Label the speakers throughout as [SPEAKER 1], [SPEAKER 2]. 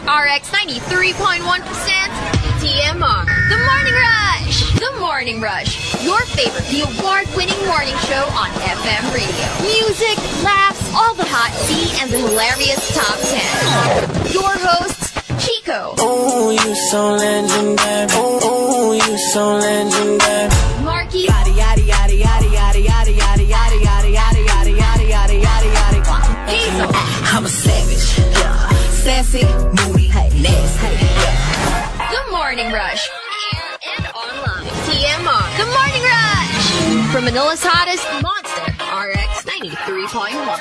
[SPEAKER 1] RX 93.1%. TMR. The Morning Rush. The Morning Rush. Your favorite, the award-winning morning show on FM radio. Music, laughs, all the hot tea, and the hilarious top 10. Your hosts, Chico.
[SPEAKER 2] Oh, you so legendary. Oh, you so legendary.
[SPEAKER 1] Marky.
[SPEAKER 2] Yada yada yada yada yada yada yada yada yada yada yada yada yada yada yada.
[SPEAKER 1] Diesel.
[SPEAKER 2] I'm a savage. Yeah. Sassy, moody, nasty. Yeah.
[SPEAKER 1] The Morning Rush. On air and online. TMR. The Morning Rush. From Manila's hottest, Monster RX 93.1.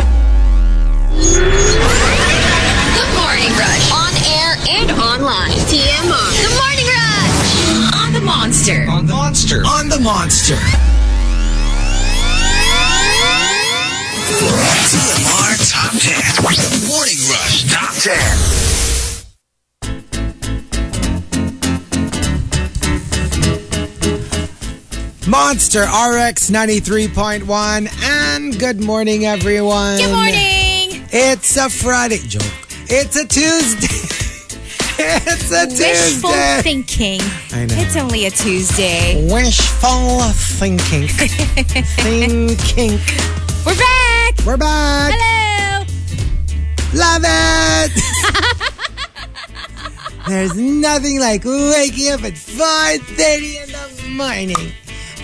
[SPEAKER 1] The Morning Rush. On air and online. TMR. The Morning Rush. On the Monster.
[SPEAKER 3] On the Monster. On the Monster. TMR Top 10. Morning Rush Top 10.
[SPEAKER 4] Monster RX 93.1 and good morning everyone.
[SPEAKER 5] Good morning.
[SPEAKER 4] It's a Friday joke. It's a Tuesday. It's a
[SPEAKER 5] Wishful
[SPEAKER 4] Tuesday.
[SPEAKER 5] thinking.
[SPEAKER 4] I know.
[SPEAKER 5] It's only a Tuesday.
[SPEAKER 4] Wishful thinking. Thinking.
[SPEAKER 5] We're back.
[SPEAKER 4] We're back.
[SPEAKER 5] Hello.
[SPEAKER 4] Love it. There's nothing like waking up at 4:30 in the morning.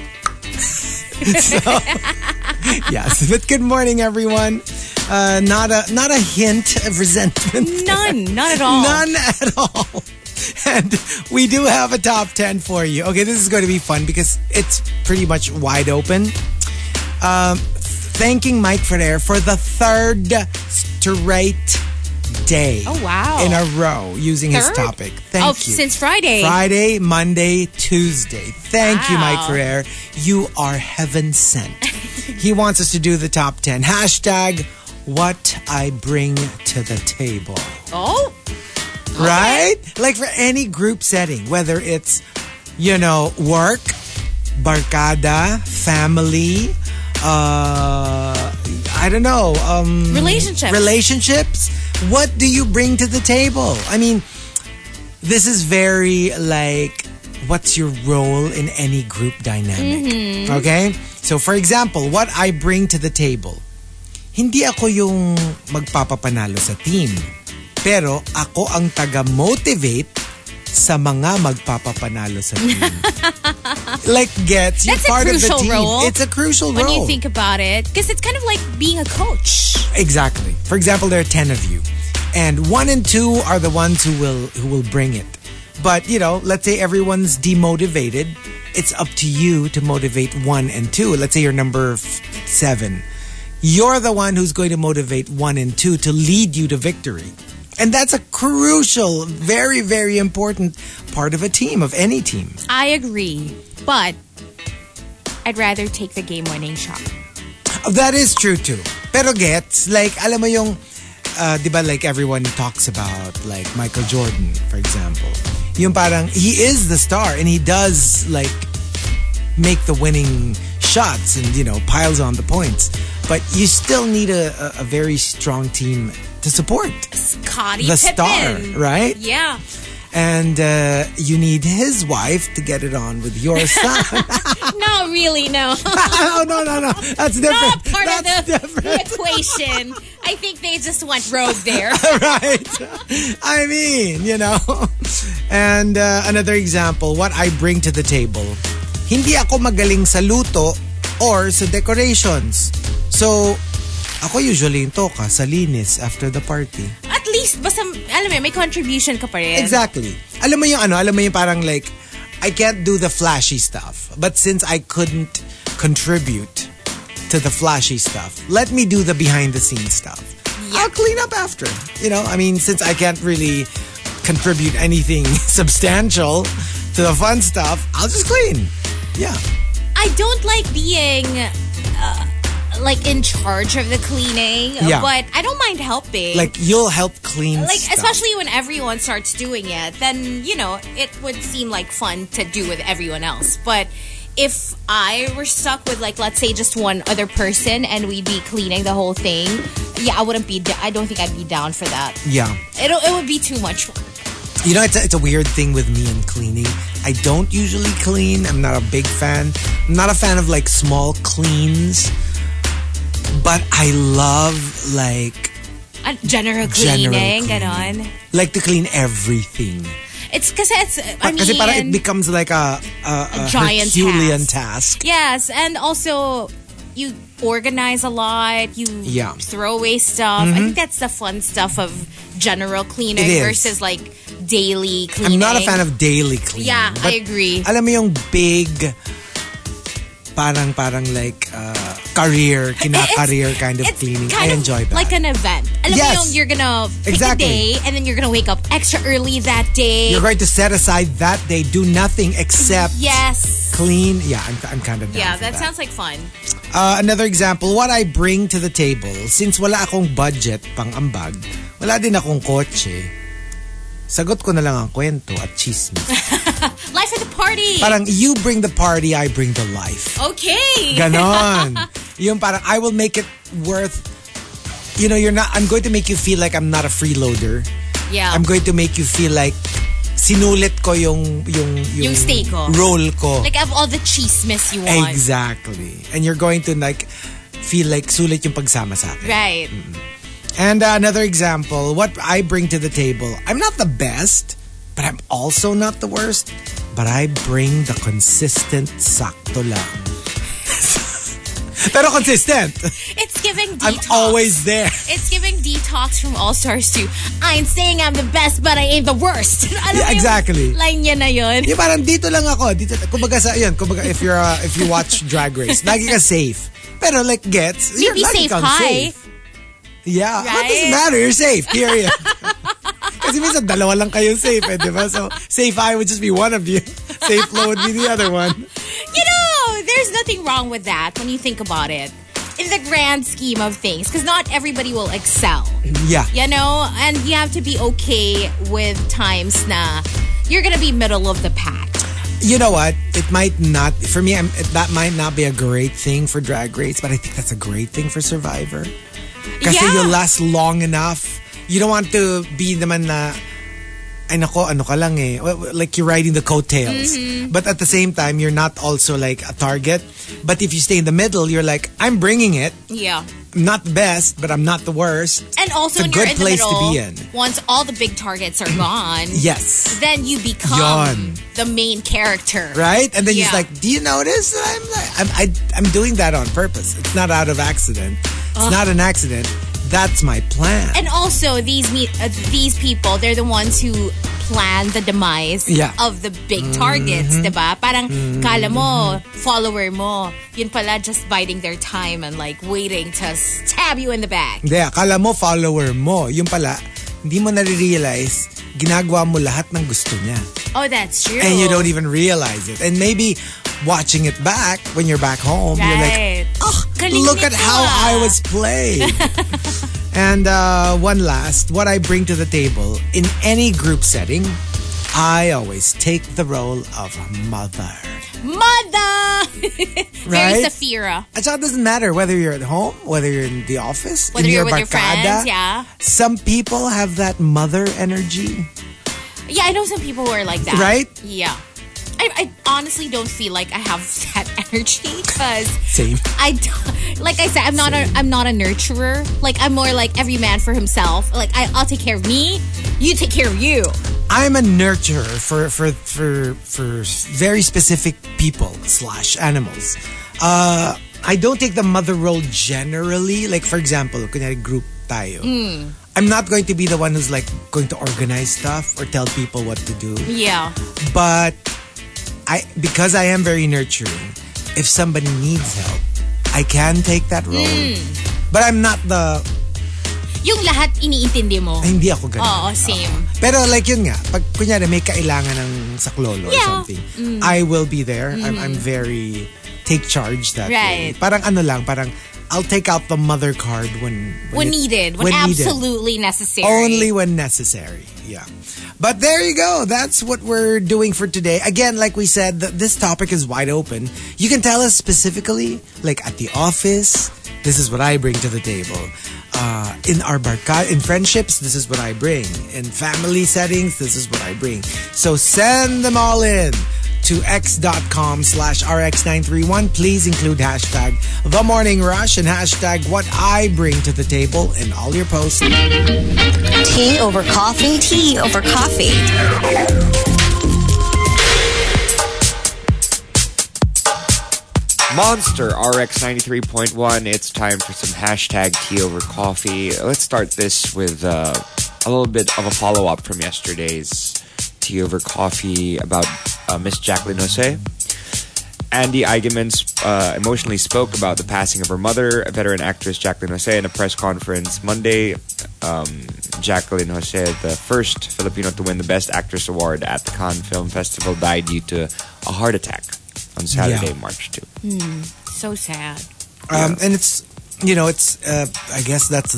[SPEAKER 4] So, yes, but good morning, everyone. Not a hint of resentment.
[SPEAKER 5] None. Not at all.
[SPEAKER 4] None at all. And we do have a top 10 for you. Okay, this is going to be fun because it's pretty much wide open. Thanking Mike Ferrer for the third straight day.
[SPEAKER 5] Oh, wow.
[SPEAKER 4] In a row using his
[SPEAKER 5] Third?
[SPEAKER 4] topic. Thank you.
[SPEAKER 5] Since Friday.
[SPEAKER 4] Friday, Monday, Tuesday. Thank you,
[SPEAKER 5] Wow.
[SPEAKER 4] Mike Ferrer. You are heaven sent. He wants us to do the top 10. Hashtag what I bring to the table.
[SPEAKER 5] Oh.
[SPEAKER 4] Right? Like for any group setting, whether it's, work, barkada, family, I don't know. Relationships. What do you bring to the table? I mean, this is very like, what's your role in any group dynamic?
[SPEAKER 5] Mm-hmm.
[SPEAKER 4] Okay? So for example, what I bring to the table, hindi ako yung magpapapanalo sa team. Pero ako ang taga-motivate sa mga magpapapanalo sa team. Like gets you
[SPEAKER 5] That's
[SPEAKER 4] part
[SPEAKER 5] a
[SPEAKER 4] of the
[SPEAKER 5] crucial
[SPEAKER 4] team.
[SPEAKER 5] role.
[SPEAKER 4] It's a crucial role.
[SPEAKER 5] When you think about it. Because it's kind of like being a coach.
[SPEAKER 4] Exactly. For example, there are 10 of you. And 1 and 2 are the ones who will bring it. But, let's say everyone's demotivated. It's up to you to motivate 1 and 2. Let's say you're number 7. You're the one who's going to motivate 1 and 2 to lead you to victory. And that's a crucial, very, very important part of a team, of any team.
[SPEAKER 5] I agree. But I'd rather take the game-winning shot.
[SPEAKER 4] That is true too. Pero gets, like, alam mo yung, di ba, like everyone talks about, like Michael Jordan, for example. Yung parang, he is the star and he does, like, make the winning shots and, piles on the points. But you still need a very strong team to support
[SPEAKER 5] Scottie
[SPEAKER 4] the
[SPEAKER 5] Pippen.
[SPEAKER 4] star, right?
[SPEAKER 5] Yeah.
[SPEAKER 4] And you need his wife to get it on with your son.
[SPEAKER 5] No, really, no.
[SPEAKER 4] Oh, no. That's different.
[SPEAKER 5] Not part
[SPEAKER 4] That's
[SPEAKER 5] of the equation. I think they just went rogue there.
[SPEAKER 4] Right. I mean, And another example, what I bring to the table. Hindi ako magaling sa luto or sa decorations. So, ako usually yung toka sa linis after the party.
[SPEAKER 5] At least, basta, alam mo, may contribution ka pa rin.
[SPEAKER 4] Exactly. Alam mo yung parang like, I can't do the flashy stuff. But since I couldn't contribute to the flashy stuff, let me do the behind the scenes stuff. Yeah. I'll clean up after. Since I can't really contribute anything substantial to the fun stuff, I'll just clean. Yeah.
[SPEAKER 5] I don't like being in charge of the cleaning, but I don't mind helping.
[SPEAKER 4] Like you'll help clean stuff.
[SPEAKER 5] Especially when everyone starts doing it, then, it would seem like fun to do with everyone else. But if I were stuck with like, let's say just one other person and we'd be cleaning the whole thing, yeah, I don't think I'd be down for that.
[SPEAKER 4] Yeah.
[SPEAKER 5] It would be too much.
[SPEAKER 4] You know, it's a weird thing with me and cleaning. I don't usually clean. I'm not a big fan. I'm not a fan of like small cleans. But I love like
[SPEAKER 5] general cleaning, ganon.
[SPEAKER 4] Like to clean everything.
[SPEAKER 5] It's because
[SPEAKER 4] Kasi parang it becomes like a
[SPEAKER 5] giant
[SPEAKER 4] Herculean task.
[SPEAKER 5] Yes, and also you organize a lot. You throw away stuff. I think that's the fun stuff of general cleaning versus like daily cleaning.
[SPEAKER 4] I'm not a fan of daily cleaning.
[SPEAKER 5] Yeah, I agree.
[SPEAKER 4] Alam mo yung big, parang like career kind of cleaning. I enjoy that.
[SPEAKER 5] Like an event. Alam mo yung you're gonna pick a day and then you're gonna wake up extra early that day.
[SPEAKER 4] You're going to set aside that day, do nothing except clean. Yeah, I'm kind of down
[SPEAKER 5] Yeah,
[SPEAKER 4] for
[SPEAKER 5] that sounds like fun.
[SPEAKER 4] Another example, what I bring to the table, since wala akong budget pang ambag, wala din akong kotse, sagot ko na lang ang kwento at chismis.
[SPEAKER 5] Life at the party!
[SPEAKER 4] Parang you bring the party, I bring the life.
[SPEAKER 5] Okay!
[SPEAKER 4] Ganon. Yung parang I will make it worth, you know, I'm going to make you feel like I'm not a freeloader.
[SPEAKER 5] Yeah.
[SPEAKER 4] I'm going to make you feel like sinulit ko yung
[SPEAKER 5] stay ko.
[SPEAKER 4] Role ko.
[SPEAKER 5] Like of all the chismis you want.
[SPEAKER 4] Exactly. And you're going to like feel like sulit yung pagsama sa akin.
[SPEAKER 5] Right.
[SPEAKER 4] And another example, what I bring to the table, I'm not the best, but I'm also not the worst. But I bring the consistent sakto lang. Pero consistent.
[SPEAKER 5] It's giving detox.
[SPEAKER 4] I'm always there.
[SPEAKER 5] It's giving detox from All Stars to I ain't saying I'm the best, but I ain't the worst.
[SPEAKER 4] Yeah, exactly.
[SPEAKER 5] Line niya na yun.
[SPEAKER 4] Yung parang dito lang ako. Kumbaga if you watch Drag Race, lagi ka safe. Pero like you're
[SPEAKER 5] be safe high.
[SPEAKER 4] Safe. Yeah.
[SPEAKER 5] Right?
[SPEAKER 4] What does it matter? You're safe. Period. Kasi minsan dalawa lang kayong safe, diba? So safe high would just be one of you. Safe low would be the other one.
[SPEAKER 5] You know, there's nothing wrong with that when you think about it. In the grand scheme of things. Because not everybody will excel.
[SPEAKER 4] Yeah.
[SPEAKER 5] You know? And you have to be okay with times na you're gonna be middle of the pack.
[SPEAKER 4] You know what? It might not, for me, that might not be a great thing for Drag Race, but I think that's a great thing for Survivor. Kasi you'll last long enough. You don't want to be naman na, ay nako, ano ka lang eh. Like you're riding the coattails. Mm-hmm. But at the same time, you're not also like a target. But if you stay in the middle, you're like, I'm bringing it.
[SPEAKER 5] Yeah.
[SPEAKER 4] I'm not the best, but I'm not the worst.
[SPEAKER 5] And also,
[SPEAKER 4] it's a
[SPEAKER 5] when
[SPEAKER 4] good
[SPEAKER 5] you're in
[SPEAKER 4] place
[SPEAKER 5] the middle,
[SPEAKER 4] to be in.
[SPEAKER 5] Once all the big targets are gone,
[SPEAKER 4] yes,
[SPEAKER 5] then you become the main character,
[SPEAKER 4] right? And then you're like, do you notice that I'm doing that on purpose? It's not out of accident. It's not an accident. That's my plan.
[SPEAKER 5] And also, these people, they're the ones who plan the demise of the big targets, diba? Parang kala mo, follower mo, yun pala just biding their time and like waiting to stab you in the back.
[SPEAKER 4] Yeah, kala mo follower mo, yun pala, hindi mo nare-realize, ginagawa mo lahat ng gusto niya.
[SPEAKER 5] Oh, that's true.
[SPEAKER 4] And you don't even realize it. And maybe watching it back when you're back home, you're like, oh, look at how I was played. And one last, what I bring to the table in any group setting, I always take the role of mother.
[SPEAKER 5] Mother! Very
[SPEAKER 4] Right?
[SPEAKER 5] Safira.
[SPEAKER 4] It doesn't matter whether you're at home, whether you're in the office,
[SPEAKER 5] Whether
[SPEAKER 4] in
[SPEAKER 5] you're
[SPEAKER 4] your
[SPEAKER 5] with your friends,
[SPEAKER 4] barkada. Some people have that mother energy.
[SPEAKER 5] Yeah, I know some people who are like that.
[SPEAKER 4] Right?
[SPEAKER 5] Yeah. I honestly don't feel like I have that energy because
[SPEAKER 4] Same.
[SPEAKER 5] Like I said, I'm not a nurturer. Like I'm more like every man for himself. Like I'll take care of me, you take care of you.
[SPEAKER 4] I'm a nurturer for very specific people / animals. I don't take the mother role generally. Like for example, kunyari group tayo. I'm not going to be the one who's like going to organize stuff or tell people what to do.
[SPEAKER 5] Yeah.
[SPEAKER 4] But because I am very nurturing, if somebody needs help, I can take that role. But I'm not the...
[SPEAKER 5] Yung lahat iniintindi mo.
[SPEAKER 4] Ay, hindi ako ganun.
[SPEAKER 5] Oo, same.
[SPEAKER 4] Pero like yun nga, pag kunyari may kailangan ng saklolo or something, I will be there. I'm very take charge that way. Parang ano lang, parang I'll take out the mother card when
[SPEAKER 5] needed. When absolutely necessary.
[SPEAKER 4] Only when necessary. Yeah. But there you go. That's what we're doing for today. Again, like we said, this topic is wide open. You can tell us specifically, like at the office, this is what I bring to the table. In our in friendships, this is what I bring. In family settings, this is what I bring. So send them all in to x.com/RX931. Please include hashtag The Morning Rush and hashtag what I bring to the table in all your posts.
[SPEAKER 2] Tea over coffee? Tea over coffee.
[SPEAKER 6] Monster RX 93.1. It's time for some hashtag tea over coffee. Let's start this with a little bit of a follow-up from yesterday's tea over coffee about Miss Jacqueline Jose. Andy Eigenman emotionally spoke about the passing of her mother, veteran actress Jacqueline Jose, in a press conference Monday. Jacqueline Jose, the first Filipino to win the Best Actress Award at the Cannes Film Festival, died due to a heart attack on Saturday, March 2.
[SPEAKER 5] So sad.
[SPEAKER 4] And it's, I guess that's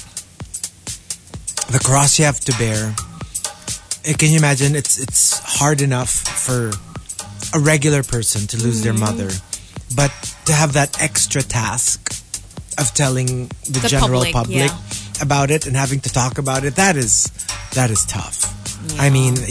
[SPEAKER 4] the cross you have to bear. Can you imagine? It's hard enough for a regular person to lose their mother, but to have that extra task of telling the general public about it and having to talk about it, that is tough. Yeah. I mean,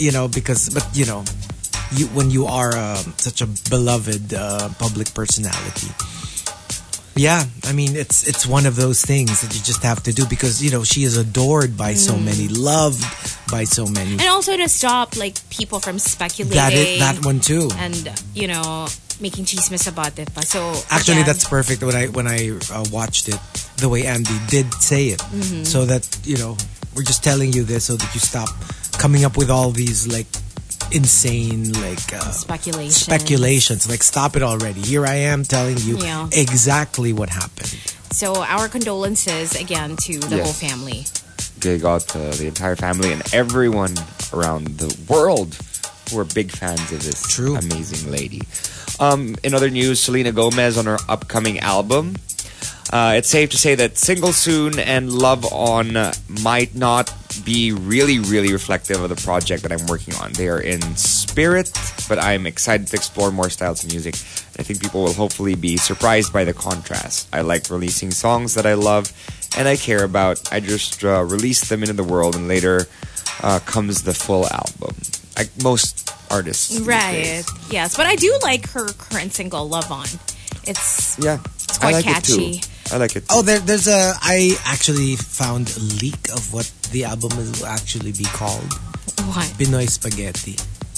[SPEAKER 4] when you are such a beloved public personality. Yeah, I mean, it's one of those things that you just have to do because, she is adored by so many, loved by so many.
[SPEAKER 5] And also to stop, people from speculating.
[SPEAKER 4] That one too.
[SPEAKER 5] And, making chismis about it. So
[SPEAKER 4] actually, that's perfect when I watched it, the way Andy did say it. Mm-hmm. So that, we're just telling you this so that you stop coming up with all these, insane speculations. Stop it already. Here I am telling you exactly what happened.
[SPEAKER 5] So our condolences again to the whole family.
[SPEAKER 6] They got the entire family and everyone around the world who are big fans of this amazing lady. In other news, Selena Gomez on her upcoming album. It's safe to say that Single Soon and Love On might not be really, really reflective of the project that I'm working on. They are in spirit, but I'm excited to explore more styles of music. I think people will hopefully be surprised by the contrast. I like releasing songs that I love and I care about. I just release them into the world and later comes the full album. Like most artists.
[SPEAKER 5] Right. Yes. But I do like her current single, Love On. It's quite catchy.
[SPEAKER 6] I like it too.
[SPEAKER 4] Oh, I actually found a leak of what the album will actually be called.
[SPEAKER 5] What?
[SPEAKER 4] Pinoy Spaghetti.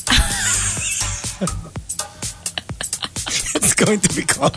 [SPEAKER 4] It's going to be called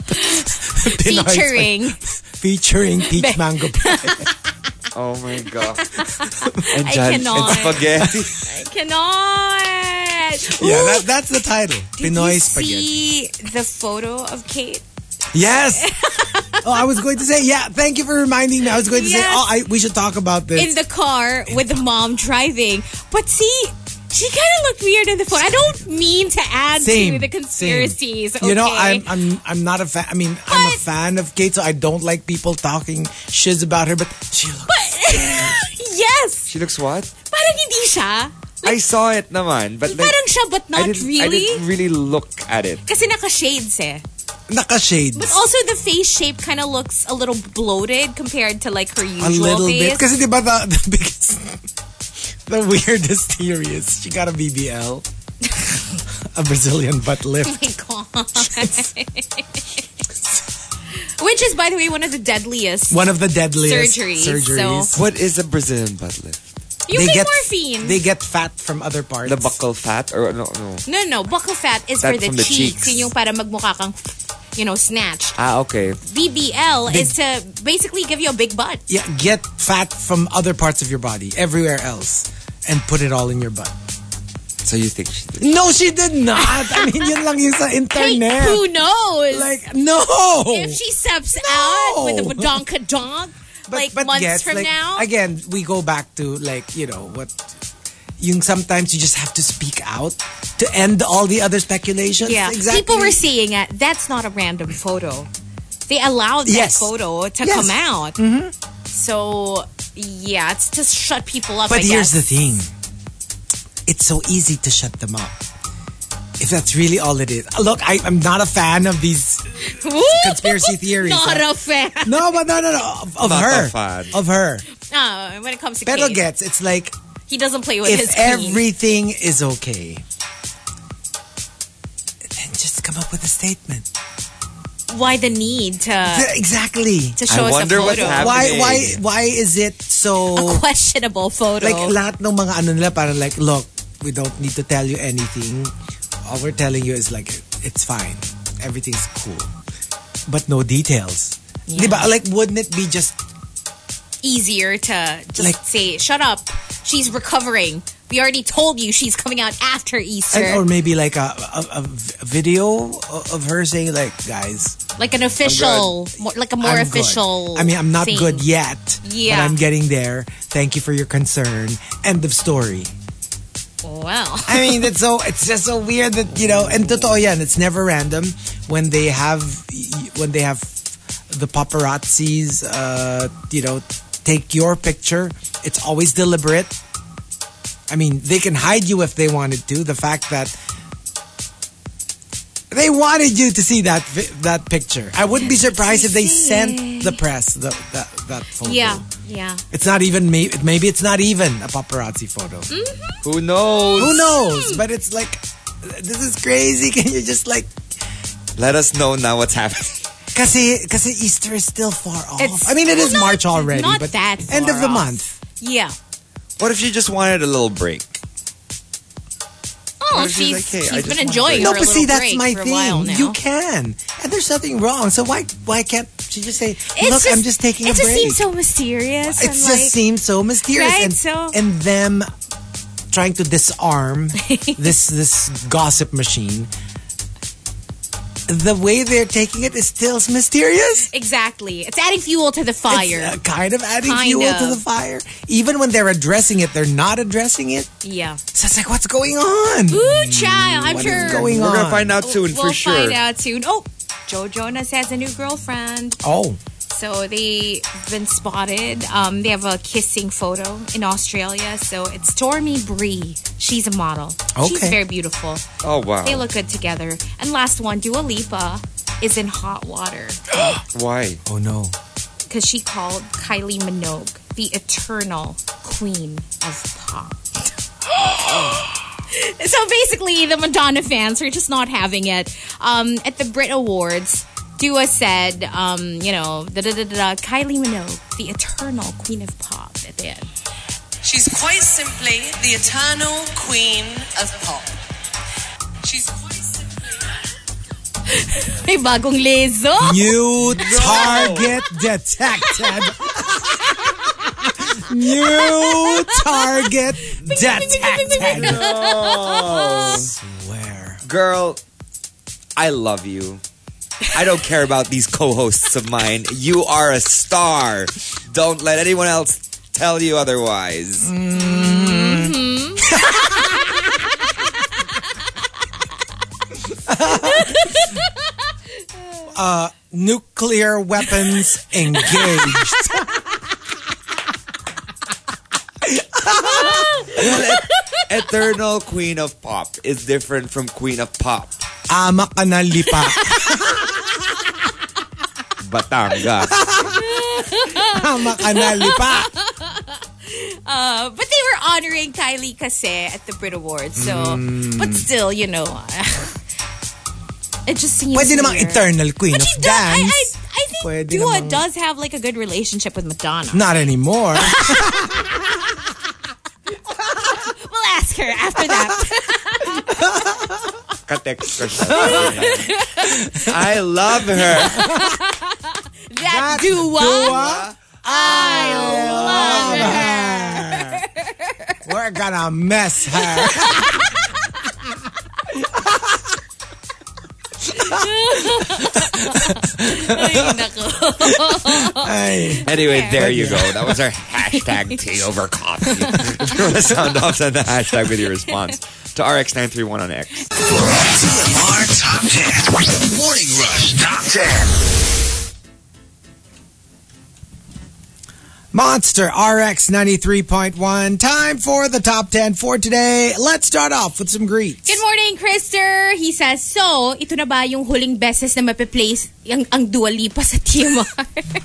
[SPEAKER 4] featuring Peach Mango Pie.
[SPEAKER 6] Oh my god.
[SPEAKER 5] I cannot.
[SPEAKER 6] And spaghetti.
[SPEAKER 5] I cannot.
[SPEAKER 4] Yeah, that's the title. Pinoy Spaghetti.
[SPEAKER 5] Did you see the photo of Kate?
[SPEAKER 4] Yes. I was going to say, thank you for reminding me. I was going to say, we should talk about this.
[SPEAKER 5] In the car with the mom driving. But see, she kind of looked weird in the photo. I don't mean to add to the conspiracies. Okay?
[SPEAKER 4] I'm not a fan. I mean, I'm a fan of Kate, so I don't like people talking shiz about her, but she looks
[SPEAKER 5] yes.
[SPEAKER 6] She looks what?
[SPEAKER 5] Parang hindi siya.
[SPEAKER 6] I saw it naman. But
[SPEAKER 5] parang siya, but not really.
[SPEAKER 6] I didn't really look at it.
[SPEAKER 5] Kasi naka-shades
[SPEAKER 4] Naka-shades.
[SPEAKER 5] But also the face shape kind of looks a little bloated compared to her usual face.
[SPEAKER 4] A little bit. Kasi diba the biggest, the weirdest theory is she got a BBL. A Brazilian butt lift.
[SPEAKER 5] Oh my God. Which is, by the way, one of the deadliest surgeries. So.
[SPEAKER 6] What is a Brazilian butt lift?
[SPEAKER 5] You get morphine.
[SPEAKER 4] They get fat from other parts.
[SPEAKER 6] The buccal fat? Or no.
[SPEAKER 5] No. Buccal fat is for the cheeks. Yun yung para magmukha kang, snatched.
[SPEAKER 6] Okay.
[SPEAKER 5] BBL is to basically give you a big butt.
[SPEAKER 4] Yeah, get fat from other parts of your body, everywhere else, and put it all in your butt.
[SPEAKER 6] So you think she did?
[SPEAKER 4] No, she did not. I mean, yun lang yung sa internet.
[SPEAKER 5] Hey, who knows?
[SPEAKER 4] No.
[SPEAKER 5] If she steps out with a badonkadonk. But months from now?
[SPEAKER 4] Again, we go back to what sometimes you just have to speak out to end all the other speculations.
[SPEAKER 5] Yeah.
[SPEAKER 4] Exactly.
[SPEAKER 5] People were seeing it. That's not a random photo. they allowed that photo to come out. Mm-hmm. So, yeah, it's to shut people up,
[SPEAKER 4] But here's the thing. It's so easy to shut them up. If that's really all it is. Look, I'm not a fan of these conspiracy theories.
[SPEAKER 5] Not a fan.
[SPEAKER 4] No, but no. Of
[SPEAKER 6] Not
[SPEAKER 4] her.
[SPEAKER 6] a fan.
[SPEAKER 4] Of her.
[SPEAKER 5] When it comes to
[SPEAKER 4] Pero
[SPEAKER 5] Kate,
[SPEAKER 4] gets, it's like,
[SPEAKER 5] he doesn't play with his
[SPEAKER 4] if
[SPEAKER 5] queen.
[SPEAKER 4] everything is okay, then just come up with a statement.
[SPEAKER 5] Why the need to
[SPEAKER 4] Exactly.
[SPEAKER 5] show us a
[SPEAKER 6] wonder what's
[SPEAKER 5] photo?
[SPEAKER 6] happening.
[SPEAKER 4] Why is it so...
[SPEAKER 5] A questionable photo.
[SPEAKER 4] Like, lahat ng mga ano nila, parang like, look, we don't need to tell you anything. All we're telling you is like, it's fine. Everything's cool. But no details.
[SPEAKER 5] Yeah.
[SPEAKER 4] Diba? Like, wouldn't it be just...
[SPEAKER 5] easier to just say, shut up, she's recovering. We already told you she's coming out after Easter.
[SPEAKER 4] Or maybe like a video of her saying like, guys...
[SPEAKER 5] Like an official, like a more
[SPEAKER 4] I'm
[SPEAKER 5] official
[SPEAKER 4] good. I mean, I'm not
[SPEAKER 5] thing.
[SPEAKER 4] good yet.
[SPEAKER 5] Yeah.
[SPEAKER 4] But I'm getting there. Thank you for your concern. End of story.
[SPEAKER 5] Wow.
[SPEAKER 4] I mean, it's just so weird that, you know, and totoo yan, it's never random when they have the paparazzis, you know, take your picture. It's always deliberate. I mean, they can hide you if they wanted to. The fact that they wanted you to see that picture. I wouldn't be surprised if they sent the press that photo.
[SPEAKER 5] Yeah.
[SPEAKER 4] It's not even maybe it's not even a paparazzi photo.
[SPEAKER 5] Mm-hmm.
[SPEAKER 6] Who knows?
[SPEAKER 4] But it's like, this is crazy. Can you just like
[SPEAKER 6] let us know now what's happening?
[SPEAKER 4] Kasi Easter is still far off. I mean, it is March already,
[SPEAKER 5] not
[SPEAKER 4] but
[SPEAKER 5] that far
[SPEAKER 4] end of the
[SPEAKER 5] off.
[SPEAKER 4] month.
[SPEAKER 5] Yeah.
[SPEAKER 6] What if she just wanted a little break?
[SPEAKER 5] Oh,
[SPEAKER 6] What if she's
[SPEAKER 5] she's
[SPEAKER 6] like, hey, I just
[SPEAKER 5] been
[SPEAKER 6] want
[SPEAKER 5] enjoying
[SPEAKER 4] No,
[SPEAKER 5] her
[SPEAKER 4] but
[SPEAKER 5] little
[SPEAKER 4] see, that's
[SPEAKER 5] break
[SPEAKER 4] my
[SPEAKER 5] for a while
[SPEAKER 4] thing.
[SPEAKER 5] now.
[SPEAKER 4] You can, and there's nothing wrong. So why can't she just say, "Look, I'm just taking a break"?
[SPEAKER 5] It just seems so mysterious.
[SPEAKER 4] It just seems so mysterious,
[SPEAKER 5] Right,
[SPEAKER 4] and them trying to disarm this gossip machine. The way they're taking it is still mysterious.
[SPEAKER 5] Exactly. It's adding fuel to the fire.
[SPEAKER 4] It's kind of adding fuel to the fire. Even when they're addressing it, they're not addressing it.
[SPEAKER 5] Yeah.
[SPEAKER 4] So it's like, what's going on?
[SPEAKER 5] Ooh, child. I'm
[SPEAKER 4] What
[SPEAKER 5] sure.
[SPEAKER 4] is going on?
[SPEAKER 6] We're gonna find out soon
[SPEAKER 5] We'll
[SPEAKER 6] for sure.
[SPEAKER 5] find out soon. Oh, Joe Jonas has a new girlfriend.
[SPEAKER 4] Oh.
[SPEAKER 5] So they've been spotted. They have a kissing photo in Australia. So it's Stormy Bree. She's a model.
[SPEAKER 4] Okay.
[SPEAKER 5] She's very beautiful.
[SPEAKER 6] Oh wow.
[SPEAKER 5] They look good together. And last one, Dua Lipa is in hot water.
[SPEAKER 6] Why?
[SPEAKER 4] Oh no.
[SPEAKER 5] Because she called Kylie Minogue the eternal queen of pop. So basically, the Madonna fans are just not having it. At the Brit Awards, Dua said, Kylie Minogue, the eternal queen of pop at the end.
[SPEAKER 7] She's quite simply the eternal queen of pop. She's quite simply...
[SPEAKER 5] May bagong lezo.
[SPEAKER 4] New target detected. New target detected.
[SPEAKER 6] No.
[SPEAKER 4] Swear.
[SPEAKER 6] Girl, I love you. I don't care about these co-hosts of mine. You are a star. Don't let anyone else tell you otherwise.
[SPEAKER 4] Nuclear weapons engaged.
[SPEAKER 6] Eternal queen of pop is different from queen of pop.
[SPEAKER 4] Ama ka na lipa.
[SPEAKER 6] Batangas.
[SPEAKER 4] Ama ka na lipa.
[SPEAKER 5] But they were honoring Kylie kasi at the Brit Awards. So, but still, it just seems
[SPEAKER 4] Pwede namang
[SPEAKER 5] weird.
[SPEAKER 4] eternal queen
[SPEAKER 5] But
[SPEAKER 4] of
[SPEAKER 5] she does, I
[SPEAKER 4] dance.
[SPEAKER 5] think
[SPEAKER 4] Pwede
[SPEAKER 5] Dua
[SPEAKER 4] namang-
[SPEAKER 5] does have like a good relationship with Madonna.
[SPEAKER 4] Not anymore.
[SPEAKER 5] We'll ask her after that.
[SPEAKER 6] Ka-text ko siya. I love her.
[SPEAKER 5] That Dua, I love her.
[SPEAKER 4] We're gonna mess her. Ay.
[SPEAKER 6] Anyway, there you go. That was our hashtag tea over coffee. If you want to sound off, send the hashtag with your response to RX931 on X.
[SPEAKER 3] TMR Top 10. Morning Rush Top 10.
[SPEAKER 4] Monster RX 93.1. Time for the top 10 for today. Let's start off with some greets.
[SPEAKER 5] Good morning, Krister. He says, so, ito na ba yung huling beses na mape-place ang Dua Lipa sa TMR?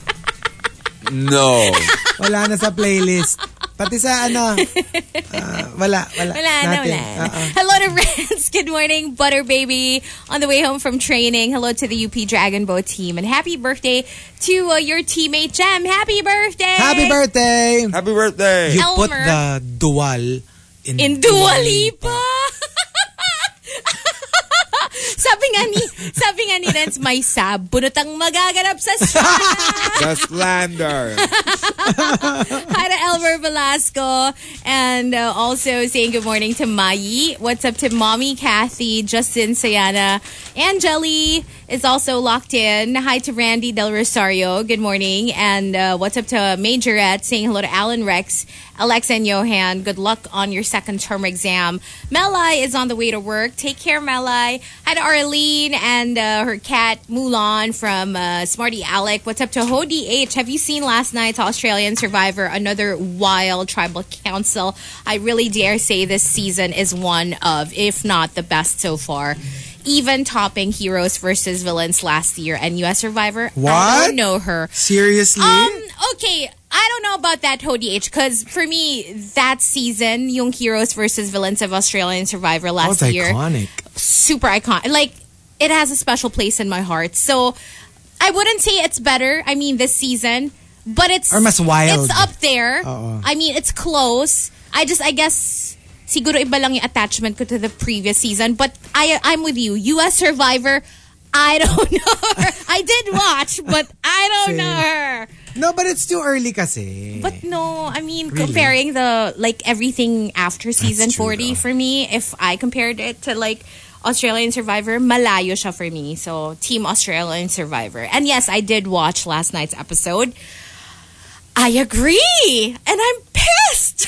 [SPEAKER 6] No.
[SPEAKER 4] Wala na sa playlist. Pati sa wala.
[SPEAKER 5] Hello to Renz. Good morning, Butter Baby. On the way home from training. Hello to the UP Dragon Boat team. And happy birthday to your teammate, Jem. Happy birthday.
[SPEAKER 4] Happy birthday.
[SPEAKER 6] Happy birthday.
[SPEAKER 4] You
[SPEAKER 5] Elmer.
[SPEAKER 4] put the dual
[SPEAKER 5] in Dua Lipa. Sabi nga ni Renz, may sabunotang magaganap sa Strana.
[SPEAKER 6] The slander.
[SPEAKER 5] Hi to Elmer Velasco. And also saying good morning to Mayi. What's up to Mommy Kathy, Justin Sayana, Angeli is also locked in. Hi to Randy Del Rosario. Good morning. And what's up to Majorette, saying hello to Alan Rex, Alexa and Johan. Good luck on your second term exam. Melai is on the way to work. Take care, Melai. Hi to Arlene and her cat Mulan from Smarty Alec. What's up to Hody H? Have you seen last night's Australian Survivor? Another wild tribal council. I really dare say this season is one of, if not the best so far. Even topping Heroes versus Villains last year and US Survivor.
[SPEAKER 4] What?
[SPEAKER 5] I don't know her.
[SPEAKER 4] Seriously?
[SPEAKER 5] Okay. I don't know about that, Hody H, because for me, that season, yung Heroes versus Villains of Australian Survivor last year.
[SPEAKER 4] Iconic.
[SPEAKER 5] Super iconic. Like, it has a special place in my heart. So, I wouldn't say it's better. I mean, this season. But it's...
[SPEAKER 4] Or mas wild.
[SPEAKER 5] It's up there.
[SPEAKER 4] Uh-oh.
[SPEAKER 5] I mean, it's close. I guess... Siguro iba lang yung attachment ko to the previous season. But I'm with you. US Survivor, I don't know her. I did watch, but I don't know her.
[SPEAKER 4] No, but it's too early kasi.
[SPEAKER 5] But no, I mean,
[SPEAKER 4] Really?
[SPEAKER 5] comparing the, like, everything after season 40 for me, if I compared it to, like, Australian Survivor, malayo siya for me. So, Team Australian Survivor. And yes, I did watch last night's episode. I agree! And I'm pissed!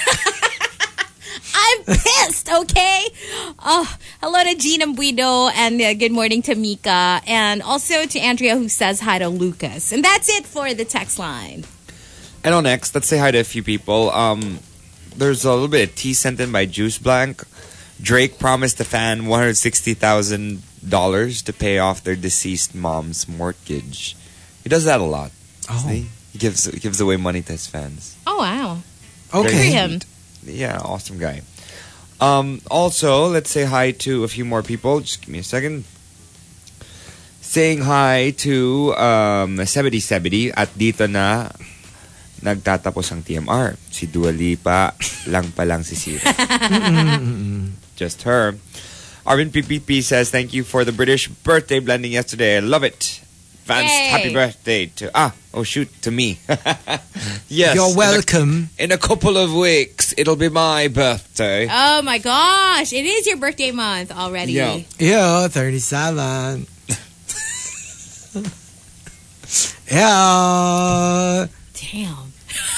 [SPEAKER 5] I'm pissed, okay? Hello to Gina Buido and good morning to Mika. And also to Andrea who says hi to Lucas. And that's it for the text line.
[SPEAKER 6] And on next, let's say hi to a few people. There's a little bit of tea sent in by Juice Blank. Drake promised the fan $160,000 to pay off their deceased mom's mortgage. He does that a lot.
[SPEAKER 4] Oh.
[SPEAKER 6] He gives away money to his fans.
[SPEAKER 5] Oh, wow.
[SPEAKER 4] Okay.
[SPEAKER 5] Good for him.
[SPEAKER 6] Yeah, awesome guy. Also, let's say hi to a few more people. Just give me a second. Saying hi to Sebedi at dito na nagtatapos ang TMR. Si Dua Lipa lang palang sisira. Just her. Arvin PPP says, thank you for the British birthday blending yesterday. I love it. Fans,
[SPEAKER 5] Yay.
[SPEAKER 6] happy birthday to me. Yes.
[SPEAKER 4] You're welcome.
[SPEAKER 6] In a couple of weeks, it'll be my birthday.
[SPEAKER 5] Oh my gosh. It is your birthday month already.
[SPEAKER 6] Yeah.
[SPEAKER 4] Yeah, 37. Yeah.
[SPEAKER 5] Damn.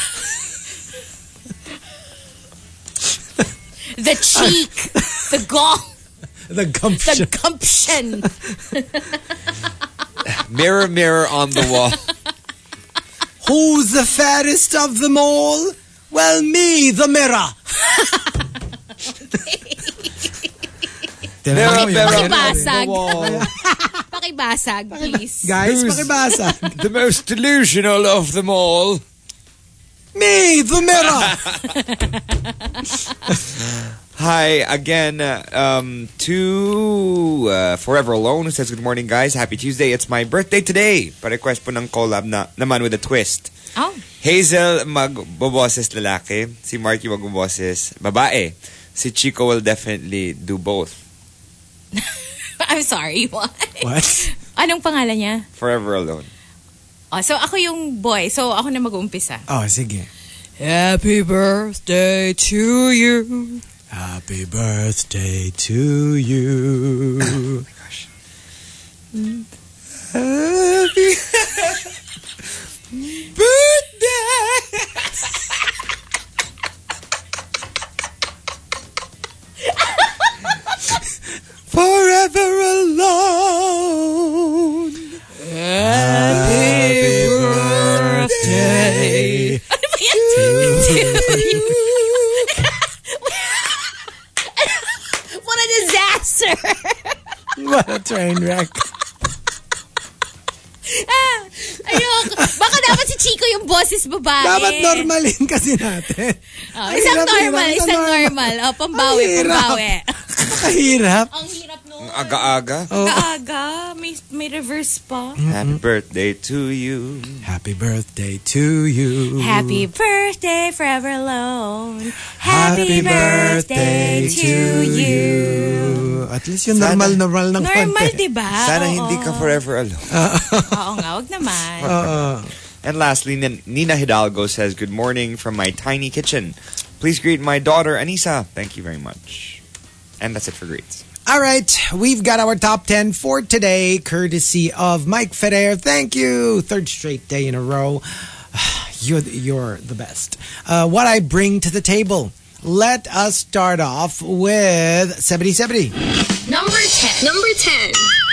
[SPEAKER 5] The cheek. The gall.
[SPEAKER 4] The gumption.
[SPEAKER 5] The gumption.
[SPEAKER 6] Mirror, mirror on the wall.
[SPEAKER 4] Who's the fairest of them all? Well, me, the mirror.
[SPEAKER 6] Mirror, mirror on
[SPEAKER 5] Pakibasag.
[SPEAKER 6] the wall.
[SPEAKER 5] Pakibasag, please.
[SPEAKER 4] Guys,
[SPEAKER 6] Who's-
[SPEAKER 4] pakibasag.
[SPEAKER 6] The most delusional of them all.
[SPEAKER 4] Me, the mirror.
[SPEAKER 6] Hi again to Forever Alone who says, good morning guys, happy Tuesday. It's my birthday today. Pa-request po ng collab naman with a twist.
[SPEAKER 5] Oh.
[SPEAKER 6] Hazel magboboses lalaki, si Marky magboboses babae. Si Chico will definitely do both.
[SPEAKER 5] I'm sorry, what?
[SPEAKER 4] What?
[SPEAKER 5] Anong pangalan niya?
[SPEAKER 6] Forever Alone.
[SPEAKER 5] Oh, so ako yung boy. So ako na mag-uumpisa.
[SPEAKER 4] Oh, sige.
[SPEAKER 5] Happy birthday to you.
[SPEAKER 4] Happy birthday to you.
[SPEAKER 6] Oh my gosh.
[SPEAKER 4] Happy birthday. Forever alone. Happy birthday to What a train wreck.
[SPEAKER 5] Ayoko. Baka dapat si Chico yung boses babae.
[SPEAKER 4] Dapat normalin kasi natin.
[SPEAKER 5] Isang normal. Pambawi.
[SPEAKER 4] Nakahirap.
[SPEAKER 5] Ang hirap nun.
[SPEAKER 6] Aga-aga.
[SPEAKER 5] Aga. May reverse pa.
[SPEAKER 6] Happy birthday to you.
[SPEAKER 4] Happy birthday to you.
[SPEAKER 5] Happy birthday forever alone.
[SPEAKER 4] Happy birthday to you. At least yung normal ng
[SPEAKER 5] Normal, diba?
[SPEAKER 6] Sana hindi ka forever alone.
[SPEAKER 5] Oo nga, wag naman.
[SPEAKER 6] And lastly, Nina Hidalgo says, good morning from my tiny kitchen. Please greet my daughter, Anissa. Thank you very much. And that's it for greets.
[SPEAKER 4] All right, we've got our top 10 for today, courtesy of Mike Ferrer. Thank you. Third straight day in a row. You're the best. What I bring to the table. Let us start off with 70-70.
[SPEAKER 1] Number 10.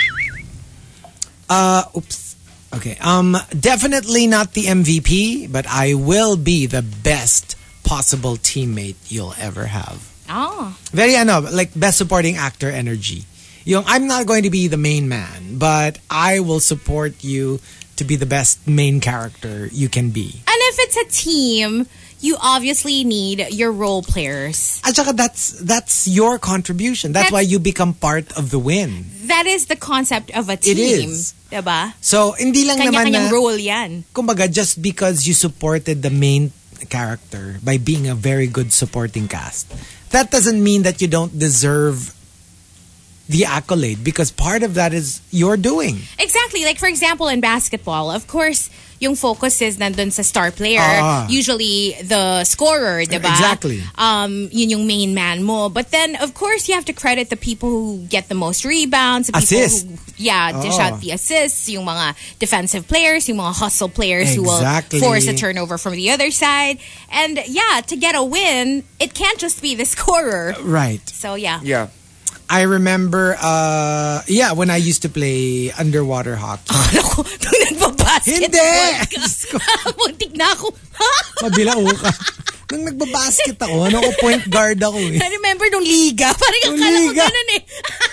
[SPEAKER 4] Oops. Okay. Definitely not the MVP, but I will be the best possible teammate you'll ever have.
[SPEAKER 5] Oh.
[SPEAKER 4] Very like best supporting actor energy. I'm not going to be the main man, but I will support you to be the best main character you can be.
[SPEAKER 5] And if it's a team, you obviously need your role players.
[SPEAKER 4] At saka that's your contribution. That's why you become part of the win.
[SPEAKER 5] That is the concept of a team.
[SPEAKER 4] It is.
[SPEAKER 5] Diba?
[SPEAKER 4] So, hindi lang naman na,
[SPEAKER 5] role yan.
[SPEAKER 4] Kumbaga, just because you supported the main character by being a very good supporting cast, that doesn't mean that you don't deserve the accolade, because part of that is your doing.
[SPEAKER 5] Exactly. Like, for example, in basketball, of course, yung focus is nandun sa star player. Usually, the scorer, diba?
[SPEAKER 4] Exactly.
[SPEAKER 5] Yun yung main man mo. But then, of course, you have to credit the people who get the most rebounds. The people
[SPEAKER 4] Assist.
[SPEAKER 5] who, dish out the assists. Yung mga defensive players, yung mga hustle players who will force a turnover from the other side. And yeah, to get a win, it can't just be the scorer.
[SPEAKER 4] Right.
[SPEAKER 5] So, yeah.
[SPEAKER 6] Yeah.
[SPEAKER 4] I remember, when I used to play underwater hockey.
[SPEAKER 5] Nung nagbabasketball
[SPEAKER 4] Hindi!
[SPEAKER 5] Muntik na ako.
[SPEAKER 4] Mabilao ka. Nung nagbabasket ako point guard ako eh.
[SPEAKER 5] I remember nung liga. Parang akala ko ganun eh.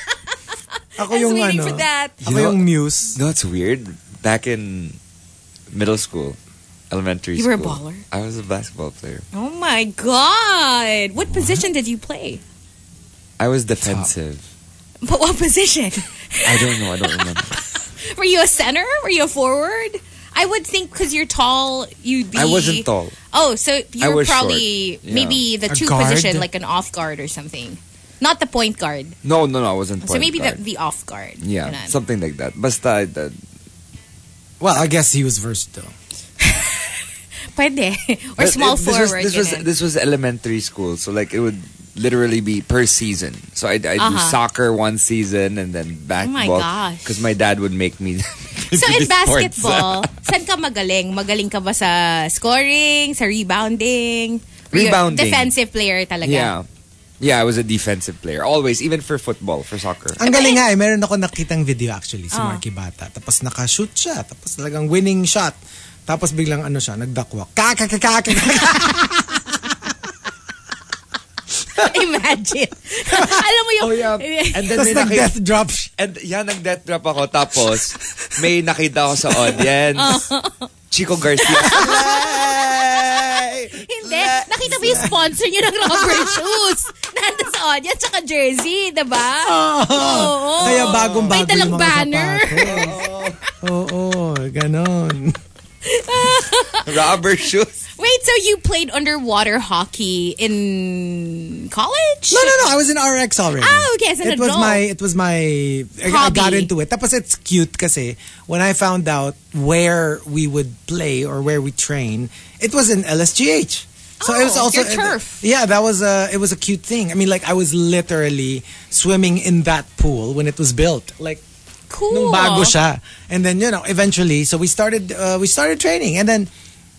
[SPEAKER 4] Ako yung
[SPEAKER 5] waiting for that.
[SPEAKER 4] Ako yung muse.
[SPEAKER 6] You know what's weird? Back in middle school, elementary
[SPEAKER 5] school. You were a baller?
[SPEAKER 6] I was a basketball player.
[SPEAKER 5] Oh my God. What position did you play?
[SPEAKER 6] I was defensive.
[SPEAKER 5] But what position?
[SPEAKER 6] I don't know. I don't remember.
[SPEAKER 5] Were you a center? Were you a forward? I would think because you're tall, you'd be...
[SPEAKER 6] I wasn't tall.
[SPEAKER 5] Oh, so you were probably maybe the two
[SPEAKER 4] guard?
[SPEAKER 5] position, like an off guard or something. Not the point guard.
[SPEAKER 6] No, I wasn't point
[SPEAKER 5] guard. So maybe
[SPEAKER 6] guard.
[SPEAKER 5] the off guard.
[SPEAKER 6] Yeah, something like that. Basta...
[SPEAKER 4] Well, I guess he was versatile.
[SPEAKER 5] Pwede. Or small forward.
[SPEAKER 6] This was elementary school, so like it would literally be per season. So I do soccer one season and then basketball.
[SPEAKER 5] Oh my gosh.
[SPEAKER 6] Because my dad would make me.
[SPEAKER 5] So in basketball, saan ka magaling? Magaling ka ba sa scoring, sa rebounding?
[SPEAKER 6] Rebounding.
[SPEAKER 5] Defensive player talaga.
[SPEAKER 6] Yeah, I was a defensive player. Always, even for football, for soccer.
[SPEAKER 4] Ang galing nga eh. Meron ako nakitang video actually, si Marky Bata. Tapos naka-shoot siya. Tapos talagang winning shot. Tapos biglang siya, nagdakwak.
[SPEAKER 5] Imagine. Alam mo yung...
[SPEAKER 6] Oh, yeah. And then
[SPEAKER 4] tapos nag-death drop.
[SPEAKER 6] And nag-death drop ako. Tapos, may nakita ako sa audience. Chico Garcia.
[SPEAKER 5] Hindi. Nakita mo yung sponsor nyo ng rubber shoes. Nandun sa audience, tsaka jersey, diba? Oo.
[SPEAKER 4] Kaya bagong-bago yung mga
[SPEAKER 5] banner.
[SPEAKER 4] Oo, ganon.
[SPEAKER 6] Rubber shoes.
[SPEAKER 5] Wait, so you played underwater hockey in college?
[SPEAKER 4] No. I was in RX already.
[SPEAKER 5] Oh, okay. As an adult.
[SPEAKER 4] It was my I got into it. Tapos it's cute kasi when I found out where we would play or where we train, it was in LSGH. So it was also
[SPEAKER 5] your turf.
[SPEAKER 4] Yeah, it was a cute thing. I mean, like I was literally swimming in that pool when it was built. Like
[SPEAKER 5] cool.
[SPEAKER 4] Nung bago siya. And then, eventually, so we started training. And then,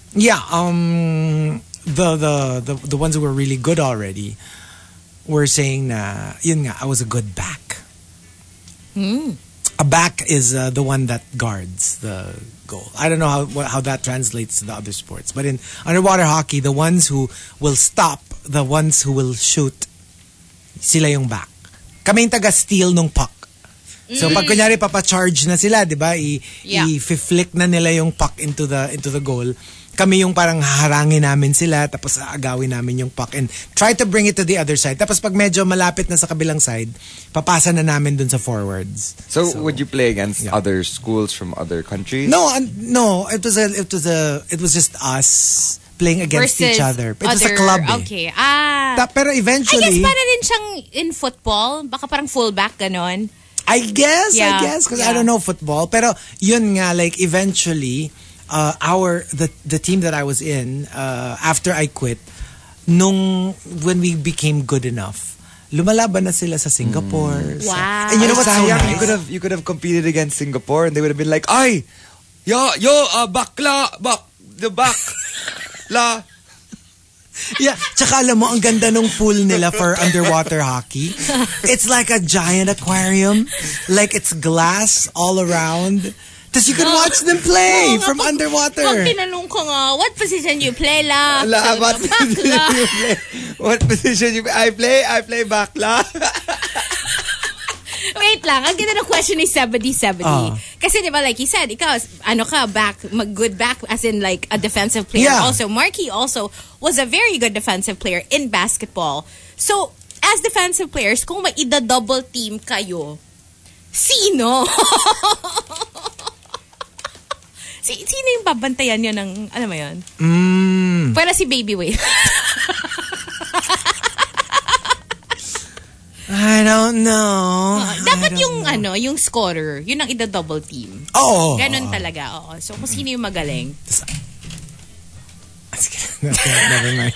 [SPEAKER 4] the ones who were really good already were saying na, yun nga, I was a good back. A back is the one that guards the goal. I don't know how that translates to the other sports. But in underwater hockey, the ones who will stop, the ones who will shoot, sila yung back. Kami yung taga-steal nung puck. So pag kunyari papa-charge na sila, 'di ba? I-flick na nila yung puck into the goal. Kami yung parang haharangin namin sila tapos aagawin namin yung puck and try to bring it to the other side. Tapos pag medyo malapit na sa kabilang side, papasa na namin dun sa forwards.
[SPEAKER 6] So would you play against other schools from other countries?
[SPEAKER 4] No, it was just us playing against each other. It was a club.
[SPEAKER 5] Okay.
[SPEAKER 4] Pero eventually,
[SPEAKER 5] I guess para rin siyang in football, baka parang fullback ganon.
[SPEAKER 4] I guess, because I don't know football. Pero yun nga, like eventually, the team that I was in, after I quit, when we became good enough, lumalaban na sila sa Singapore.
[SPEAKER 5] Wow.
[SPEAKER 6] And you know what's so nice? You could have competed against Singapore and they would have been like, ay, bakla, la.
[SPEAKER 4] Yeah, tsaka alam mo, ang ganda nung pool nila for underwater hockey. It's like a giant aquarium. Like it's glass all around. Tapos you can watch them play from underwater.
[SPEAKER 5] Pag tinanong ko nga, what position you play, la?
[SPEAKER 6] What position you play? What position you play? I play bakla.
[SPEAKER 5] Wait lang, ang ganda ng question ni 70-70. Kasi diba, like he said, ikaw, good back, as in like a defensive player.
[SPEAKER 4] Yeah.
[SPEAKER 5] Also, Marky also was a very good defensive player in basketball. So, as defensive players, kung maida-double team kayo, sino? Sino yung babantayan nyo ng, alam mo yun? Para si Baby Whale.
[SPEAKER 4] I don't know.
[SPEAKER 5] Dapat yung scorer, yun ang ida-double team.
[SPEAKER 4] Oo.
[SPEAKER 5] Ganon talaga. Oo. So, kung sino yung magaling.
[SPEAKER 4] Never mind.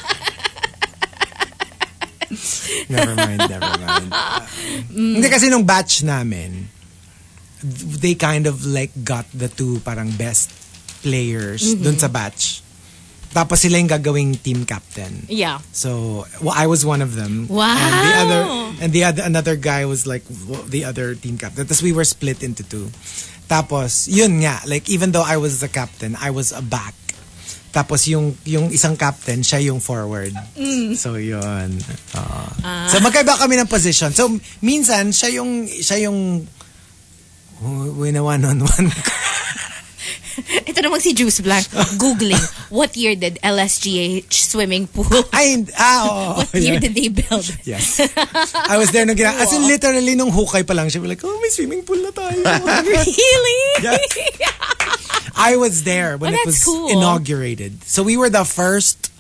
[SPEAKER 4] Never mind. Hindi kasi nung batch namin, they kind of like got the two parang best players dun sa batch. Tapos sila yung gagawing team captain.
[SPEAKER 5] Yeah.
[SPEAKER 4] So I was one of them.
[SPEAKER 5] Wow.
[SPEAKER 4] And another guy was like the other team captain. Tapos we were split into two. Tapos yun nga, like even though I was the captain, I was a back. Tapos yung isang captain, siya yung forward. So yun. So magkaiba kami ng position. So minsan siya yung wina one-on-one.
[SPEAKER 5] Ito namang si Juice Blanc googling what year did LSGH swimming pool what year did they build it?
[SPEAKER 4] Yes, I was there nung as in literally nung hukay pa lang siya like, oh, may swimming pool na tayo.
[SPEAKER 5] Really?
[SPEAKER 4] Yes. I was there when it was inaugurated. So we were the first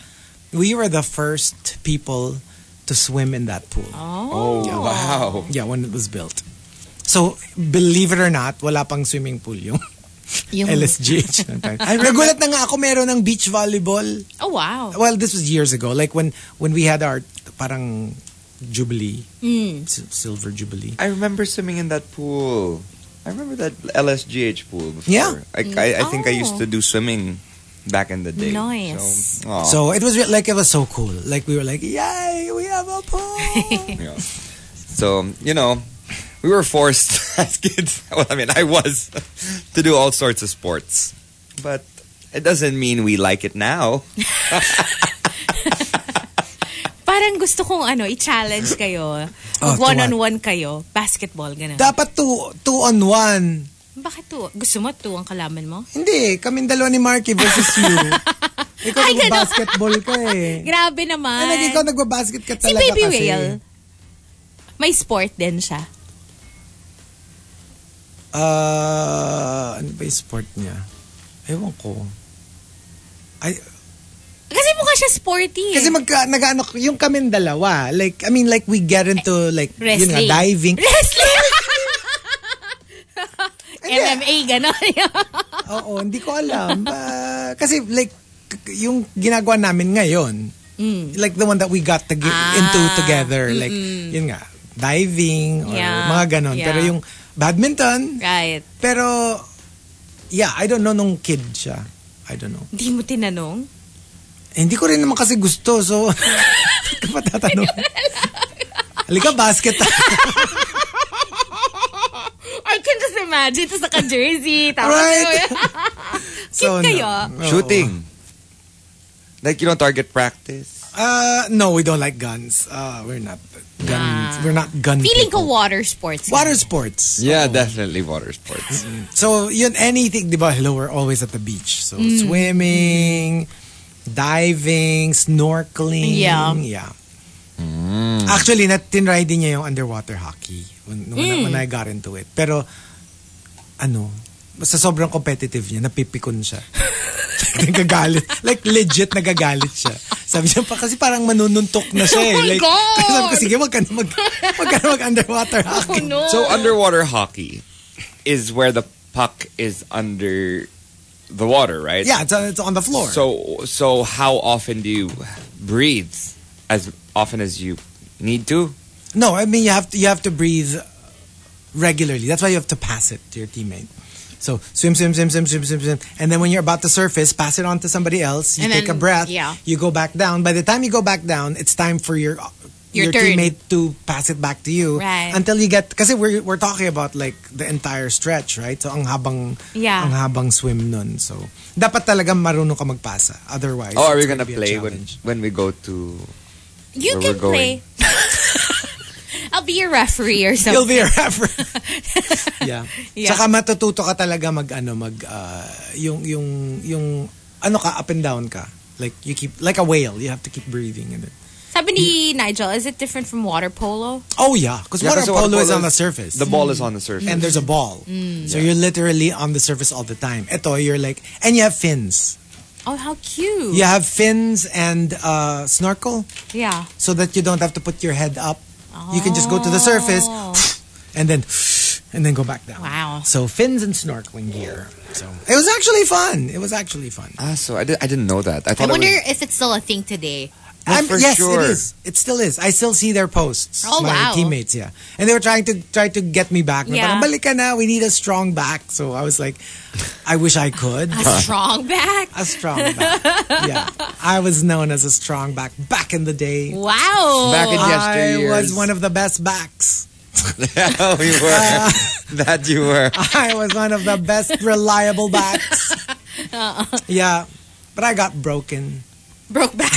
[SPEAKER 4] people to swim in that pool.
[SPEAKER 6] Wow.
[SPEAKER 4] Yeah, when it was built. So believe it or not, wala pang swimming pool yung LSGH. Nagulat na nga ako meron ng beach volleyball.
[SPEAKER 5] Oh, wow.
[SPEAKER 4] Well, this was years ago. Like when we had our parang jubilee. Silver jubilee.
[SPEAKER 6] I remember swimming in that pool. I remember that LSGH pool before.
[SPEAKER 4] Yeah.
[SPEAKER 6] I think I used to do swimming back in the day.
[SPEAKER 5] Nice.
[SPEAKER 4] So it was like, it was so cool. Like we were like, yay, we have a pool.
[SPEAKER 6] Yeah. So, we were forced as kids, well, I mean, I was, to do all sorts of sports. But it doesn't mean we like it now.
[SPEAKER 5] Parang gusto kong i-challenge kayo. One-on-one kayo. Basketball, gano'n.
[SPEAKER 4] Dapat two-on-one.
[SPEAKER 5] Bakit two? Gusto mo two ang kalaman mo?
[SPEAKER 4] Hindi. Kaming dalawa ni Marky versus you. Ikaw nagbabasketball ka eh.
[SPEAKER 5] Grabe naman.
[SPEAKER 4] Ikaw nagbabasket ka talaga
[SPEAKER 5] kasi. Si Baby
[SPEAKER 4] kasi.
[SPEAKER 5] Whale, may sport din siya.
[SPEAKER 4] Ano ba yung sport niya? Ewan ko.
[SPEAKER 5] Kasi mukha siya sporty.
[SPEAKER 4] Kasi nag-ano, yung kaming dalawa. Like, I mean, like, we get into, like,
[SPEAKER 5] wrestling.
[SPEAKER 4] Yun nga, diving.
[SPEAKER 5] Wrestling! MMA, gano'n.
[SPEAKER 4] Oo, hindi ko alam. Kasi, like, yung ginagawa namin ngayon, like the one that we got into together, like, yun nga, diving, or mga ganon.
[SPEAKER 5] Yeah.
[SPEAKER 4] Pero yung badminton.
[SPEAKER 5] Right.
[SPEAKER 4] Pero, yeah, I don't know nung kid siya. I don't know.
[SPEAKER 5] Hindi mo tinanong?
[SPEAKER 4] Hindi ko rin naman kasi gusto, so, hindi ka pa tatanong. Halika, basket.
[SPEAKER 5] I can just imagine, ito sa ka-jersey.
[SPEAKER 4] Right.
[SPEAKER 5] Cute kayo.
[SPEAKER 6] Shooting. Like, target practice.
[SPEAKER 4] No, we don't like guns. We're not guns. We're not gun
[SPEAKER 5] Feeling
[SPEAKER 4] people.
[SPEAKER 5] ko water sports.
[SPEAKER 4] Water sports.
[SPEAKER 6] Yeah, definitely water sports.
[SPEAKER 4] So, yun, anything, di ba? Hello, we're always at the beach. So, swimming, diving, snorkeling.
[SPEAKER 5] Yeah.
[SPEAKER 4] Actually, tinry din niya yung underwater hockey when I got into it. Pero, sa sobrang competitive niya, napipikon siya. Nagagalit. Like, legit nagagalit siya. Sabi niya pa, kasi parang manununtok na siya eh.
[SPEAKER 5] Oh my
[SPEAKER 4] like,
[SPEAKER 5] God!
[SPEAKER 4] Sabi ko, sige, wag ka na mag-underwater hockey.
[SPEAKER 5] Oh no.
[SPEAKER 6] So underwater hockey is where the puck is under the water, right?
[SPEAKER 4] Yeah, it's on the floor.
[SPEAKER 6] So how often do you breathe? As often as you need to?
[SPEAKER 4] No, I mean, you have to breathe regularly. That's why you have to pass it to your teammate. So swim. And then when you're about to surface, pass it on to somebody else. You take a breath.
[SPEAKER 5] Yeah.
[SPEAKER 4] You go back down. By the time you go back down, it's time for your
[SPEAKER 5] turn.
[SPEAKER 4] teammate to pass it back to you.
[SPEAKER 5] Right.
[SPEAKER 4] Until you get, kasi we're talking about like the entire stretch, right? So ang habang swim nun. So dapat talaga marunong ka magpasa. Otherwise,
[SPEAKER 6] are we
[SPEAKER 4] it's
[SPEAKER 6] gonna
[SPEAKER 4] be a
[SPEAKER 6] play
[SPEAKER 4] challenge.
[SPEAKER 6] when we go to
[SPEAKER 5] You
[SPEAKER 6] where
[SPEAKER 5] can
[SPEAKER 6] we're going?
[SPEAKER 5] play. I'll be your referee or something.
[SPEAKER 4] You'll be a referee. Yeah.
[SPEAKER 5] Yeah.
[SPEAKER 4] Saka matututo ka talaga yung up and down ka. Like you keep, like a whale, you have to keep breathing in it.
[SPEAKER 5] Sabi ni Nigel, is it different from water polo?
[SPEAKER 4] Oh yeah, because water polo is on the surface.
[SPEAKER 6] The ball is on the surface.
[SPEAKER 4] And there's a ball. So you're literally on the surface all the time. Ito, you're like, and you have fins.
[SPEAKER 5] Oh, how cute.
[SPEAKER 4] You have fins and snorkel
[SPEAKER 5] Yeah.
[SPEAKER 4] so that you don't have to put your head up. You can just go to the surface and then go back down.
[SPEAKER 5] Wow.
[SPEAKER 4] So fins and snorkeling gear. So it was actually fun.
[SPEAKER 6] So I didn't know that. I
[SPEAKER 5] I
[SPEAKER 6] thought
[SPEAKER 5] wonder
[SPEAKER 6] it was,
[SPEAKER 5] if it's still a thing today.
[SPEAKER 4] Yes,
[SPEAKER 6] sure.
[SPEAKER 4] it is. It still is. I still see their posts.
[SPEAKER 5] Oh,
[SPEAKER 4] my
[SPEAKER 5] wow.
[SPEAKER 4] teammates, yeah. And they were trying to get me back.
[SPEAKER 5] Yeah.
[SPEAKER 4] Parang, balik ka na, we need a strong back. So I was like, I wish I could.
[SPEAKER 5] A strong back.
[SPEAKER 4] A strong back. Yeah. I was known as a strong back in the day.
[SPEAKER 5] Wow.
[SPEAKER 6] Back in
[SPEAKER 4] I
[SPEAKER 6] yesteryears.
[SPEAKER 4] was one of the best backs.
[SPEAKER 6] Oh, you were. That you were.
[SPEAKER 4] I was one of the best reliable backs. Yeah. But I got broken.
[SPEAKER 5] Broke back.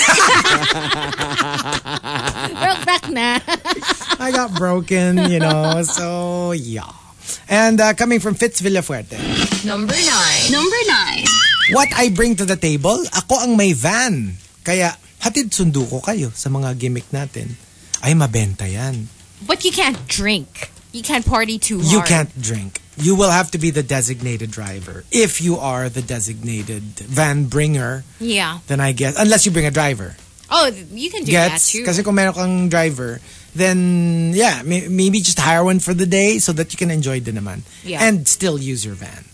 [SPEAKER 5] Broke back na.
[SPEAKER 4] I got broken, so yeah. And coming from Fitz Villafuerte.
[SPEAKER 1] Number 9.
[SPEAKER 4] What I bring to the table, ako ang may van. Kaya hatid sundo ko kayo sa mga gimmick natin. Ay, mabenta yan.
[SPEAKER 5] But you can't drink. You can't party too hard.
[SPEAKER 4] You can't drink. You will have to be the designated driver. If you are the designated van bringer,
[SPEAKER 5] Yeah.
[SPEAKER 4] then I guess, unless you bring a driver.
[SPEAKER 5] Oh, you can do that too.
[SPEAKER 4] Kasi kung meron kang driver, then yeah, maybe just hire one for the day so that you can enjoy din naman.
[SPEAKER 5] Yeah.
[SPEAKER 4] And still use your van.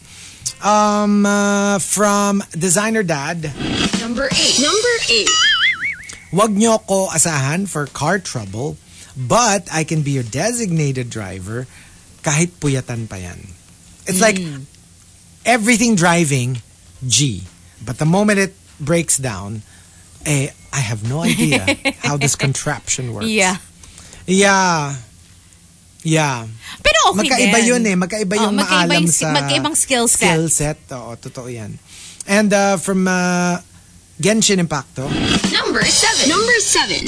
[SPEAKER 4] From Designer Dad,
[SPEAKER 1] Number 8.
[SPEAKER 4] wag nyo ko asahan for car trouble, but I can be your designated driver kahit puyatan pa yan. It's like everything driving, G. But the moment it breaks down, I have no idea how this contraption works.
[SPEAKER 5] Yeah.
[SPEAKER 4] Yeah.
[SPEAKER 5] Pero okay
[SPEAKER 4] Magkaiba
[SPEAKER 5] din.
[SPEAKER 4] yun eh. Magkaiba yung maalam sa
[SPEAKER 5] magkaibang skill set.
[SPEAKER 4] skill set. Oo, totoo yan. And from Genshin Impacto,
[SPEAKER 1] Number 7.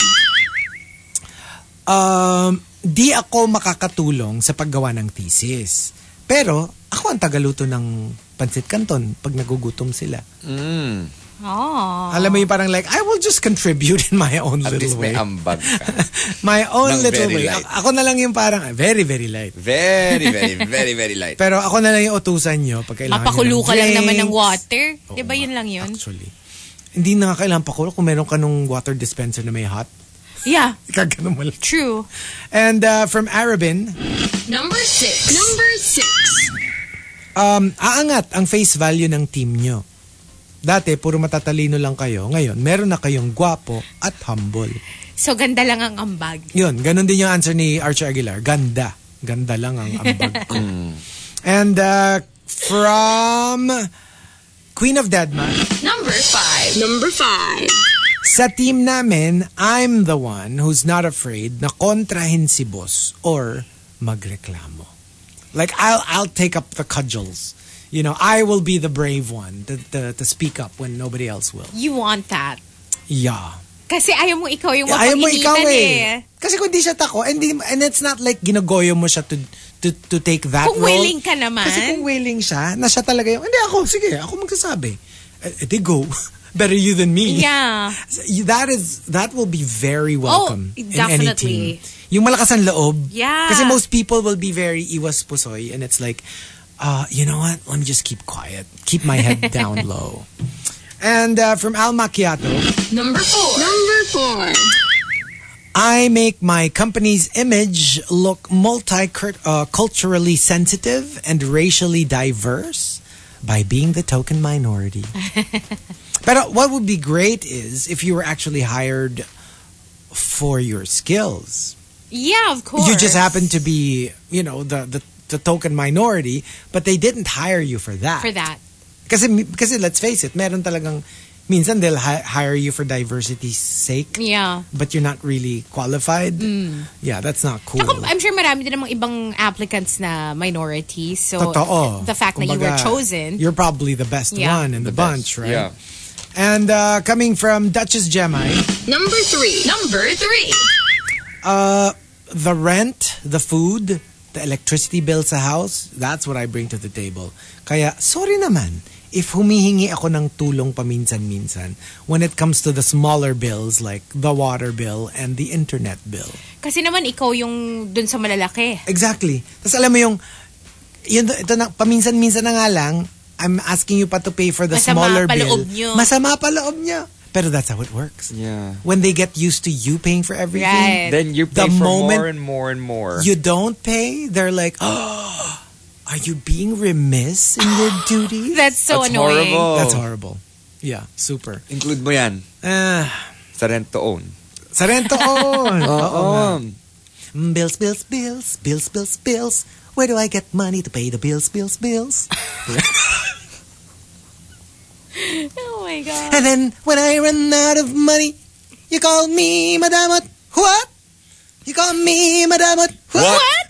[SPEAKER 4] di ako makakatulong sa paggawa ng thesis. Pero ako ang tagaluto ng pansit canton pag nagugutom sila.
[SPEAKER 5] Oh.
[SPEAKER 4] Alam mo yung parang like, I will just contribute in my own
[SPEAKER 6] At
[SPEAKER 4] little
[SPEAKER 6] least
[SPEAKER 4] way.
[SPEAKER 6] may ambag ka.
[SPEAKER 4] My own
[SPEAKER 6] Ng
[SPEAKER 4] little
[SPEAKER 6] very
[SPEAKER 4] way.
[SPEAKER 6] light.
[SPEAKER 4] Ako na lang yung parang, very, very light.
[SPEAKER 6] Very, very, very, very light.
[SPEAKER 4] Pero ako na lang yung utusan nyo pag kailangan
[SPEAKER 5] Mapakulo
[SPEAKER 4] nyo ng
[SPEAKER 5] ka lang naman ng
[SPEAKER 4] drinks.
[SPEAKER 5] water.
[SPEAKER 4] Oo
[SPEAKER 5] Diba yun
[SPEAKER 4] nga,
[SPEAKER 5] lang yun?
[SPEAKER 4] Actually. Hindi na nga kailangan pakulo kung meron ka nung water dispenser na may hot.
[SPEAKER 5] Yeah.
[SPEAKER 4] Kagano mo lang.
[SPEAKER 5] True.
[SPEAKER 4] And from Arabin,
[SPEAKER 1] Number 6.
[SPEAKER 4] aangat ang face value ng team nyo. Dati, puro matatalino lang kayo. Ngayon, meron na kayong gwapo at humble.
[SPEAKER 5] So, ganda lang ang ambag.
[SPEAKER 4] Yun, ganun din yung answer ni Archie Aguilar. Ganda. Ganda lang ang ambag ko. And from Queen of Deadman,
[SPEAKER 1] Number 5.
[SPEAKER 4] sa team namin, I'm the one who's not afraid na kontrahin si boss or magreklamo. Like, I'll take up the cudgels. I will be the brave one to speak up when nobody else will.
[SPEAKER 5] You want that.
[SPEAKER 4] Yeah.
[SPEAKER 5] Kasi ayaw mo ikaw yung mapag-initan eh.
[SPEAKER 4] Kasi kung di siya tako, and it's not like ginagoyo mo siya to take that
[SPEAKER 5] kung
[SPEAKER 4] role.
[SPEAKER 5] Kung willing ka naman.
[SPEAKER 4] Kasi kung willing siya, na siya talaga yung, hindi ako, sige, ako magsasabi. They go. Better you than me.
[SPEAKER 5] Yeah.
[SPEAKER 4] That will be very welcome in any team. Yung malakas ang loob.
[SPEAKER 5] Yeah.
[SPEAKER 4] Kasi most people will be very iwas pusoy and it's like, you know what? Let me just keep quiet. Keep my head down low. And from Al Macchiato.
[SPEAKER 1] Number 4.
[SPEAKER 4] I make my company's image look multi-culturally sensitive and racially diverse by being the token minority. But what would be great is if you were actually hired for your skills.
[SPEAKER 5] Yeah, of course.
[SPEAKER 4] You just happen to be, the token minority, but they didn't hire you for that. Kasi let's face it, meron talagang, minsan they'll hire you for diversity's sake.
[SPEAKER 5] Yeah.
[SPEAKER 4] But you're not really qualified. Yeah, that's not cool.
[SPEAKER 5] I'm sure marami din namang ibang applicants na minorities. So
[SPEAKER 4] Totoo.
[SPEAKER 5] The fact that you were chosen.
[SPEAKER 4] You're probably the best one in the bunch, right?
[SPEAKER 6] Yeah.
[SPEAKER 4] And coming from Duchess Gemai.
[SPEAKER 1] Number 3.
[SPEAKER 4] The rent, the food, the electricity bill sa house, that's what I bring to the table. Kaya, sorry naman, if humihingi ako ng tulong paminsan-minsan when it comes to the smaller bills like the water bill and the internet bill.
[SPEAKER 5] Kasi naman ikaw yung dun sa malalaki.
[SPEAKER 4] Exactly. Tapos alam mo ito na, paminsan-minsan na nga lang, I'm asking you pa to pay for the smaller bill. Masama pa loob niya. Pero that's how it works.
[SPEAKER 6] Yeah.
[SPEAKER 4] When they get used to you paying for everything,
[SPEAKER 5] right.
[SPEAKER 6] Then you pay for more and more and more.
[SPEAKER 4] You don't pay, they're like, oh, are you being remiss in your duties?
[SPEAKER 5] That's so annoying.
[SPEAKER 6] Horrible.
[SPEAKER 4] That's horrible. Yeah, super.
[SPEAKER 6] Include mo yan. Sa rent to own.
[SPEAKER 4] Sa rent to own.
[SPEAKER 6] Oo.
[SPEAKER 4] Bills. Where do I get money to pay the bills?
[SPEAKER 5] Oh my God.
[SPEAKER 4] And then when I run out of money, you call me Madam what? You call me Madam what?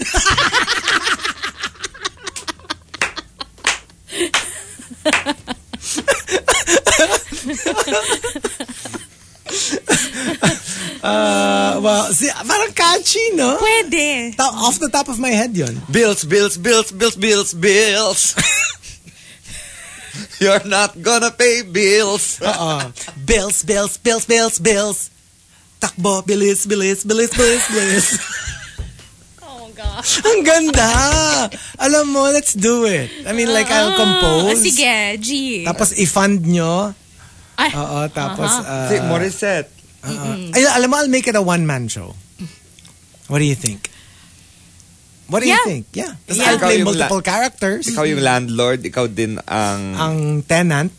[SPEAKER 4] Well, see, parang catchy, no?
[SPEAKER 5] Pwede.
[SPEAKER 4] Off the top of my head yun.
[SPEAKER 6] Bills. You're not gonna pay bills.
[SPEAKER 4] Bills. Takbo, bilis.
[SPEAKER 5] Oh, God.
[SPEAKER 4] Ang ganda. Alam mo, let's do it. I mean, like, I'll compose.
[SPEAKER 5] Sige, G.
[SPEAKER 4] Tapos, i-fund nyo. Tapos,
[SPEAKER 6] Si Morissette.
[SPEAKER 4] alam mo, I'll make it a one-man show. What do you think? What do you think? Yeah. I'll play multiple characters.
[SPEAKER 6] Ikaw yung landlord, ikaw din ang
[SPEAKER 4] tenant.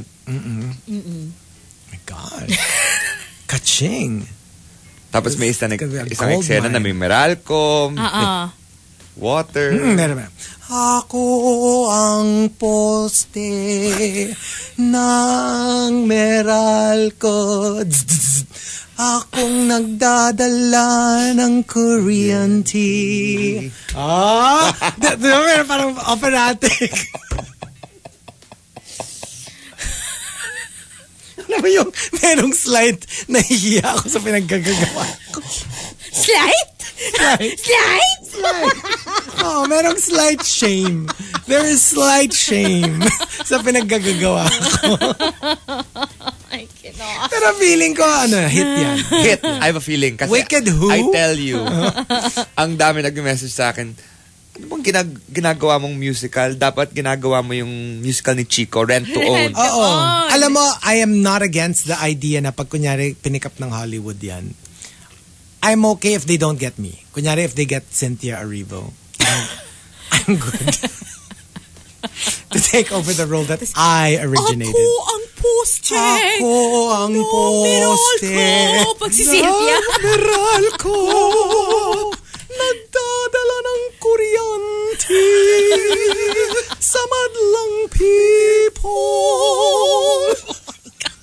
[SPEAKER 6] My
[SPEAKER 4] God. Kaching.
[SPEAKER 6] Tapos may isang eksena na may Meralco, water.
[SPEAKER 4] Ako ang poste ng Meralco. Akong nagdadala ng Korean tea. Diba parang operatic. Alam mo yung merong slight nahihiya ako sa pinaggagawa ko.
[SPEAKER 5] Slight?
[SPEAKER 4] Oh, merong slight shame. There is slight shame sa pinaggagawa ko.
[SPEAKER 5] I cannot.
[SPEAKER 4] Pero feeling ko, hit yan.
[SPEAKER 6] Hit. I have a feeling. Kasi
[SPEAKER 4] Wicked who?
[SPEAKER 6] I tell you, ang dami nag-message sa akin, ano bang ginagawa mong musical? Dapat ginagawa mo yung musical ni Chico, Rent to Own.
[SPEAKER 4] Oo. Alam mo, I am not against the idea na pag kunyari pinik up ng Hollywood yan. I'm okay if they don't get me. Kunyari if they get Cynthia Erivo. I'm good. To take over the role that I originated.
[SPEAKER 5] Ako ang poste. Pag si Cynthia.
[SPEAKER 4] Meralco. Nagdadala ng kuryente sa madlang people.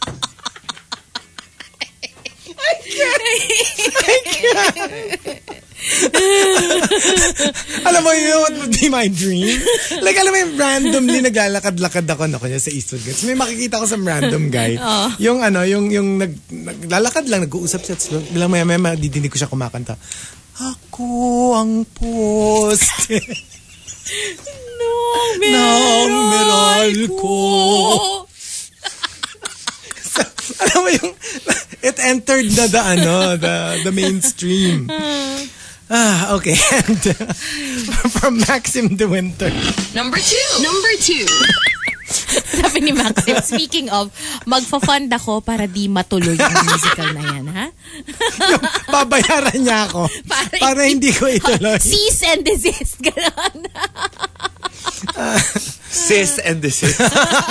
[SPEAKER 4] I can't. Alam mo, you know what would be my dream? Like, alam mo yung randomly naglalakad-lakad ako na kunya sa Eastwood Gets. May makikita ko sa random guy. Yung naglalakad lang, nag-uusap sa bilang maya madidinig ko siya kumakanta. Ako ang poste. Ng meral ko. So, alam mo yung, it entered the mainstream. Okay. And from Maxim De Winter.
[SPEAKER 1] Number two.
[SPEAKER 5] Sabi ni Maxim, speaking of, magfa-fund ako para di matuloy yung musical na yan, ha?
[SPEAKER 4] Yung babayaran niya ako para hindi ko ituloy.
[SPEAKER 5] Cease and desist. Ganon.
[SPEAKER 6] Sis and desist.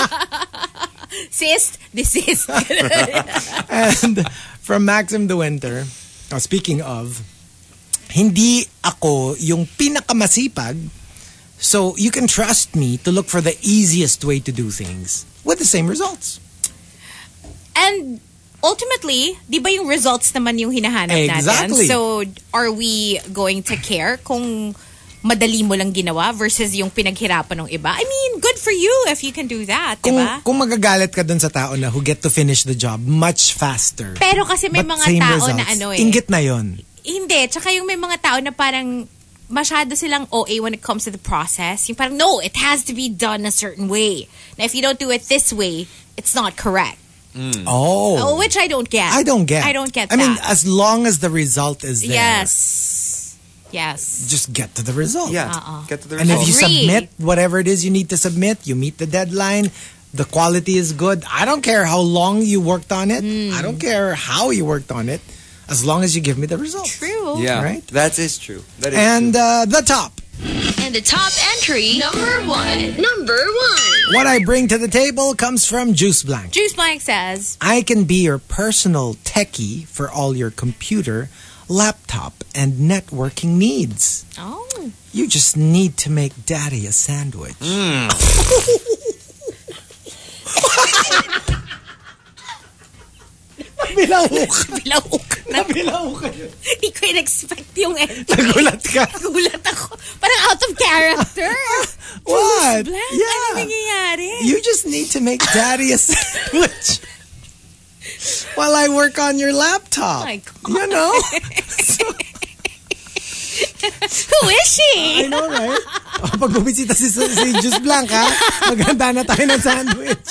[SPEAKER 5] Sis, desist.
[SPEAKER 4] And from Maxim De Winter, speaking of, hindi ako yung pinakamasipag, so you can trust me to look for the easiest way to do things with the same results.
[SPEAKER 5] And ultimately, di ba yung results naman yung hinahanap
[SPEAKER 4] exactly.
[SPEAKER 5] natin? So, are we going to care kung madali mo lang ginawa versus yung pinaghirapan ng iba? I mean, good for you if you can do that, di ba?
[SPEAKER 4] Kung magagalit ka dun sa tao na who get to finish the job much faster.
[SPEAKER 5] Pero kasi may mga tao results. Na
[SPEAKER 4] Inggit na yon.
[SPEAKER 5] Hindi. Tsaka yung may mga tao na parang masyado silang OA when it comes to the process. Yung parang, no, it has to be done a certain way. Now, if you don't do it this way, it's not correct.
[SPEAKER 4] Oh.
[SPEAKER 5] Which I don't get.
[SPEAKER 4] I don't get
[SPEAKER 5] that.
[SPEAKER 4] I mean, as long as the result is there.
[SPEAKER 5] Yes.
[SPEAKER 4] Just get to the result.
[SPEAKER 6] Yeah. Get to the result.
[SPEAKER 4] And if you submit whatever it is you need to submit, you meet the deadline, the quality is good. I don't care how long you worked on it. I don't care how you worked on it. As long as you give me the result.
[SPEAKER 5] True.
[SPEAKER 6] Yeah.
[SPEAKER 4] Right?
[SPEAKER 6] That is true.
[SPEAKER 4] And the top.
[SPEAKER 1] And the top entry, number one.
[SPEAKER 4] What I bring to the table comes from Juice Blank.
[SPEAKER 5] Juice Blank says,
[SPEAKER 4] I can be your personal techie for all your computer, laptop, and networking needs.
[SPEAKER 5] Oh.
[SPEAKER 4] You just need to make daddy a sandwich.
[SPEAKER 5] Nabilahok. Hindi ko in-expect yung entry.
[SPEAKER 4] Nagulat ka?
[SPEAKER 5] Nagulat ako. Parang out of character.
[SPEAKER 4] What?
[SPEAKER 5] Blank.
[SPEAKER 4] Yeah.
[SPEAKER 5] Ano nangyayari?
[SPEAKER 4] You just need to make daddy a sandwich while I work on your laptop.
[SPEAKER 5] Oh my God.
[SPEAKER 4] You know?
[SPEAKER 5] Who is she?
[SPEAKER 4] I know, right? Pag bumisita si Juice Blank, ha? Maghanda na tayo ng sandwich.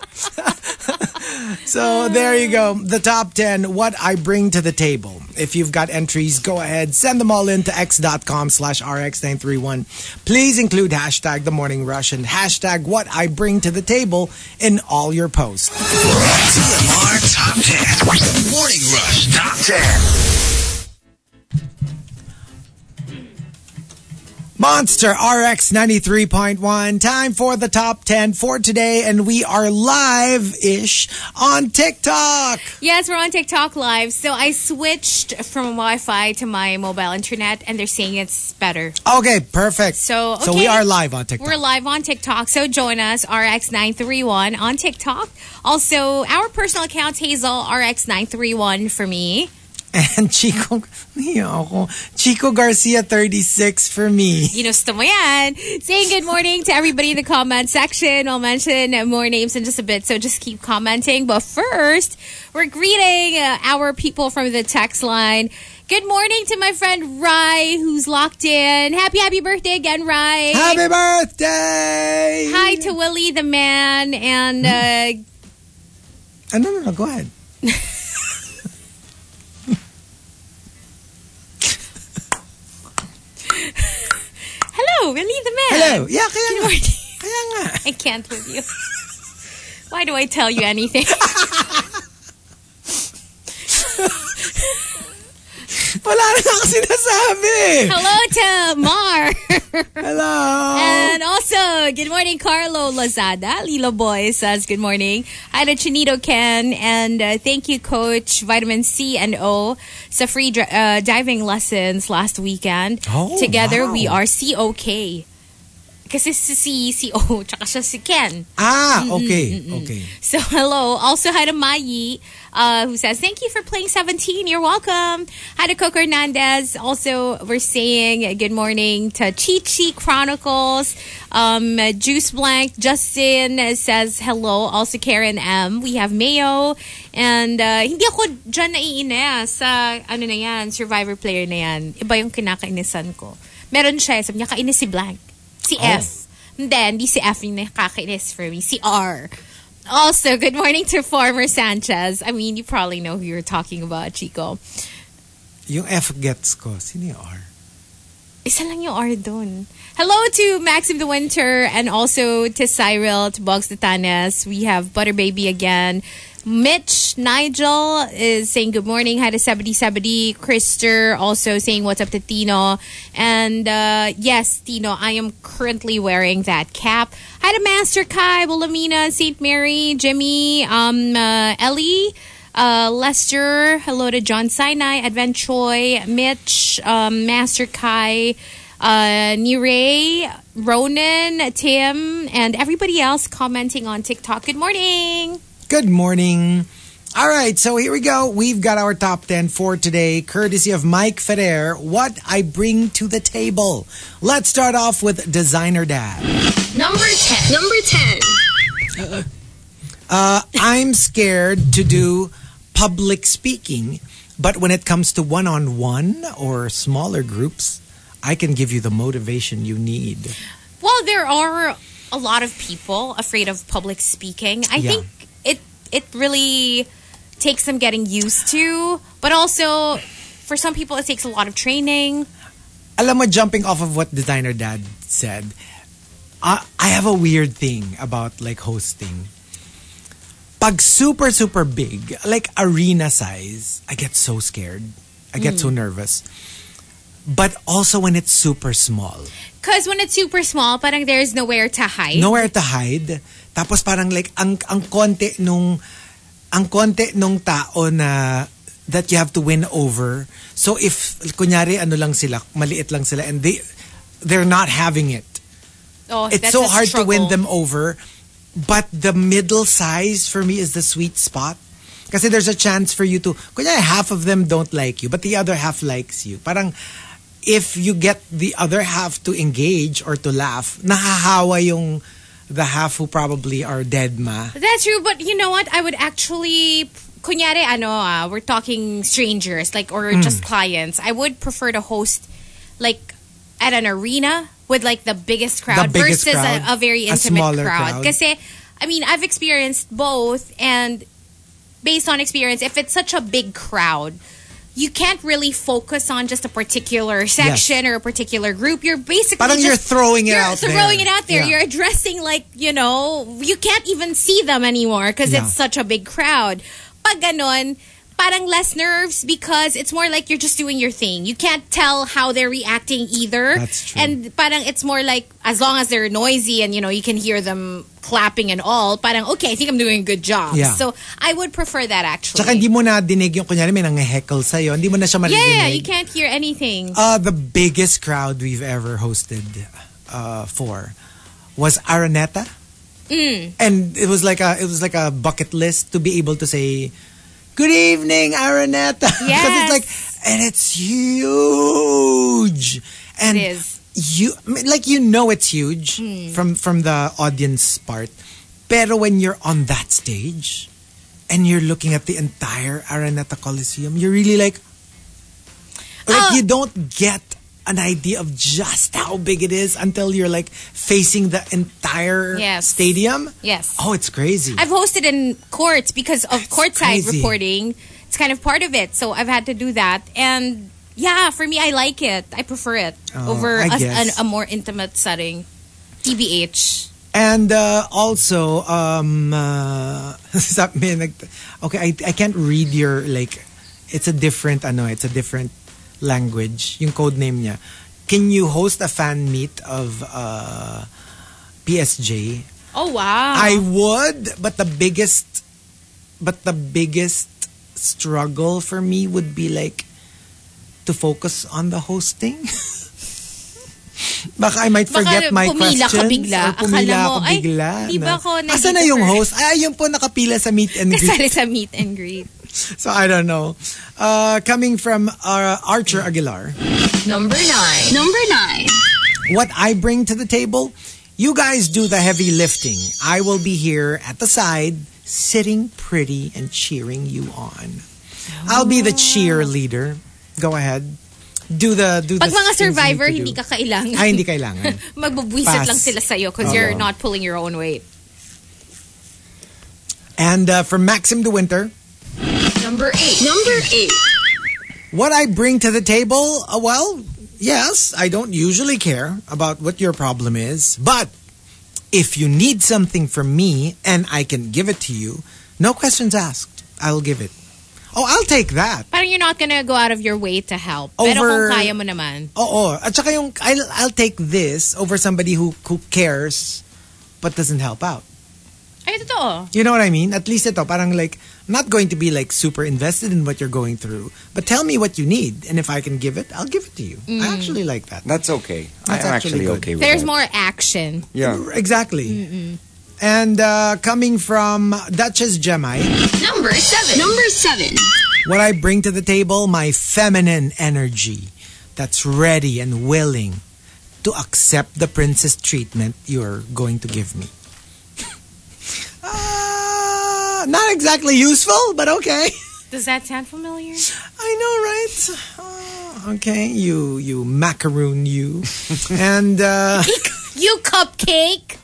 [SPEAKER 4] So there you go. The top 10, what I bring to the table. If you've got entries, go ahead. Send them all in to x.com/rx931. Please include hashtag The Morning Rush and hashtag what I bring to the table in all your posts.
[SPEAKER 3] TMR Top 10. Morning Rush Top 10.
[SPEAKER 4] Monster RX 93.1. Time for the top 10 for today, and we are live-ish on TikTok.
[SPEAKER 5] Yes, we're on TikTok live. So I switched from Wi-Fi to my mobile internet, and they're saying it's better.
[SPEAKER 4] Okay, perfect.
[SPEAKER 5] So
[SPEAKER 4] we are live on TikTok.
[SPEAKER 5] We're live on TikTok. So join us, RX931 on TikTok. Also, our personal accounts, Hazel, RX931 for me.
[SPEAKER 4] And Chico Garcia 36 for me.
[SPEAKER 5] Ginusto mo yan. Saying good morning to everybody in the comment section. I'll mention more names in just a bit, so just keep commenting. But first, we're greeting our people from the text line. Good morning to my friend Rai, who's locked in. Happy birthday again, Rai.
[SPEAKER 4] Happy birthday!
[SPEAKER 5] Hi to Willie the man and...
[SPEAKER 4] No, go ahead.
[SPEAKER 5] Hello, Willie the man.
[SPEAKER 4] Hello. Yeah, kaya nga.
[SPEAKER 5] Kaya nga. I can't with you. Why do I tell you anything?
[SPEAKER 4] Wala na ako sinasabi.
[SPEAKER 5] Hello to Mar.
[SPEAKER 4] Hello.
[SPEAKER 5] And also, good morning, Carlo Lazada. Lilo Boy says good morning. Hi to Chinito Ken. And thank you, Coach Vitamin C and O, sa free diving lessons last weekend.
[SPEAKER 4] Oh,
[SPEAKER 5] Together,
[SPEAKER 4] wow.
[SPEAKER 5] we are COK. Kasi si O, tsaka siya si Ken.
[SPEAKER 4] Okay. Okay.
[SPEAKER 5] So, hello. Also, hi to Mayi, who says, thank you for playing 17. You're welcome. Hi to Coco Hernandez. Also, we're saying good morning to Chichi Chronicles. Juice Blank. Justin says hello. Also, Karen M. We have Mayo. And, hindi ako dyan naiinis sa, ano na yan, Survivor player na yan. Iba yung kinakainisan ko. Meron siya, sabi niya, kainis si Blank. Si F. And then, di si F yung nakakainis for me. Si R. Also, good morning to Farmer Sanchez. I mean, you probably know who you're talking about, Chico.
[SPEAKER 4] Yung F gets ko. Sino yung R?
[SPEAKER 5] Isa lang yung R dun. Hello to Maxim the Winter and also to Cyril, to Bugs the Tanes. We have Butter Baby again. Mitch Nigel is saying good morning. Hi to 7070. Krister also saying what's up to Tino. And yes, Tino, I am currently wearing that cap. Hi to Master Kai, Wilhelmina, St. Mary, Jimmy, Ellie, Lester. Hello to John Sinai, Advent Choi, Mitch, Master Kai, Nirei, Ronan, Tim, and everybody else commenting on TikTok. Good morning.
[SPEAKER 4] Good morning. All right, so here we go. We've got our top 10 for today, courtesy of Mike Ferrer. What I bring to the table. Let's start off with Designer Dad.
[SPEAKER 1] Number 10. Number 10.
[SPEAKER 4] I'm scared to do public speaking, but when it comes to one-on-one or smaller groups, I can give you the motivation you need.
[SPEAKER 5] Well, there are a lot of people afraid of public speaking. I think it really takes some getting used to, but also for some people it takes a lot of training.
[SPEAKER 4] Alam mo, jumping off of what Designer Dad said, I have a weird thing about like hosting. Pag super, super big, like arena size, I get so scared. I get so nervous. But also when it's super small.
[SPEAKER 5] Because when it's super small, parang there's nowhere to hide.
[SPEAKER 4] Nowhere to hide. Tapos parang like ang konti nung tao na that you have to win over. So if kunyari ano lang sila, maliit lang sila and they're not having it.
[SPEAKER 5] Oh,
[SPEAKER 4] it's
[SPEAKER 5] that's
[SPEAKER 4] so
[SPEAKER 5] a
[SPEAKER 4] hard
[SPEAKER 5] struggle.
[SPEAKER 4] to win them over. But the middle size for me is the sweet spot. Kasi there's a chance for you to, kunyari half of them don't like you, but the other half likes you. Parang if you get the other half to engage or to laugh, nahahawa yung the half who probably are dead ma.
[SPEAKER 5] That's true, but you know what? I would actually, kunyari, we're talking strangers, like, or just clients. I would prefer to host, like, at an arena with, like, the biggest crowd versus a very intimate crowd. Kasi, I mean, I've experienced both, and based on experience, if it's such a big crowd, you can't really focus on just a particular section or a particular group. You're basically
[SPEAKER 4] parang you're throwing it out there.
[SPEAKER 5] Throwing it out there.
[SPEAKER 4] Yeah.
[SPEAKER 5] You're addressing, like, you can't even see them anymore because it's such a big crowd. Pag ganon, parang less nerves because it's more like you're just doing your thing. You can't tell how they're reacting either.
[SPEAKER 4] That's true.
[SPEAKER 5] And parang it's more like as long as they're noisy and, you can hear them clapping and all, parang, okay, I think I'm doing a good job. Yeah. So, I would prefer that actually.
[SPEAKER 4] Tsaka hindi mo na dinig yung kunyari may nang-heckle sa'yo. Hindi mo na siya maridinig.
[SPEAKER 5] Yeah, you can't hear anything.
[SPEAKER 4] The biggest crowd we've ever hosted for was Araneta. And it was like a bucket list to be able to say, good evening, Araneta.
[SPEAKER 5] Yes.
[SPEAKER 4] Because it's like, and it's huge. And
[SPEAKER 5] it is.
[SPEAKER 4] It's huge from the audience part. Pero when you're on that stage and you're looking at the entire Araneta Coliseum, you're really like you don't get an idea of just how big it is until you're like facing the entire stadium.
[SPEAKER 5] Yes.
[SPEAKER 4] Oh, it's crazy.
[SPEAKER 5] I've hosted in courts because of courtside reporting. It's kind of part of it. So I've had to do that. And yeah, for me, I like it. I prefer it over a more intimate setting. TBH.
[SPEAKER 4] And also, okay, I can't read your, like, it's a different language, yung code name niya. Can you host a fan meet of PSJ?
[SPEAKER 5] Oh, wow.
[SPEAKER 4] I would, but the biggest struggle for me would be like to focus on the hosting. Baka I might forget my
[SPEAKER 5] pumila
[SPEAKER 4] questions.
[SPEAKER 5] Ka bigla.
[SPEAKER 4] Or pumila ako bigla.
[SPEAKER 5] Di ba ako
[SPEAKER 4] Asa na yung host? Ay, yung po nakapila sa meet and greet.
[SPEAKER 5] Kasali sa meet and greet.
[SPEAKER 4] So I don't know. Coming from Archer Aguilar.
[SPEAKER 1] Number 9.
[SPEAKER 4] What I bring to the table, you guys do the heavy lifting. I will be here at the side, sitting pretty and cheering you on. I'll be the cheerleader. Go ahead. Do the
[SPEAKER 5] Pag mga survivor, hindi ka kailangan.
[SPEAKER 4] Ay, hindi kailangan.
[SPEAKER 5] Magbubwisit lang sila sa'yo because you're not pulling your own weight.
[SPEAKER 4] And from Maxim de Winter.
[SPEAKER 1] Number 8.
[SPEAKER 4] What I bring to the table, well, yes, I don't usually care about what your problem is, but if you need something from me and I can give it to you, no questions asked, I'll give it. Oh, I'll take that.
[SPEAKER 5] Parang you're not gonna go out of your way to help. Pero kung kaya mo naman.
[SPEAKER 4] Oo. At saka yung, I'll take this over somebody who cares but doesn't help out.
[SPEAKER 5] Ay, totoo.
[SPEAKER 4] You know what I mean? At least ito, parang like, I'm not going to be like super invested in what you're going through, but tell me what you need, and if I can give it, I'll give it to you. I actually like that.
[SPEAKER 6] That's okay.
[SPEAKER 4] That's
[SPEAKER 6] I'm
[SPEAKER 4] actually
[SPEAKER 6] okay with
[SPEAKER 5] There's
[SPEAKER 6] that.
[SPEAKER 5] more action.
[SPEAKER 6] Yeah.
[SPEAKER 4] Exactly. And coming from Duchess Gemai.
[SPEAKER 1] Number 7.
[SPEAKER 4] What I bring to the table, my feminine energy that's ready and willing to accept the princess treatment you're going to give me. Not exactly useful, but okay.
[SPEAKER 5] Does that sound familiar?
[SPEAKER 4] I know, right? Okay, you macaroon, you. And,
[SPEAKER 5] You cupcake!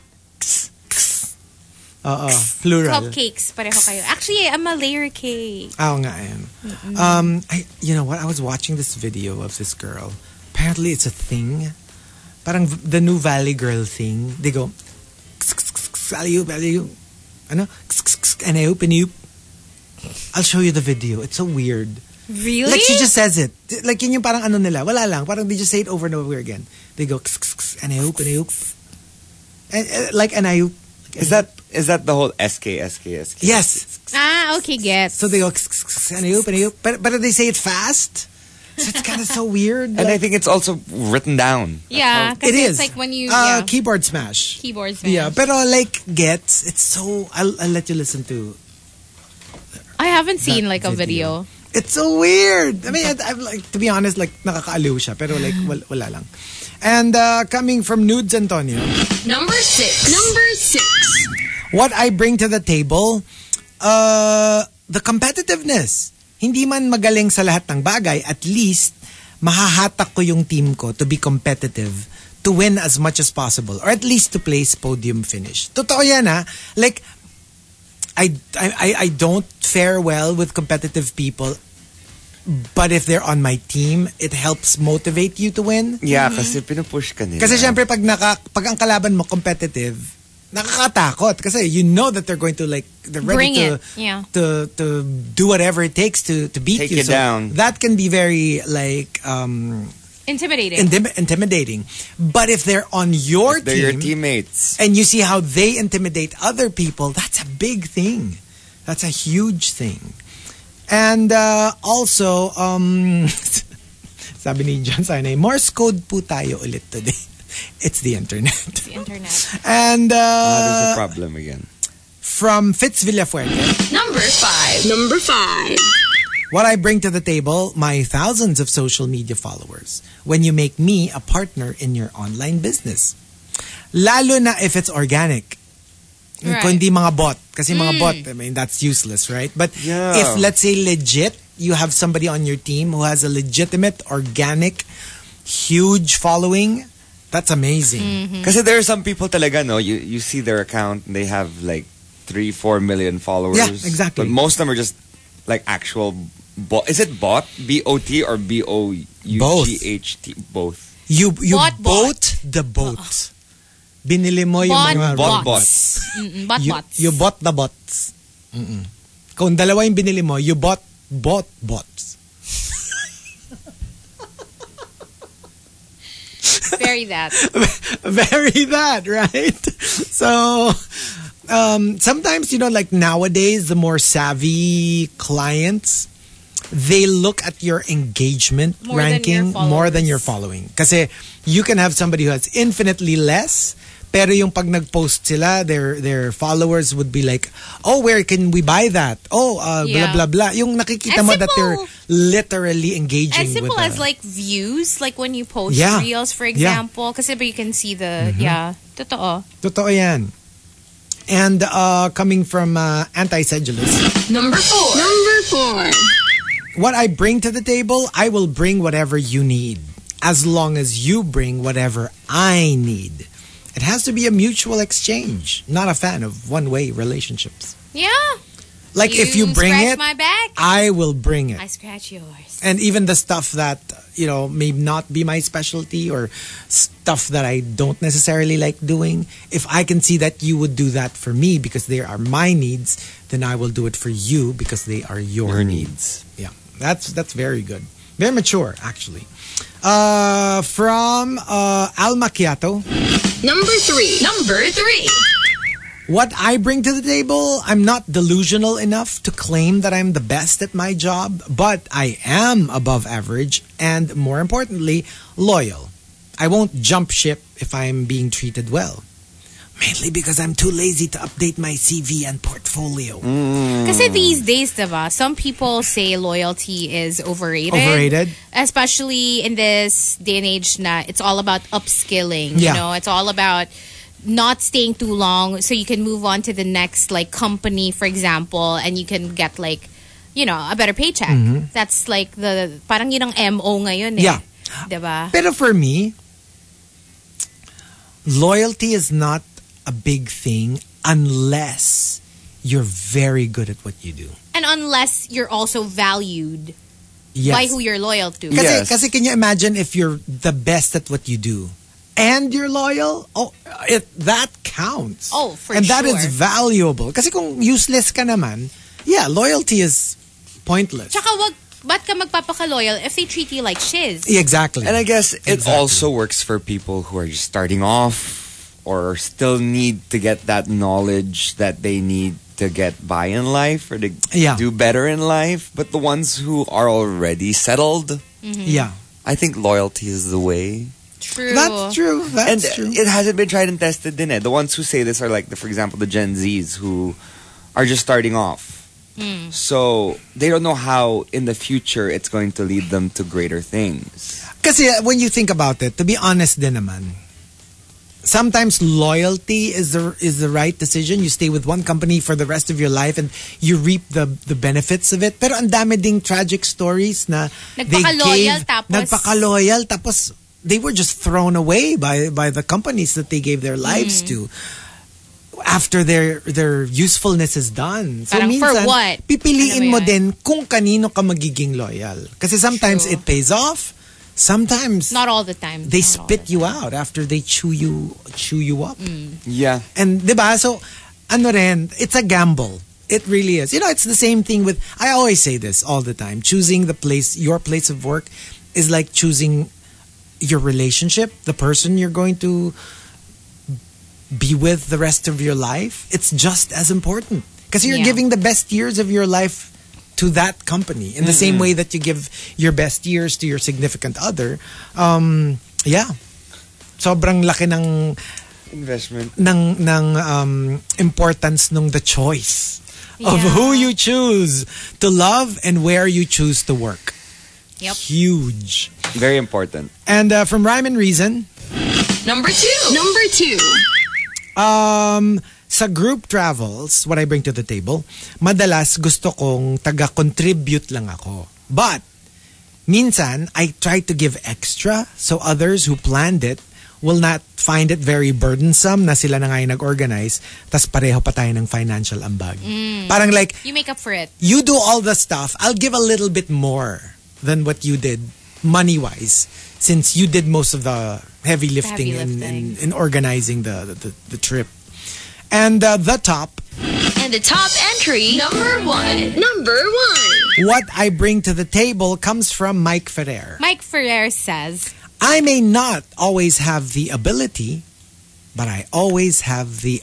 [SPEAKER 4] plural.
[SPEAKER 5] Cupcakes, pareho kayo. Actually, I'm a layer cake.
[SPEAKER 4] Oo nga yan. You know what? I was watching this video of this girl. Apparently, it's a thing. Parang the new Valley Girl thing. They go, alley-oop. Ano? And I open you. I'll show you the video. It's so weird.
[SPEAKER 5] Really?
[SPEAKER 4] Like she just says it. Like yun yung parang ano nila. Wala lang. Parang they just say it over and over again. They go, and I open you. And like, and I.
[SPEAKER 6] Is that the whole SK?
[SPEAKER 4] Yes.
[SPEAKER 5] Okay, get.
[SPEAKER 4] So they go, and I open you. But they say it fast. So it's kind of so weird.
[SPEAKER 6] And I think it's also written down.
[SPEAKER 5] Yeah,
[SPEAKER 4] it is.
[SPEAKER 5] It's like when you
[SPEAKER 4] keyboard smash.
[SPEAKER 5] Keyboard smash.
[SPEAKER 4] Yeah, pero like gets, it's so. I'll let you listen to.
[SPEAKER 5] I haven't seen like a video.
[SPEAKER 4] It's so weird. I mean, I'm like, to be honest, like nakakaaliw siya, pero like wala lang. And coming from Nudes Antonio.
[SPEAKER 1] Number 6.
[SPEAKER 4] What I bring to the table, the competitiveness. Hindi man magaling sa lahat ng bagay, at least mahahatak ko yung team ko to be competitive, to win as much as possible, or at least to place podium finish. Totoo yan ha. Like, I don't fare well with competitive people, but if they're on my team, it helps motivate you to win.
[SPEAKER 6] Yeah, kasi pinupush ka nila.
[SPEAKER 4] Kasi syempre pag ang kalaban mo competitive, nakakatakot kasi you know that they're going to like they're ready to do whatever it takes to beat
[SPEAKER 6] Take
[SPEAKER 4] you.
[SPEAKER 6] you down.
[SPEAKER 4] That can be very like intimidating. But if they're on your team,
[SPEAKER 6] they're your teammates,
[SPEAKER 4] and you see how they intimidate other people, that's a big thing. That's a huge thing. And also, sabi ni John Sinai, Morse code po tayo ulit today. It's the internet. And
[SPEAKER 6] there's a problem again.
[SPEAKER 4] From Fitz Villafuerte.
[SPEAKER 1] Number 5.
[SPEAKER 4] What I bring to the table, my thousands of social media followers. When you make me a partner in your online business. Lalo na if it's organic.
[SPEAKER 5] Right.
[SPEAKER 4] Kung hindi mga bot. Kasi mga bot, I mean, that's useless, right? But if, let's say, legit, you have somebody on your team who has a legitimate, organic, huge following, that's amazing.
[SPEAKER 6] Because there are some people talaga, no? You see their account and they have like 3-4 million followers.
[SPEAKER 4] Yeah, exactly.
[SPEAKER 6] But most of them are just like actual bot. Is it bot? B-O-T or B-O-U-G-H-T? Both.
[SPEAKER 4] You bought the boat. Binili mo yung mga
[SPEAKER 6] bots.
[SPEAKER 5] Bots.
[SPEAKER 4] You bought the bots. Kung dalawa yung binili mo, you bought bots.
[SPEAKER 5] Very that.
[SPEAKER 4] Very that, right? So, sometimes, like nowadays, the more savvy clients, they look at your engagement ranking more than your following. Kasi you can have somebody who has infinitely less, pero yung pag nag-post sila, their followers would be like, oh, where can we buy that? Oh, blah, blah, blah. Yung nakikita mo that they're literally engaging with
[SPEAKER 5] as simple as like views, like when you post reels, for example. Kasi you can see the, totoo.
[SPEAKER 4] Totoo yan. And coming from Anti-Sedulous.
[SPEAKER 1] Number 4.
[SPEAKER 4] What I bring to the table, I will bring whatever you need. As long as you bring whatever I need. It has to be a mutual exchange. Not a fan of one-way relationships.
[SPEAKER 5] Yeah.
[SPEAKER 4] Like if you bring it,
[SPEAKER 5] my back,
[SPEAKER 4] I will bring it.
[SPEAKER 5] I scratch yours.
[SPEAKER 4] And even the stuff that, may not be my specialty or stuff that I don't necessarily like doing, if I can see that you would do that for me because they are my needs, then I will do it for you because they are your needs. Yeah. That's very good. Very mature, actually. From Al Macchiato.
[SPEAKER 1] Number 3.
[SPEAKER 4] What I bring to the table, I'm not delusional enough to claim that I'm the best at my job, but I am above average and, more importantly, loyal. I won't jump ship if I'm being treated well. Mainly because I'm too lazy to update my CV and portfolio.
[SPEAKER 5] Kasi these days, diba, some people say loyalty is overrated. Especially in this day and age na it's all about upskilling. You know, it's all about not staying too long so you can move on to the next like company, for example, and you can get like, a better paycheck. That's like the parang yun ang MO ngayon eh.
[SPEAKER 4] Yeah.
[SPEAKER 5] Diba?
[SPEAKER 4] Pero for me, loyalty is not a big thing unless you're very good at what you do.
[SPEAKER 5] And unless you're also valued by who you're loyal to.
[SPEAKER 4] Kasi can you imagine if you're the best at what you do and you're loyal? Oh, that counts.
[SPEAKER 5] Oh, for
[SPEAKER 4] and
[SPEAKER 5] sure.
[SPEAKER 4] that is valuable. Kasi kung useless ka naman, loyalty is pointless.
[SPEAKER 5] Tsaka ba't ka magpapaka-loyal if they treat you like shiz?
[SPEAKER 4] Exactly.
[SPEAKER 6] And I guess it also works for people who are just starting off or still need to get that knowledge that they need to get by in life or to do better in life. But the ones who are already settled, I think loyalty is the way.
[SPEAKER 5] True.
[SPEAKER 4] That's true. That's true.
[SPEAKER 6] It hasn't been tried and tested in it. The ones who say this are like, for example, the Gen Zs who are just starting off. So they don't know how in the future it's going to lead them to greater things.
[SPEAKER 4] Kasi when you think about it, to be honest din naman, sometimes loyalty is the right decision. You stay with one company for the rest of your life and you reap the benefits of it. Pero ang dami ding tragic stories na nagpaka-loyal tapos they were just thrown away by the companies that they gave their lives to after their usefulness is done. So
[SPEAKER 5] parang
[SPEAKER 4] minsan,
[SPEAKER 5] for what?
[SPEAKER 4] Pipiliin mo din kung kanino ka magiging loyal. Kasi sometimes it pays off. Sometimes
[SPEAKER 5] not all the time.
[SPEAKER 4] They spit you out after they chew you up.
[SPEAKER 6] Yeah.
[SPEAKER 4] And diba? So it's a gamble. It really is. It's the same thing with, I always say this all the time. Choosing your place of work is like choosing your relationship, the person you're going to be with the rest of your life. It's just as important. Because you're giving the best years of your life to that company in the same way that you give your best years to your significant other. Sobrang laki ng
[SPEAKER 6] investment
[SPEAKER 4] ng importance nung the choice of who you choose to love and where you choose to work.
[SPEAKER 5] Yep.
[SPEAKER 6] Huge. Very important.
[SPEAKER 4] And from Rhyme and Reason,
[SPEAKER 1] Number two.
[SPEAKER 4] Sa group travels, what I bring to the table, madalas gusto kong taga-contribute lang ako. But, minsan, I try to give extra so others who planned it will not find it very burdensome na sila na nga yung nag-organize tas pareho pa tayo ng financial ambag. Parang like,
[SPEAKER 5] you make up for it.
[SPEAKER 4] You do all the stuff, I'll give a little bit more than what you did money-wise since you did most of the heavy lifting, in organizing the trip. And the top.
[SPEAKER 1] And the top entry, number one.
[SPEAKER 4] What I bring to the table comes from Mike Ferrer.
[SPEAKER 5] Mike Ferrer says,
[SPEAKER 4] I may not always have the ability, but I always have the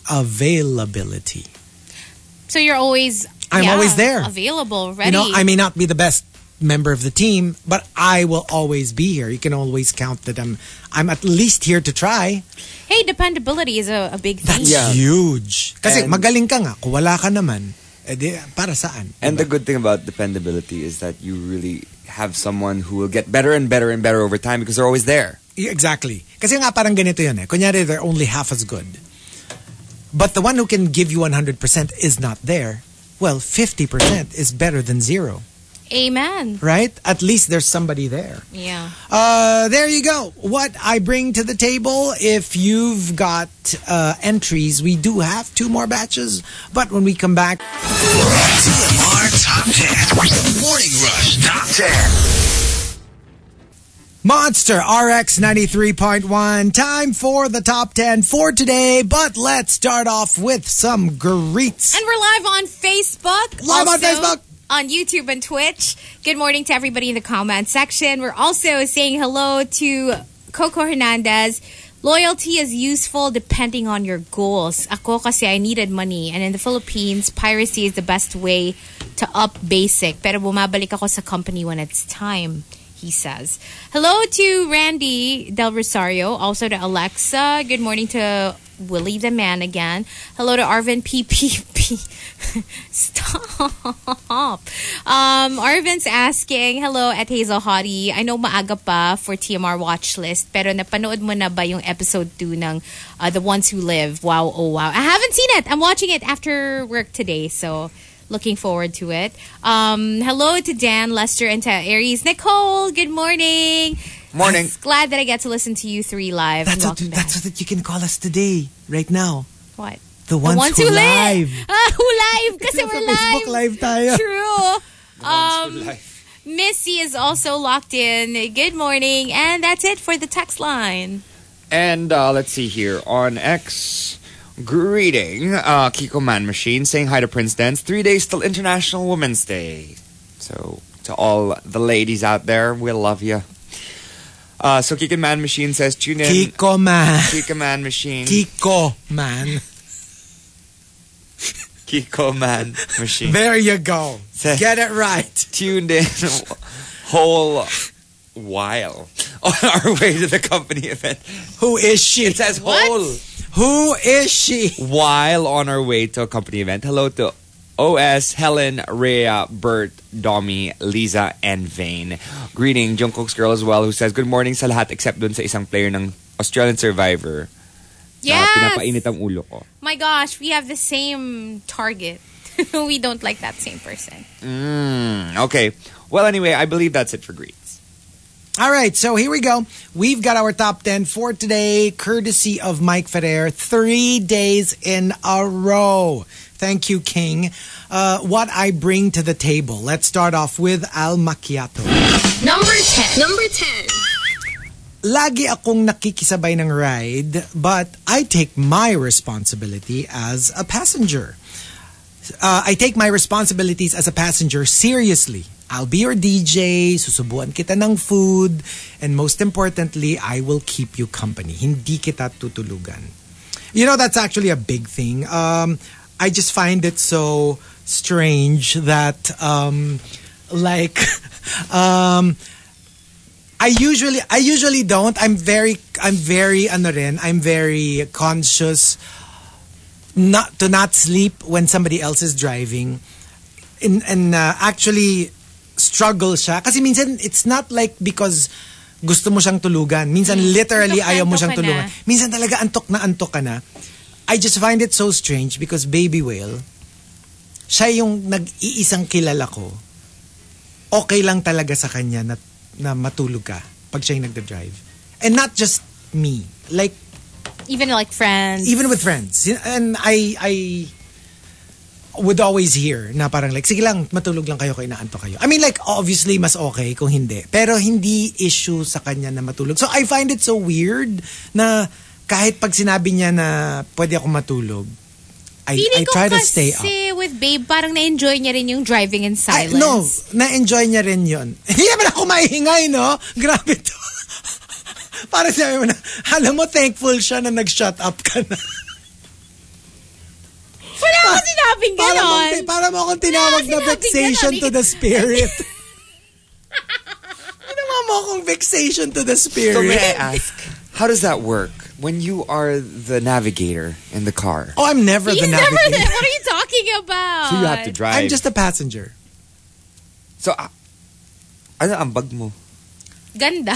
[SPEAKER 4] availability.
[SPEAKER 5] So you're always...
[SPEAKER 4] I'm always there.
[SPEAKER 5] Available, ready.
[SPEAKER 4] I may not be the best member of the team, but I will always be here. You can always count that I'm at least here to try.
[SPEAKER 5] Hey, dependability is a big thing.
[SPEAKER 4] That's huge. Kasi magaling ka nga, kung wala ka naman, para saan?
[SPEAKER 6] And the good thing about dependability is that you really have someone who will get better and better and better over time because they're always there.
[SPEAKER 4] Exactly. Kasi nga parang ganito yun eh. Kunyari, they're only half as good. But the one who can give you 100% is not there. Well, 50% is better than zero.
[SPEAKER 5] Amen.
[SPEAKER 4] Right? At least there's somebody there.
[SPEAKER 5] Yeah.
[SPEAKER 4] There you go. What I bring to the table, if you've got entries, we do have 2 more batches. But when we come back...
[SPEAKER 3] TMR Top 10. Morning Rush Top 10.
[SPEAKER 4] Monster RX 93.1. Time for the top 10 for today. But let's start off with some greets.
[SPEAKER 5] And we're live on Facebook.
[SPEAKER 4] Live on Facebook.
[SPEAKER 5] On YouTube and Twitch. Good morning to everybody in the comment section. We're also saying hello to Coco Hernandez. Loyalty is useful depending on your goals. Ako kasi I needed money. And in the Philippines, piracy is the best way to up basic. Pero bumabalik ako sa company when it's time, he says. Hello to Randy Del Rosario. Also to Alexa. Good morning to Willie the Man again. Hello to Arvin PPP. Stop. Arvin's asking, hello at Hazel Hottie. I know maaga pa for TMR watch list, pero napanood mo na ba yung episode 2 ng The Ones Who Live? Wow, oh wow. I haven't seen it. I'm watching it after work today, so looking forward to it. Hello to Dan, Lester, and to Aries. Nicole, good morning.
[SPEAKER 6] Morning.
[SPEAKER 5] I'm glad that I get to listen to you 3 live.
[SPEAKER 4] That's what you can call us today, right now.
[SPEAKER 5] What?
[SPEAKER 4] The ones who live.
[SPEAKER 5] Who live? Kasi we're live.
[SPEAKER 4] Facebook live tayo.
[SPEAKER 5] True. Missy is also locked in. Good morning. And that's it for the text line.
[SPEAKER 6] And let's see here. On X, greeting Kiko Man Machine saying hi to Prince Dance. 3 days till International Women's Day. So to all the ladies out there, we love you. So Kiko Man Machine says tune in.
[SPEAKER 4] Kiko Man.
[SPEAKER 6] Kiko Man Machine.
[SPEAKER 4] Kiko Man.
[SPEAKER 6] Kiko Man Machine.
[SPEAKER 4] There you go. Get it right.
[SPEAKER 6] Tuned in whole while on our way to the company event.
[SPEAKER 4] Who is she?
[SPEAKER 6] It says whole.
[SPEAKER 4] Who is she?
[SPEAKER 6] While on our way to a company event. Hello to OS, Helen, Rhea, Bert, Domi, Lisa, and Vane. Greeting Jungkook's girl as well, who says, good morning sa lahat except dun sa isang player ng Australian Survivor.
[SPEAKER 5] Yes.
[SPEAKER 6] Pinapainit ang ulo ko.
[SPEAKER 5] My gosh, we have the same target. We don't like that same person.
[SPEAKER 6] Okay. Well, anyway, I believe that's it for greets.
[SPEAKER 4] All right, so here we go. We've got our top 10 for today, courtesy of Mike Ferrer. 3 days in a row. Thank you, King. What I bring to the table. Let's start off with Al Macchiato.
[SPEAKER 1] Number 10.
[SPEAKER 4] Lagi akong nakikisabay ng ride, but I take my responsibility as a passenger. I take my responsibilities as a passenger seriously. I'll be your DJ, susubuan kita ng food, and most importantly, I will keep you company. Hindi kita tutulugan. You know, that's actually a big thing. I just find it so strange that, I usually don't. I'm very conscious not to sleep when somebody else is driving, and actually struggle siya. Kasi minsan it's not like because gusto mo siyang tulugan. Minsan literally ayaw mo siyang tulugan. Minsan talaga antok ka na. I just find it so strange because Baby Whale, siya yung nag-iisang kilala ko. Okay lang talaga sa kanya na matulog ka pag siya yung nagda-drive. And not just me. Like,
[SPEAKER 5] even like friends.
[SPEAKER 4] Even with friends. And I would always hear na parang like, sige lang, matulog lang kayo, inaantok kayo. I mean, like, obviously, mas okay kung hindi. Pero hindi issue sa kanya na matulog. So, I find it so weird na kahit pag sinabi niya na pwede ako matulog, I try to stay up.
[SPEAKER 5] Kasi with Babe, parang na-enjoy niya rin yung driving in silence.
[SPEAKER 4] No, na-enjoy niya rin yun. Hindi naman ako maingay, no? Grabe to. Parang sabi mo na, alam mo, thankful siya na nag-shut up ka na.
[SPEAKER 5] Wala akong sinabing gano'n.
[SPEAKER 4] Para mo akong tinawag na vexation to the spirit. mo akong vexation to the spirit.
[SPEAKER 6] So may I ask, how does that work when you are the navigator in the car?
[SPEAKER 4] Oh, I'm never the navigator.
[SPEAKER 5] What are you talking about?
[SPEAKER 6] So you have to drive.
[SPEAKER 4] I'm just a passenger.
[SPEAKER 6] So, ano ang bag mo?
[SPEAKER 5] Ganda.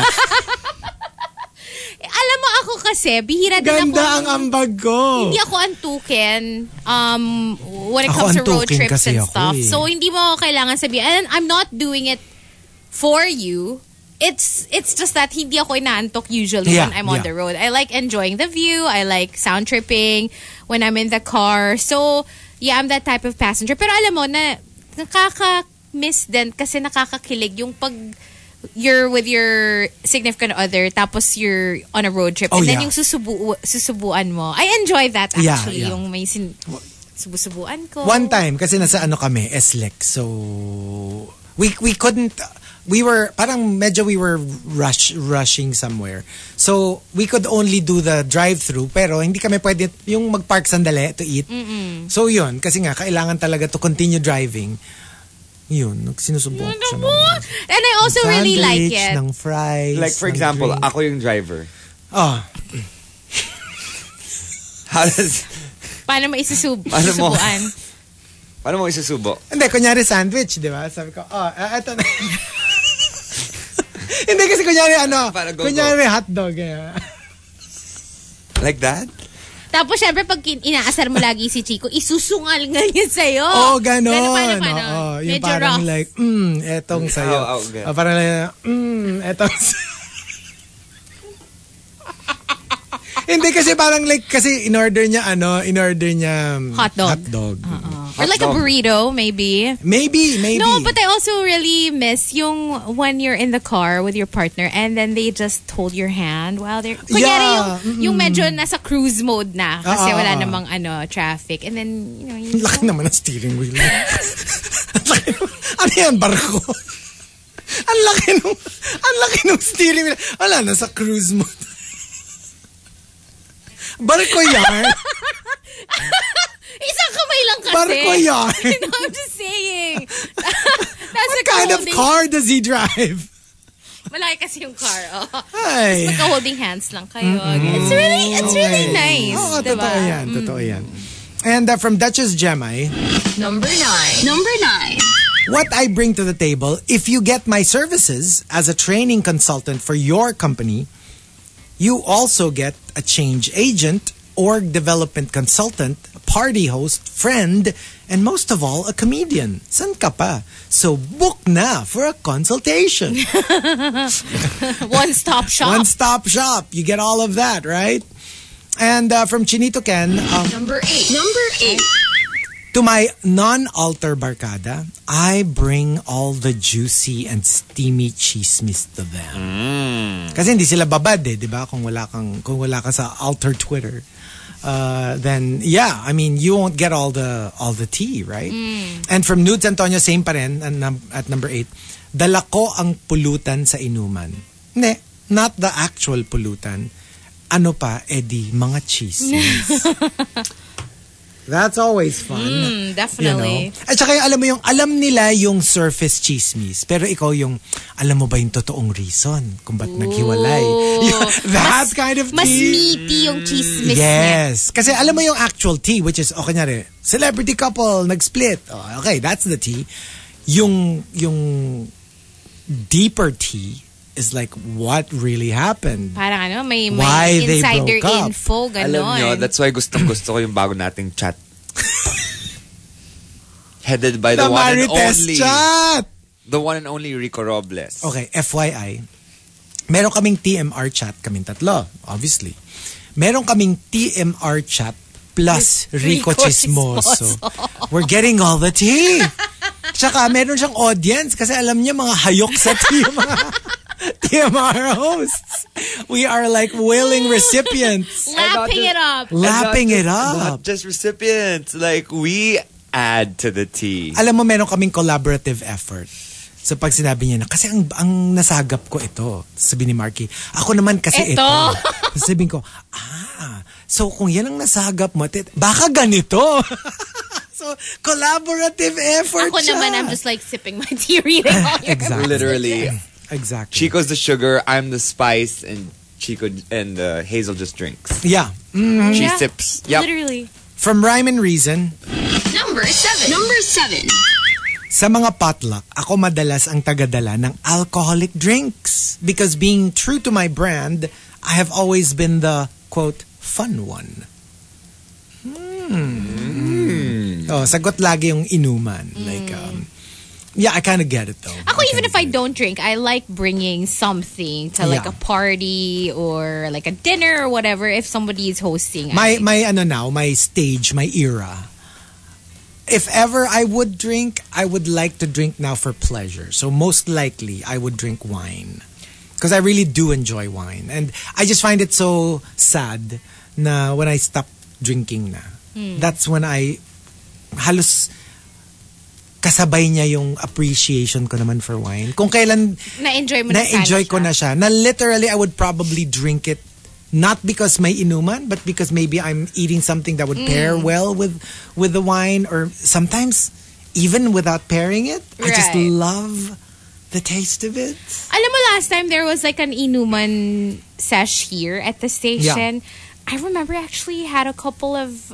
[SPEAKER 5] Alam mo ako kasi, bihira din ako.
[SPEAKER 4] Ganda ang ambag ko.
[SPEAKER 5] Hindi ako antukin when it comes to road trips and stuff. So, hindi mo kailangan sabihin, and I'm not doing it for you. It's just that hindi ako inaantok usually when I'm on the road. I like enjoying the view. I like sound tripping when I'm in the car. So, yeah, I'm that type of passenger. Pero alam mo, nakaka-miss din kasi nakakakilig yung pag you're with your significant other tapos you're on a road trip and then yung susubuan mo. I enjoy that actually. Yung may subusubuan ko.
[SPEAKER 4] One time, kasi nasa kami, SLEC. So, we couldn't, we were rushing somewhere. So, we could only do the drive-thru pero hindi kami pwede yung mag-park sandali to eat. So, yun. Kasi nga, kailangan talaga to continue driving. Yun, sinusubok siya.
[SPEAKER 5] And I also really like it.
[SPEAKER 4] Ng fries.
[SPEAKER 6] Like for example, drink. Ako yung driver.
[SPEAKER 4] Oh.
[SPEAKER 6] How does...
[SPEAKER 5] Paano mo isusubuan?
[SPEAKER 6] Paano mo isusubo?
[SPEAKER 4] Hindi, kunyari sandwich, di ba? Sabi ko, eto na. Hindi kasi kunyari kunyari hotdog.
[SPEAKER 6] Like that?
[SPEAKER 5] Tapos, syempre, pag inaasar mo lagi si Chico, isusungal nga niya sa'yo.
[SPEAKER 4] Oh, ganon.
[SPEAKER 5] Paano?
[SPEAKER 4] Yung
[SPEAKER 5] medyo
[SPEAKER 4] parang
[SPEAKER 5] rough.
[SPEAKER 4] like, etong sa'yo.
[SPEAKER 6] Okay.
[SPEAKER 4] Parang like, etong Hindi kasi parang like, kasi in-order niya hotdog.
[SPEAKER 5] Or like a burrito, maybe.
[SPEAKER 4] Maybe.
[SPEAKER 5] No, but I also really miss yung when you're in the car with your partner and then they just hold your hand while they're... Kunyari yung medyo nasa cruise mode na kasi wala namang traffic. And then, you know...
[SPEAKER 4] Laki naman ang steering wheel. Ano yan, barko? Ang laki nung steering wheel. Wala, nasa cruise mode. Barko yan.
[SPEAKER 5] Isang kamay lang kasi.
[SPEAKER 4] Barko yan.
[SPEAKER 5] No, I'm just saying.
[SPEAKER 4] What kind of car does he drive?
[SPEAKER 5] Malaki kasi yung car.
[SPEAKER 4] Ay.
[SPEAKER 5] Magka-holding hands lang kayo. It's really nice.
[SPEAKER 4] Oo, totoo yan. And from Duchess Gemay.
[SPEAKER 1] Number 9.
[SPEAKER 4] What I bring to the table, if you get my services as a training consultant for your company, you also get a change agent, org development consultant, party host, friend, and most of all, a comedian. San ka pa? So book na for a consultation.
[SPEAKER 5] One-stop shop.
[SPEAKER 4] One-stop shop. You get all of that, right? And from Chinito Ken.
[SPEAKER 1] Number 8.
[SPEAKER 4] To my non-alter barkada, I bring all the juicy and steamy chismis to them. Kasi hindi sila babad di ba? Kung wala ka sa alter Twitter, then yeah, I mean you won't get all the tea, right? And from Nudes Antonio, same pa rin at number 8. Dala ko ang pulutan sa inuman. Hindi, not the actual pulutan. Ano pa, Eddie, mga chismis. That's always fun.
[SPEAKER 5] Definitely.
[SPEAKER 4] You know? At saka alam nila yung surface chismis. Pero ikaw alam mo ba yung totoong reason kung ba't naghiwalay? That kind of tea.
[SPEAKER 5] Mas meaty yung chismis
[SPEAKER 4] Yes. Kasi alam mo yung actual tea, which is, kunyari, celebrity couple, nag-split. Okay, that's the tea. Yung deeper tea is like what really happened.
[SPEAKER 5] Parang may
[SPEAKER 4] why
[SPEAKER 5] insider
[SPEAKER 4] info,
[SPEAKER 5] ganon.
[SPEAKER 6] Alam nyo, that's why gusto ko yung bago nating chat. Headed by the one and only.
[SPEAKER 4] Chat!
[SPEAKER 6] The one and only Rico Robles.
[SPEAKER 4] Okay, FYI. Meron kaming TMR chat, kaming tatlo, obviously. Meron kaming TMR chat plus Rico Chismoso. We're getting all the tea. Tsaka meron siyang audience kasi alam niya mga hayok sa tea, mga TMR hosts. We are like willing recipients.
[SPEAKER 5] Lapping it up.
[SPEAKER 6] Not just recipients. Like, we add to the tea.
[SPEAKER 4] Alam mo, meron kaming collaborative effort. So pag sinabi niya na, kasi ang nasagap ko ito, sabi ni Marky, ako naman kasi ito. Sabihin ko, so kung yan ang nasagap mo, baka ganito. So, collaborative effort
[SPEAKER 5] Ako naman, I'm just like sipping my tea reading all your
[SPEAKER 6] Literally,
[SPEAKER 4] Exactly.
[SPEAKER 6] Chico's the sugar, I'm the spice, and Chico and Hazel just drinks.
[SPEAKER 4] Yeah.
[SPEAKER 6] She sips. Yep.
[SPEAKER 5] Literally.
[SPEAKER 4] From Rhyme and Reason.
[SPEAKER 1] Number 7. Number 7.
[SPEAKER 4] Sa mga potluck, ako madalas ang tagadala ng alcoholic drinks. Because being true to my brand, I have always been the, quote, fun one. Oh, sagot lagi yung inuman. Like, yeah, I kind of get it though.
[SPEAKER 5] Ako, even if I don't drink, I like bringing something to like a party or like a dinner or whatever if somebody is hosting.
[SPEAKER 4] My stage, my era. If ever I would drink, I would like to drink now for pleasure. So most likely, I would drink wine. Because I really do enjoy wine. And I just find it so sad na when I stop drinking na. That's when I halos kasabay niya yung appreciation ko naman for wine. Kung kailan na-enjoy ko na siya. Na literally, I would probably drink it not because may inuman, but because maybe I'm eating something that would pair well with the wine, or sometimes even without pairing it. I just love the taste of it.
[SPEAKER 5] Alam mo, last time there was like an inuman sesh here at the station. Yeah. I remember actually had a couple of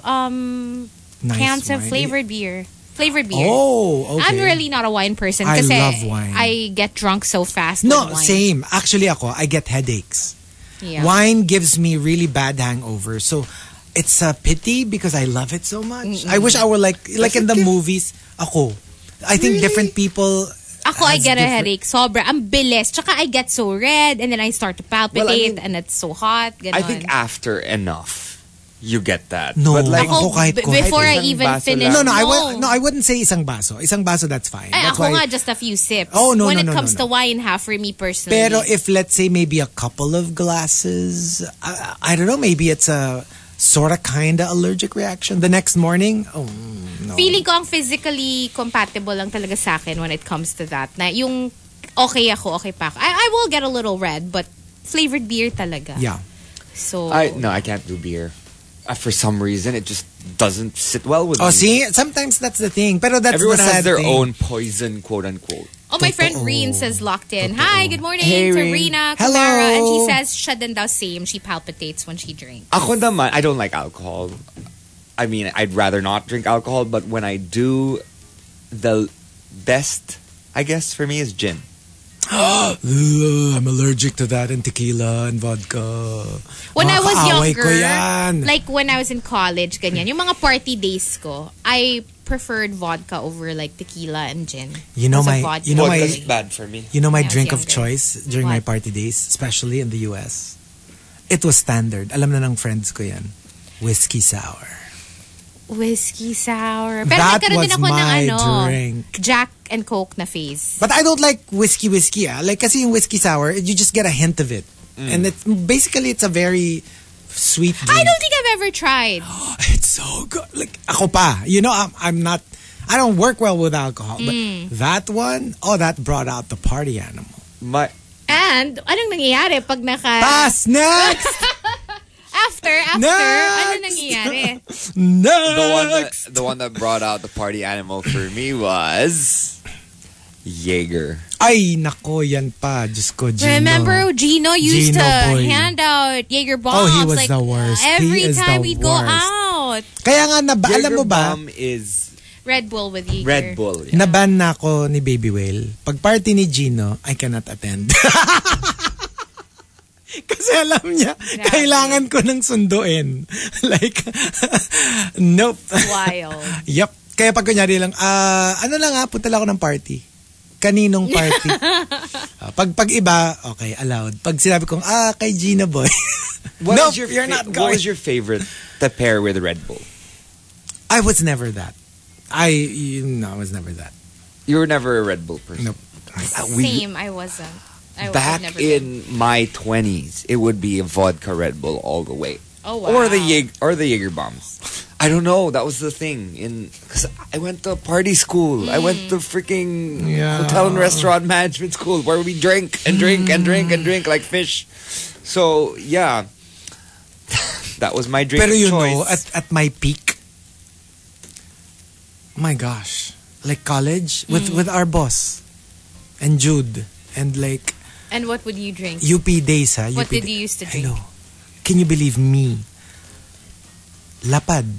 [SPEAKER 5] cans of flavored beer.
[SPEAKER 4] Oh, okay.
[SPEAKER 5] I'm really not a wine person.
[SPEAKER 4] I love wine.
[SPEAKER 5] I get drunk so fast.
[SPEAKER 4] No,
[SPEAKER 5] with wine.
[SPEAKER 4] Same. Actually, I get headaches. Yeah. Wine gives me really bad hangovers. So it's a pity because I love it so much. I wish I were like in the movies. I think different people.
[SPEAKER 5] I get a headache. Sobra. Ang bilis. Tsaka I get so red and then I start to palpitate and it's so hot. Ganon.
[SPEAKER 6] I think after enough, you get that.
[SPEAKER 4] No,
[SPEAKER 6] but like
[SPEAKER 5] before I even finish.
[SPEAKER 4] No, I wouldn't say isang baso. Isang baso, that's fine.
[SPEAKER 5] Ay,
[SPEAKER 4] that's
[SPEAKER 5] ako nga, just a few sips.
[SPEAKER 4] Oh, no,
[SPEAKER 5] when
[SPEAKER 4] no,
[SPEAKER 5] it
[SPEAKER 4] no,
[SPEAKER 5] comes
[SPEAKER 4] no.
[SPEAKER 5] to wine, for me personally.
[SPEAKER 4] Pero if let's say maybe a couple of glasses, I don't know, maybe it's a sort of kind of allergic reaction. The next morning, no.
[SPEAKER 5] Feeling ko ang physically compatible lang talaga sa akin when it comes to that. Na yung okay ako, okay pa ako. I will get a little red, but flavored beer talaga.
[SPEAKER 4] Yeah.
[SPEAKER 5] So
[SPEAKER 6] I can't do beer. For some reason, it just doesn't sit well with me.
[SPEAKER 4] Oh, see? Sometimes that's the thing. Pero that's
[SPEAKER 6] Everyone
[SPEAKER 4] the sad
[SPEAKER 6] has their
[SPEAKER 4] thing.
[SPEAKER 6] own poison, quote unquote.
[SPEAKER 5] Oh, my friend Reen says locked in. Hi, good morning
[SPEAKER 6] hey,
[SPEAKER 5] to
[SPEAKER 6] Reen.
[SPEAKER 5] Rina
[SPEAKER 4] Hello.
[SPEAKER 5] Camara. And she says siya din daw same. She palpitates when she drinks.
[SPEAKER 6] Ako naman, I don't like alcohol. I mean, I'd rather not drink alcohol, but when I do, the best, I guess, for me is gin.
[SPEAKER 4] I'm allergic to that and tequila and vodka.
[SPEAKER 5] When I was
[SPEAKER 4] Makakaaway ko
[SPEAKER 5] younger,
[SPEAKER 4] yan.
[SPEAKER 5] like when I was in college, ganyan, yung mga party days ko, I preferred vodka over like tequila and gin.
[SPEAKER 6] Vodka's bad for me.
[SPEAKER 4] You know my
[SPEAKER 5] When I was
[SPEAKER 4] drink of
[SPEAKER 5] younger.
[SPEAKER 4] choice during my party days, especially in the US? It was standard. Alam na ng friends ko yan. Whiskey sour.
[SPEAKER 5] Whiskey sour. Pero
[SPEAKER 4] That
[SPEAKER 5] nagkaroon din
[SPEAKER 4] was
[SPEAKER 5] ako ng
[SPEAKER 4] my drink.
[SPEAKER 5] Jack and Coke na phase.
[SPEAKER 4] But I don't like whiskey. Like, kasi yung whiskey sour, you just get a hint of it. And it's a very sweet drink.
[SPEAKER 5] I don't think I've ever tried.
[SPEAKER 4] It's so good. Like, ako pa. You know, I don't work well with alcohol. But that one, that brought out the party animal.
[SPEAKER 5] And, anong nangyayari pag
[SPEAKER 4] Pass! Next!
[SPEAKER 5] After, ano nangyayari?
[SPEAKER 4] Next!
[SPEAKER 6] The one that brought out the party animal for me was Jaeger.
[SPEAKER 4] Ay, nako, yan pa. Diyos ko, Gino.
[SPEAKER 5] Remember, Gino used
[SPEAKER 4] Gino
[SPEAKER 5] to
[SPEAKER 4] boy.
[SPEAKER 5] hand out Jaeger bombs.
[SPEAKER 4] Oh, he was
[SPEAKER 5] like,
[SPEAKER 4] the worst.
[SPEAKER 5] Every
[SPEAKER 4] He is
[SPEAKER 5] time
[SPEAKER 4] the
[SPEAKER 5] we'd go
[SPEAKER 4] worst.
[SPEAKER 5] out.
[SPEAKER 4] Kaya nga, alam mo ba,
[SPEAKER 6] Bomb is
[SPEAKER 5] Red Bull with Jaeger.
[SPEAKER 6] Red Bull. Yeah.
[SPEAKER 4] naban na ako ni Baby Whale. Pag party ni Gino, I cannot attend. Kasi alam niya, kailangan ko ng sunduin. Like, nope.
[SPEAKER 5] Wild.
[SPEAKER 4] Yup. Kaya pag kunyari lang, punta lang ako ng party. Kaninong party? Pag iba, okay, allowed. Pag sinabi kong, kay Gina boy. Nope, you're not going.
[SPEAKER 6] What was your favorite to pair with Red Bull?
[SPEAKER 4] I was never that. I was never that.
[SPEAKER 6] You were never a Red Bull person?
[SPEAKER 4] Nope.
[SPEAKER 5] Same, I wasn't.
[SPEAKER 6] Back in my 20s, it would be a vodka Red Bull all the way.
[SPEAKER 5] Oh, wow.
[SPEAKER 6] Or the Jaeger bombs. I don't know. That was the thing. Because I went to party school. I went to freaking hotel and restaurant management school where we drink and drink and drink and drink like fish. So, yeah. That was my drink
[SPEAKER 4] Pero
[SPEAKER 6] of
[SPEAKER 4] you
[SPEAKER 6] choice.
[SPEAKER 4] know, at my peak, my gosh, like college with our boss and Jude and like
[SPEAKER 5] And what would you drink?
[SPEAKER 4] UP days, ha?
[SPEAKER 5] What did you used to drink?
[SPEAKER 4] Hello. Can you believe me? Lapad.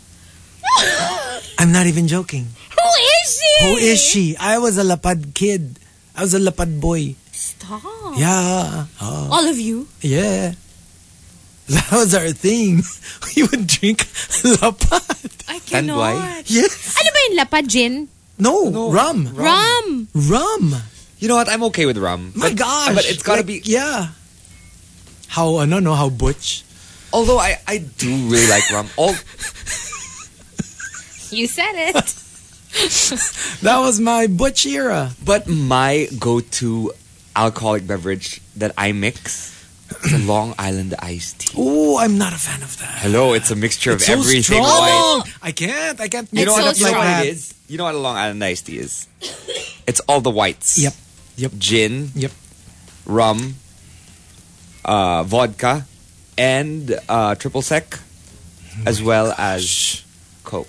[SPEAKER 4] I'm not even joking.
[SPEAKER 5] Who is she?
[SPEAKER 4] Who is she? I was a lapad kid. I was a lapad boy.
[SPEAKER 5] Stop.
[SPEAKER 4] Yeah.
[SPEAKER 5] All of you?
[SPEAKER 4] Yeah. That was our thing. We would drink lapad.
[SPEAKER 5] I cannot.
[SPEAKER 6] why?
[SPEAKER 4] Yes.
[SPEAKER 5] Ano ba yung lapad? Gin?
[SPEAKER 4] No, rum.
[SPEAKER 5] Rum.
[SPEAKER 6] You know what? I'm okay with rum.
[SPEAKER 4] My gosh.
[SPEAKER 6] But it's gotta be...
[SPEAKER 4] Yeah. How butch.
[SPEAKER 6] Although I do really like rum.
[SPEAKER 5] You said it.
[SPEAKER 4] That was my butch era.
[SPEAKER 6] But my go-to alcoholic beverage that I mix is a Long Island iced tea.
[SPEAKER 4] Oh, I'm not a fan of that.
[SPEAKER 6] Hello, it's a mixture
[SPEAKER 4] It's
[SPEAKER 6] of
[SPEAKER 4] so
[SPEAKER 6] everything.
[SPEAKER 4] strong.
[SPEAKER 6] White.
[SPEAKER 4] I can't.
[SPEAKER 6] You know
[SPEAKER 5] It's
[SPEAKER 6] what?
[SPEAKER 5] so
[SPEAKER 6] You know what
[SPEAKER 5] strong.
[SPEAKER 6] it is? You know what a Long Island iced tea is? It's all the whites.
[SPEAKER 4] Yep.
[SPEAKER 6] Gin.
[SPEAKER 4] Yep.
[SPEAKER 6] Rum. Vodka. And triple sec. As well as Coke.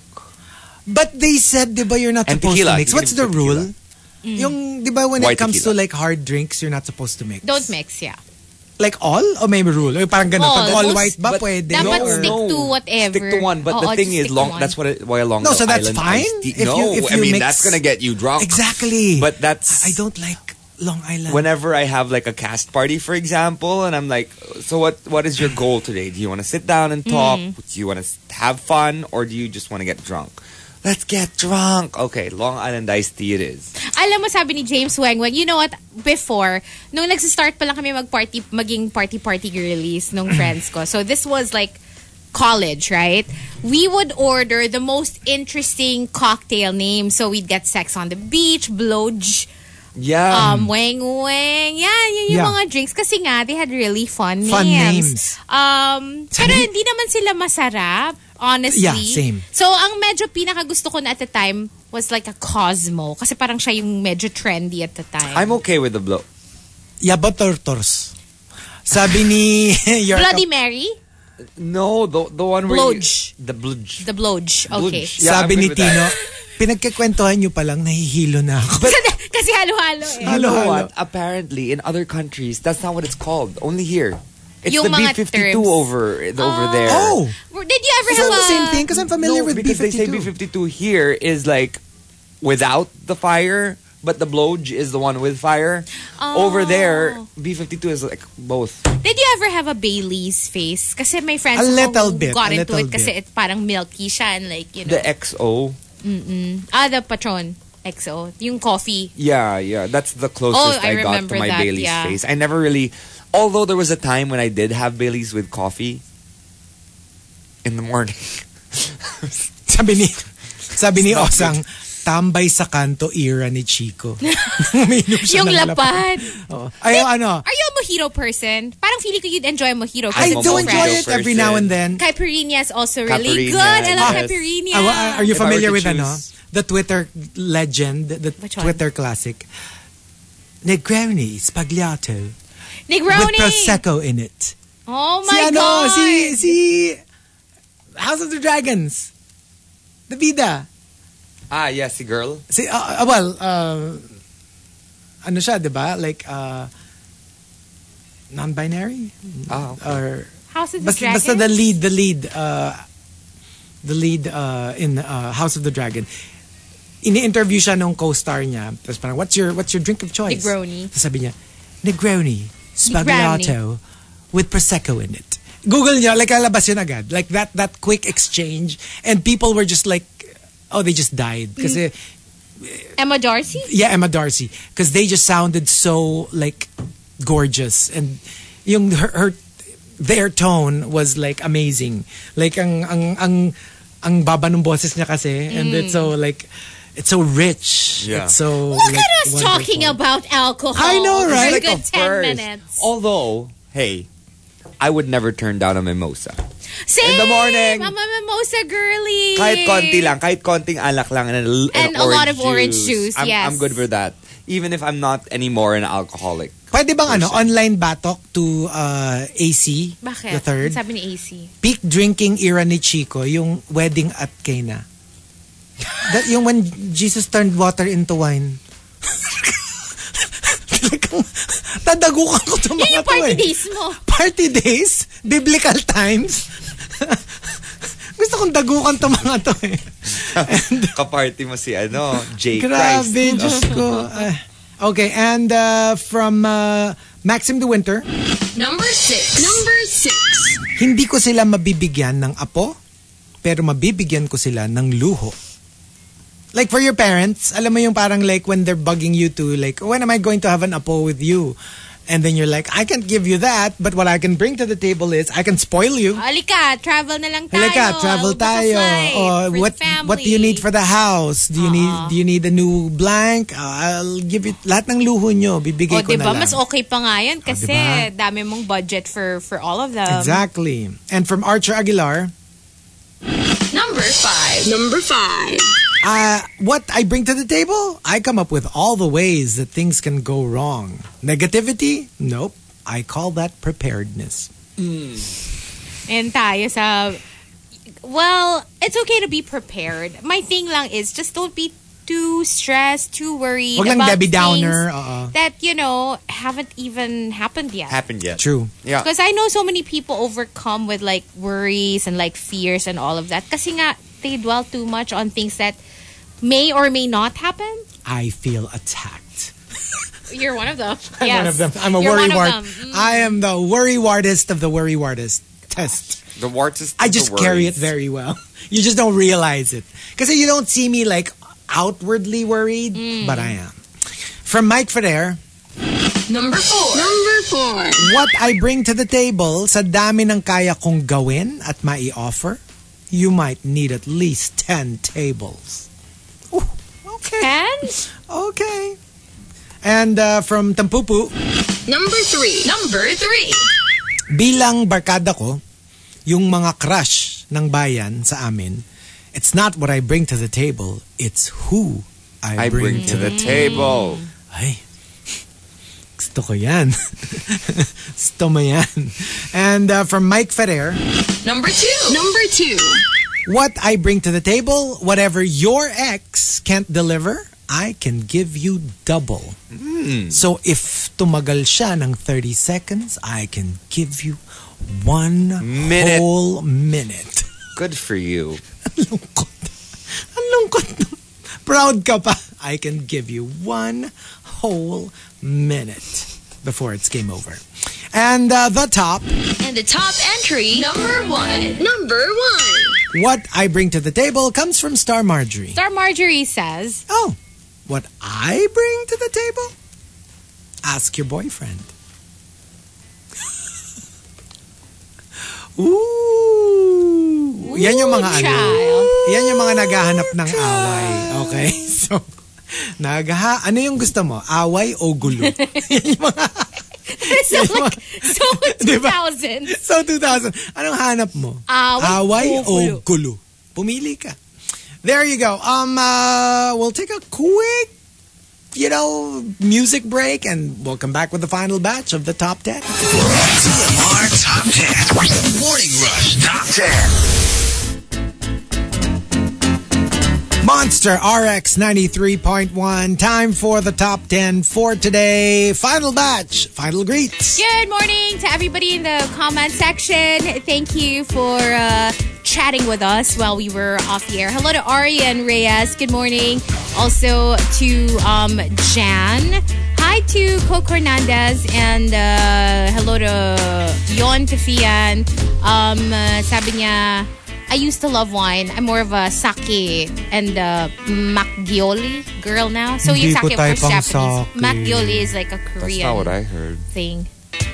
[SPEAKER 4] But they said, di ba, you're not
[SPEAKER 6] And
[SPEAKER 4] supposed
[SPEAKER 6] tequila.
[SPEAKER 4] to mix.
[SPEAKER 6] You
[SPEAKER 4] What's
[SPEAKER 6] can
[SPEAKER 4] the
[SPEAKER 6] put
[SPEAKER 4] rule? Yung, di ba, when
[SPEAKER 6] White
[SPEAKER 4] it comes
[SPEAKER 6] tequila.
[SPEAKER 4] to like hard drinks, you're not supposed to mix.
[SPEAKER 5] Don't mix, yeah.
[SPEAKER 4] Like all? O may rule? Or parang ganun. Pag all
[SPEAKER 5] Most-
[SPEAKER 4] white ba,
[SPEAKER 6] but
[SPEAKER 4] pwede?
[SPEAKER 5] Dapat
[SPEAKER 4] Or-
[SPEAKER 5] stick to whatever.
[SPEAKER 6] Stick to one. But the
[SPEAKER 5] Oo,
[SPEAKER 6] thing
[SPEAKER 5] just
[SPEAKER 6] is,
[SPEAKER 5] stick to one.
[SPEAKER 6] that's why a Long
[SPEAKER 4] No, so that's
[SPEAKER 6] Island
[SPEAKER 4] fine?
[SPEAKER 6] iced tea.
[SPEAKER 4] If
[SPEAKER 6] No,
[SPEAKER 4] you
[SPEAKER 6] I mean,
[SPEAKER 4] mix-
[SPEAKER 6] that's going to get you drunk.
[SPEAKER 4] Exactly.
[SPEAKER 6] But that's...
[SPEAKER 4] I don't like Long Island.
[SPEAKER 6] Whenever I have like a cast party, for example, and I'm like, so what is your goal today? Do you want to sit down and talk? Do you want to have fun? Or do you just want to get drunk? Let's get drunk. Okay, Long Island iced tea it is.
[SPEAKER 5] Alam mo, sabi ni James Wengweng, you know what, before, nung nag-start pa lang kami maging party girlies nung friends ko. So this was like college, right? We would order the most interesting cocktail names. So we'd get Sex on the Beach, Blowj,
[SPEAKER 6] Yeah.
[SPEAKER 5] Weng Weng. Yeah, yun yung
[SPEAKER 4] Yeah.
[SPEAKER 5] mga drinks. Kasi nga, they had really fun names.
[SPEAKER 4] Fun names.
[SPEAKER 5] Pero hindi naman sila masarap, honestly.
[SPEAKER 4] Yeah, same.
[SPEAKER 5] So, ang medyo pinaka gusto ko na at the time was like a Cosmo. Kasi parang siya yung medyo trendy at the time.
[SPEAKER 6] I'm okay with the blow.
[SPEAKER 4] Yabatortors. Sabi ni...
[SPEAKER 5] Bloody Mary?
[SPEAKER 6] No, the one where
[SPEAKER 5] Blowj.
[SPEAKER 6] the Blowj.
[SPEAKER 5] The Blowj. Okay.
[SPEAKER 6] Blowj. Yeah,
[SPEAKER 4] Sabi
[SPEAKER 6] I'm
[SPEAKER 4] ni
[SPEAKER 6] good with that.
[SPEAKER 4] Tino, pinagkikwentuhan nyo pa lang, nahihilo na ako.
[SPEAKER 5] Kasi halo-halo eh.
[SPEAKER 6] You know
[SPEAKER 4] Halo-halo.
[SPEAKER 6] what? Apparently, in other countries, that's not what it's called. Only here. It's
[SPEAKER 5] Yung
[SPEAKER 6] the
[SPEAKER 5] mga
[SPEAKER 6] B52
[SPEAKER 5] terms.
[SPEAKER 6] over there.
[SPEAKER 4] Oh!
[SPEAKER 5] Did you ever
[SPEAKER 4] Is
[SPEAKER 5] have
[SPEAKER 4] that the
[SPEAKER 5] a...
[SPEAKER 4] same thing? Because I'm familiar
[SPEAKER 6] No,
[SPEAKER 4] with
[SPEAKER 6] because
[SPEAKER 4] B52.
[SPEAKER 6] they say B52 here is like without the fire, but the Blowj is the one with fire.
[SPEAKER 5] Oh.
[SPEAKER 6] Over there, B52 is like both.
[SPEAKER 5] Did you ever have a Bailey's face? Kasi my friends
[SPEAKER 4] A
[SPEAKER 5] ako
[SPEAKER 4] little
[SPEAKER 5] who
[SPEAKER 4] bit,
[SPEAKER 5] got
[SPEAKER 4] a
[SPEAKER 5] into
[SPEAKER 4] little
[SPEAKER 5] it kasi
[SPEAKER 4] bit.
[SPEAKER 5] it's parang milky siya and like, you know.
[SPEAKER 6] The XO.
[SPEAKER 5] The Patron XO. Yung coffee.
[SPEAKER 6] Yeah. That's the closest
[SPEAKER 5] Oh, I
[SPEAKER 6] I got to
[SPEAKER 5] remember
[SPEAKER 6] my
[SPEAKER 5] that,
[SPEAKER 6] Bailey's
[SPEAKER 5] yeah.
[SPEAKER 6] face. I never really... Although there was a time when I did have Bailey's with coffee in the morning.
[SPEAKER 4] Sabi ni Osang, tambay sa kanto era ni Chico. Umiinom siya
[SPEAKER 5] Yung
[SPEAKER 4] ng
[SPEAKER 5] lapad.
[SPEAKER 4] Oo. Ay, ano?
[SPEAKER 5] Are you a mojito person? Parang feeling ko you'd enjoy a mojito.
[SPEAKER 4] I
[SPEAKER 6] I'm a
[SPEAKER 4] do
[SPEAKER 6] mojito
[SPEAKER 4] enjoy it every now and then.
[SPEAKER 5] Caipirinha is also really
[SPEAKER 6] Caipirinha,
[SPEAKER 5] good. I love
[SPEAKER 6] yes.
[SPEAKER 5] caipirinha.
[SPEAKER 4] Are you
[SPEAKER 6] If I were
[SPEAKER 4] familiar
[SPEAKER 6] to
[SPEAKER 4] with
[SPEAKER 6] choose-
[SPEAKER 4] the Twitter legend, the
[SPEAKER 5] Which one?
[SPEAKER 4] Twitter classic? Negroni Spagliato
[SPEAKER 5] Negroni.
[SPEAKER 4] with Prosecco in it.
[SPEAKER 5] Oh my God.
[SPEAKER 4] Si House of the Dragons. The Vida.
[SPEAKER 6] Ah, yes, the girl.
[SPEAKER 4] Si, ano siya, di ba? Like, non-binary?
[SPEAKER 6] Ah, okay.
[SPEAKER 4] Or,
[SPEAKER 5] House of the Dragon.
[SPEAKER 4] basta the lead in House of the Dragon. Ini-interview siya nung co-star niya. Tapos parang, what's your drink of choice?
[SPEAKER 5] Negroni.
[SPEAKER 4] Tapos sabi niya, Negroni, Spagliato with Prosecco in it. Google niya, like lalabas yun agad. Like that quick exchange. And people were just like, oh, they just died. Kasi,
[SPEAKER 5] Emma Darcy?
[SPEAKER 4] yeah, Emma Darcy. Because they just sounded so, like, gorgeous. And yung their tone was, like, amazing. Like, ang baba ng boses niya kasi. And it's so, like, it's so rich.
[SPEAKER 6] Yeah.
[SPEAKER 4] It's so,
[SPEAKER 5] Look
[SPEAKER 4] like,
[SPEAKER 5] at us
[SPEAKER 4] wonderful.
[SPEAKER 5] talking about alcohol.
[SPEAKER 4] I know, right?
[SPEAKER 5] For a
[SPEAKER 6] Like,
[SPEAKER 5] good
[SPEAKER 6] of
[SPEAKER 5] 10
[SPEAKER 6] course.
[SPEAKER 5] minutes.
[SPEAKER 6] Although, hey, I would never turn down a mimosa.
[SPEAKER 5] Same.
[SPEAKER 6] In the morning.
[SPEAKER 5] I'm a mimosa girly.
[SPEAKER 6] Kahit konti lang, kahit konting alak lang and
[SPEAKER 5] a lot of orange juice, yes.
[SPEAKER 6] I'm good for that. Even if I'm not anymore an alcoholic.
[SPEAKER 4] Pwede bang online batok to AC,
[SPEAKER 5] Bakit?
[SPEAKER 4] the third?
[SPEAKER 5] Sabi ni AC.
[SPEAKER 4] Peak drinking era ni Chico, yung wedding at Cana. Yung when Jesus turned water into wine. Tadagukan ko itong mga
[SPEAKER 5] Yan yung party days mo.
[SPEAKER 4] Party days? Biblical times? Gusto kong dagukan itong mga to eh.
[SPEAKER 6] Kaparty mo si J.
[SPEAKER 4] Grabe,
[SPEAKER 6] Christ.
[SPEAKER 4] Diyos ko. Okay, and from Maxim de Winter.
[SPEAKER 1] Number 6.
[SPEAKER 4] Hindi ko sila mabibigyan ng apo, pero mabibigyan ko sila ng luho. Like for your parents, alam mo yung parang like when they're bugging you to like, when am I going to have an apo with you? And then you're like, I can't give you that, but what I can bring to the table is I can spoil you.
[SPEAKER 5] Halika, travel na lang tayo.
[SPEAKER 4] Halika, travel tayo. What do you need for the house? Do you need a new blank? I'll give you lahat ng luho nyo. Bibigay ko
[SPEAKER 5] diba?
[SPEAKER 4] na lang.
[SPEAKER 5] Mas okay pa nga yan kasi dami mong budget for all of them.
[SPEAKER 4] Exactly. And from Archer Aguilar.
[SPEAKER 1] Number 5.
[SPEAKER 4] What I bring to the table? I come up with all the ways that things can go wrong. Negativity? Nope. I call that preparedness.
[SPEAKER 5] And tayo sa... Well, it's okay to be prepared. My thing lang is just don't be too stressed, too worried
[SPEAKER 4] Wag lang
[SPEAKER 5] about
[SPEAKER 4] Debbie
[SPEAKER 5] things
[SPEAKER 4] Downer.
[SPEAKER 5] that, haven't even happened yet.
[SPEAKER 4] True.
[SPEAKER 6] Yeah.
[SPEAKER 5] Because I know so many people overcome with like worries and like fears and all of that. Kasi nga, they dwell too much on things that may or may not happen.
[SPEAKER 4] I feel attacked.
[SPEAKER 5] You're one of them.
[SPEAKER 4] I'm
[SPEAKER 5] yes.
[SPEAKER 4] one of them. I'm a
[SPEAKER 5] You're
[SPEAKER 4] worry
[SPEAKER 5] one of
[SPEAKER 4] ward.
[SPEAKER 5] them.
[SPEAKER 4] I am the worry wardest of the worry wardest test.
[SPEAKER 6] The wartist.
[SPEAKER 4] I just carry it very well. You just don't realize it. Because you don't see me like outwardly worried, but I am. From Mike Ferrer.
[SPEAKER 1] Number 4.
[SPEAKER 4] What I bring to the table, sa dami ng kaya kong gawin at mai-offer, you might need at least 10 tables. Ooh, okay.
[SPEAKER 5] 10?
[SPEAKER 4] Okay. And from Tampupu.
[SPEAKER 1] Number 3.
[SPEAKER 4] Bilang barkada ko, yung mga crush ng bayan sa amin, it's not what I bring to the table, it's who I bring
[SPEAKER 6] to the table.
[SPEAKER 4] Ay, gusto ko yan. Gusto mo yan. And from Mike Ferrer.
[SPEAKER 1] Number 2.
[SPEAKER 4] What I bring to the table, whatever your ex can't deliver, I can give you double. So if tumagal siya ng 30 seconds, I can give you 1 whole minute.
[SPEAKER 6] Good for you.
[SPEAKER 4] Ang lungkot. Proud ka pa. I can give you 1 whole minute before it's game over. And the top.
[SPEAKER 1] And the top entry, number 1.
[SPEAKER 4] What I bring to the table comes from Star Marjorie.
[SPEAKER 5] Star Marjorie says,
[SPEAKER 4] Oh, what I bring to the table? Ask your boyfriend. Ooh. Yan yung mga yan yung mga naghahanap ng away. Okay? So, ano yung gusto mo? Away o gulo? Yan yung mga...
[SPEAKER 5] So 2000.
[SPEAKER 4] Diba? So 2000. Anong hanap mo? Away o gulo? Pumili ka. There you go. We'll take a quick, music break and we'll come back with the final batch of the top 10.
[SPEAKER 3] TMR Top 10. Morning Rush Top 10.
[SPEAKER 4] Monster RX 93.1. Time for the top 10 for today. Final batch. Final greets.
[SPEAKER 5] Good morning to everybody in the comment section. Thank you for chatting with us while we were off the air. Hello to Ari and Reyes. Good morning. Also to Jan. Hi to Coco Hernandez and hello to Yon Tefian. Sabi niya, I used to love wine. I'm more of a sake and Macchioli girl now. So yung sake, of course, Japanese. Macchioli is like a Korean
[SPEAKER 6] That's not what I heard.
[SPEAKER 5] thing.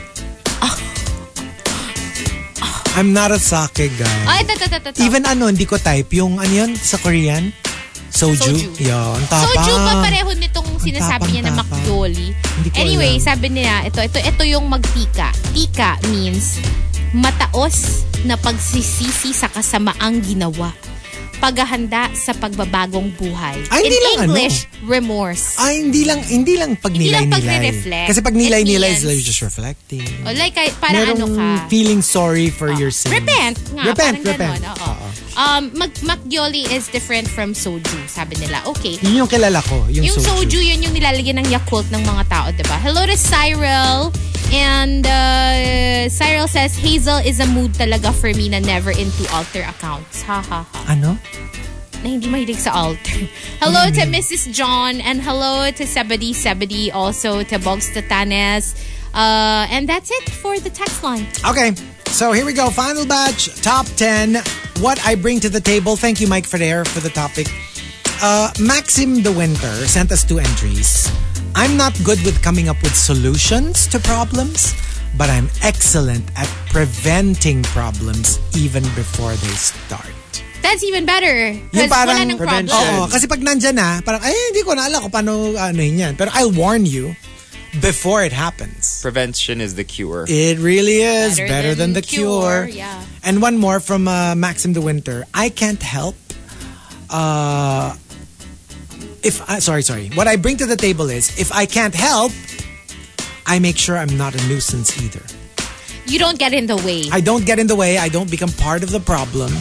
[SPEAKER 4] I'm not a sake guy.
[SPEAKER 5] Ay, ito.
[SPEAKER 4] Even hindi ko type. Yung yun sa Korean? Soju. Yan, tapang.
[SPEAKER 5] Soju ba pareho nitong sinasabi niya na Macchioli? Anyway, sabi niya, ito yung magtika. Tika means mataos na pagsisisi sa kasamaang ginawa. Paghahanda sa pagbabagong buhay.
[SPEAKER 4] Ay,
[SPEAKER 5] in English, remorse.
[SPEAKER 4] Ay, hindi lang pag nilay-nilay. Kasi pag nilay-nilay is like just reflecting.
[SPEAKER 5] O like, para ano ka?
[SPEAKER 4] feeling sorry for your sins.
[SPEAKER 5] Repent nga.
[SPEAKER 4] Repent.
[SPEAKER 5] Ganon, oo. Makgeolli is different from soju, sabi nila. Okay.
[SPEAKER 4] Yun yung kilala ko, yung soju.
[SPEAKER 5] Yun yung nilalagyan ng Yakult ng mga tao, diba? Hello to Cyril. And Cyril says, Hazel is a mood talaga for me na never into alter accounts. Ha ha ha.
[SPEAKER 4] Ano?
[SPEAKER 5] Na hindi mahilig sa alter. Hello to Mrs. John. And hello to Sebedi. Also to Bogs Tatanes. And that's it for the text line.
[SPEAKER 4] Okay. So here we go. Final batch. Top 10. What I bring to the table. Thank you, Mike Ferrer, for the topic. Maxim the Winter sent us 2 entries. I'm not good with coming up with solutions to problems, but I'm excellent at preventing problems even before they start.
[SPEAKER 5] That's even better.
[SPEAKER 4] Yung
[SPEAKER 5] wala ng problem.
[SPEAKER 4] Oo, kasi pag nandyan na, parang, hindi ko na alam kung paano yan. Pero I'll warn you before it happens.
[SPEAKER 6] Prevention is the cure.
[SPEAKER 4] It really is. Better than the cure.
[SPEAKER 5] Yeah.
[SPEAKER 4] And one more from Maxim the Winter. I can't help. Sorry. What I bring to the table is, if I can't help, I make sure I'm not a nuisance either.
[SPEAKER 5] You don't get in the way.
[SPEAKER 4] I don't get in the way. I don't become part of the problem.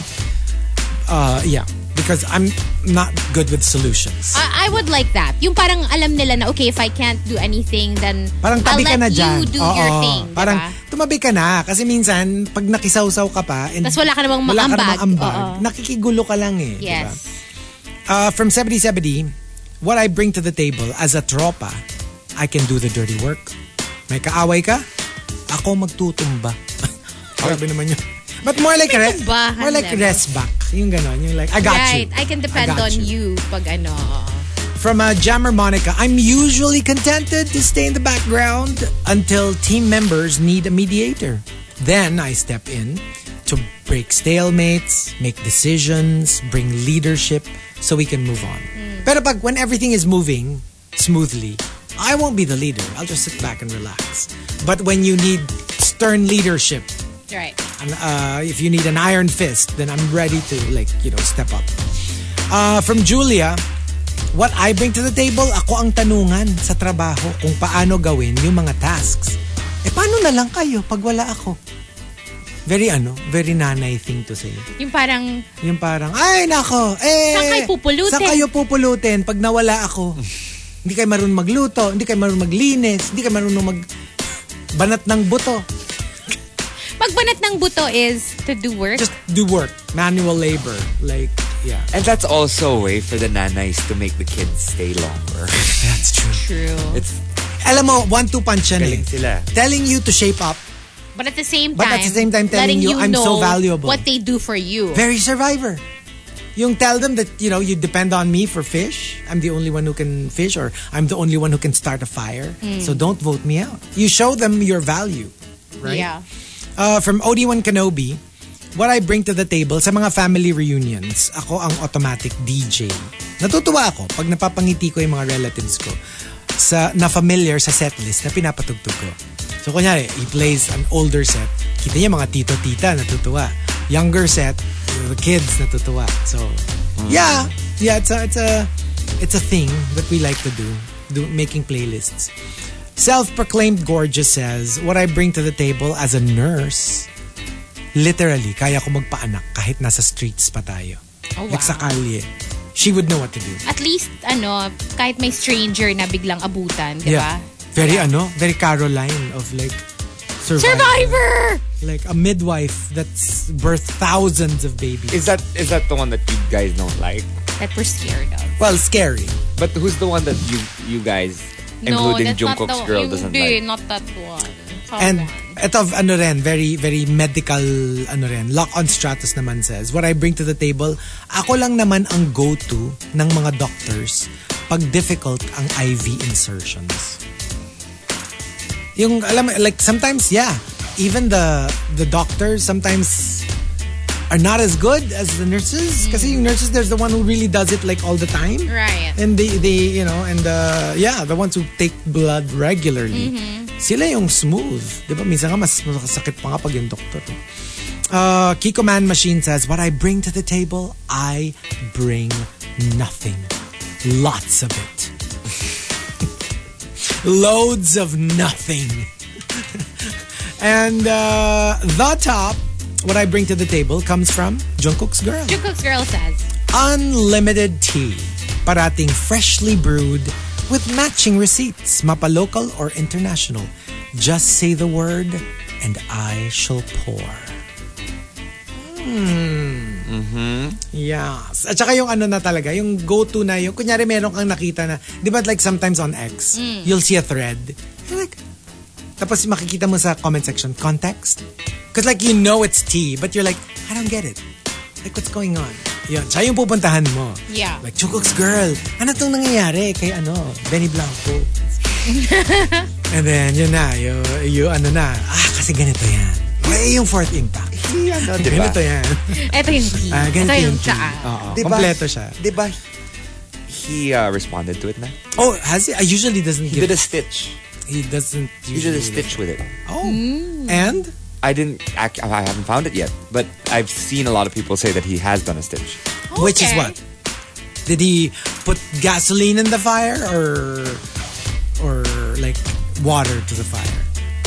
[SPEAKER 4] Because I'm not good with solutions.
[SPEAKER 5] I would like that. Yung parang alam nila na, okay, if I can't do anything, then
[SPEAKER 4] parang tabi
[SPEAKER 5] I'll
[SPEAKER 4] ka
[SPEAKER 5] let
[SPEAKER 4] na dyan.
[SPEAKER 5] you do your thing.
[SPEAKER 4] Parang
[SPEAKER 5] diba?
[SPEAKER 4] tumabi ka na. Kasi minsan, pag nakisawsaw ka pa,
[SPEAKER 5] tapos wala ka namang ambag.
[SPEAKER 4] Nakikigulo ka lang eh.
[SPEAKER 5] Yes.
[SPEAKER 4] Diba? From 7070, what I bring to the table as a tropa, I can do the dirty work. May kaaway ka, ako magtutumba. Grabe naman yun. But more like rest back. Yung ganon. Yung like, I got you.
[SPEAKER 5] Right. I can depend on you pag ano.
[SPEAKER 4] From Jammer Monica, I'm usually contented to stay in the background until team members need a mediator. Then I step in to break stalemates, make decisions, bring leadership so we can move on. Pero pag when everything is moving smoothly, I won't be the leader. I'll just sit back and relax. But when you need stern leadership,
[SPEAKER 5] right.
[SPEAKER 4] If you need an iron fist, then I'm ready to step up. From Julia, what I bring to the table, ako ang tanungan sa trabaho kung paano gawin yung mga tasks. Paano na lang kayo pag wala ako? Very nanay thing to say.
[SPEAKER 5] Yung parang,
[SPEAKER 4] ay nako,
[SPEAKER 5] saan
[SPEAKER 4] kayo pupulutin pag nawala ako? Hindi kayo marunong magluto, hindi kayo marunong maglinis, hindi kayo marunong magbanat ng buto.
[SPEAKER 5] Magbanat ng buto is to do work?
[SPEAKER 4] Just do work. Manual labor. Yeah.
[SPEAKER 6] And that's also a way for the nanays to make the kids stay longer.
[SPEAKER 4] That's true. Alam mo, 1-2 punch yan eh. Telling you to shape up.
[SPEAKER 5] But at the same time
[SPEAKER 4] telling you I'm so valuable.
[SPEAKER 5] What they do for you.
[SPEAKER 4] Very Survivor. Yung tell them that, you depend on me for fish. I'm the only one who can fish, or I'm the only one who can start a fire. So don't vote me out. You show them your value. Right?
[SPEAKER 5] Yeah.
[SPEAKER 4] From OD1 Kenobi, what I bring to the table sa mga family reunions, ako ang automatic DJ. Natutuwa ako pag napapangiti ko yung mga relatives ko na familiar sa setlist na pinapatugtog ko. So kunyari, he plays an older set. Kita niya mga tito-tita, natutuwa. Younger set, the kids, natutuwa. So, yeah, it's a thing that we like to do making playlists. Self-proclaimed gorgeous says, what I bring to the table as a nurse, literally, kaya ko magpaanak kahit nasa streets pa tayo.
[SPEAKER 5] Oh, wow.
[SPEAKER 4] Like sa kalye. She would know what to do.
[SPEAKER 5] At least, kahit may stranger na biglang abutan, di ba?
[SPEAKER 4] Very Caroline of
[SPEAKER 5] Survivor!
[SPEAKER 4] Like a midwife that's birthed thousands of babies.
[SPEAKER 6] Is that the one that you guys don't like?
[SPEAKER 5] That we're scared of.
[SPEAKER 4] Well, scary.
[SPEAKER 6] But who's the one that you guys, including Jungkook's girl, doesn't like?
[SPEAKER 5] Not that one.
[SPEAKER 4] And ito, very, very medical, Lock on Stratus naman says, what I bring to the table, ako lang naman ang go-to ng mga doctors pag difficult ang IV insertions. Yung, sometimes, even the doctors sometimes are not as good as the nurses. Kasi yung nurses, there's the one who really does it all the time.
[SPEAKER 5] Right.
[SPEAKER 4] And they the ones who take blood regularly. Sila yung smooth. Diba? Minsan nga mas sakit pa nga pag yung doctor. Kiko Man Machine says, what I bring to the table, I bring nothing. Lots of it. Loads of nothing. And the top what I bring to the table comes from Jungkook's girl.
[SPEAKER 5] Jungkook's girl says,
[SPEAKER 4] unlimited tea. Parating freshly brewed with matching receipts. Mapa-local or international. Just say the word and I shall pour. Yes. At saka yung ano na talaga, yung go-to na yung, kunyari meron kang nakita na, di ba like sometimes on X, you'll see a thread. You're like, tapos makikita mo sa comment section, context? Because like you know it's tea, but you're like, I don't get it. Like what's going on? Yun, siya yung pupuntahan mo.
[SPEAKER 5] Yeah.
[SPEAKER 4] Like, Jungkook's girl, ano tong nangyayari kay Benny Blanco? And then, yun na, yung ano na, kasi ganito yan. Ay, yung fourth impact.
[SPEAKER 6] Diba?
[SPEAKER 4] Ganito yan.
[SPEAKER 5] Ito yung tea.
[SPEAKER 4] Ganito
[SPEAKER 5] Ito yung
[SPEAKER 4] tea.
[SPEAKER 5] tsaa.
[SPEAKER 4] Oo,
[SPEAKER 6] Diba?
[SPEAKER 4] kompleto siya.
[SPEAKER 6] Diba? He responded to it na.
[SPEAKER 4] Oh, has he? Usually doesn't
[SPEAKER 6] He
[SPEAKER 4] give.
[SPEAKER 6] did a stitch.
[SPEAKER 4] He doesn't
[SPEAKER 6] He did
[SPEAKER 4] usually.
[SPEAKER 6] a stitch with it.
[SPEAKER 4] Oh. And?
[SPEAKER 6] I haven't found it yet, but I've seen a lot of people say that he has done a stitch.
[SPEAKER 5] Okay.
[SPEAKER 4] Which is what? Did he put gasoline in the fire or like water to the fire?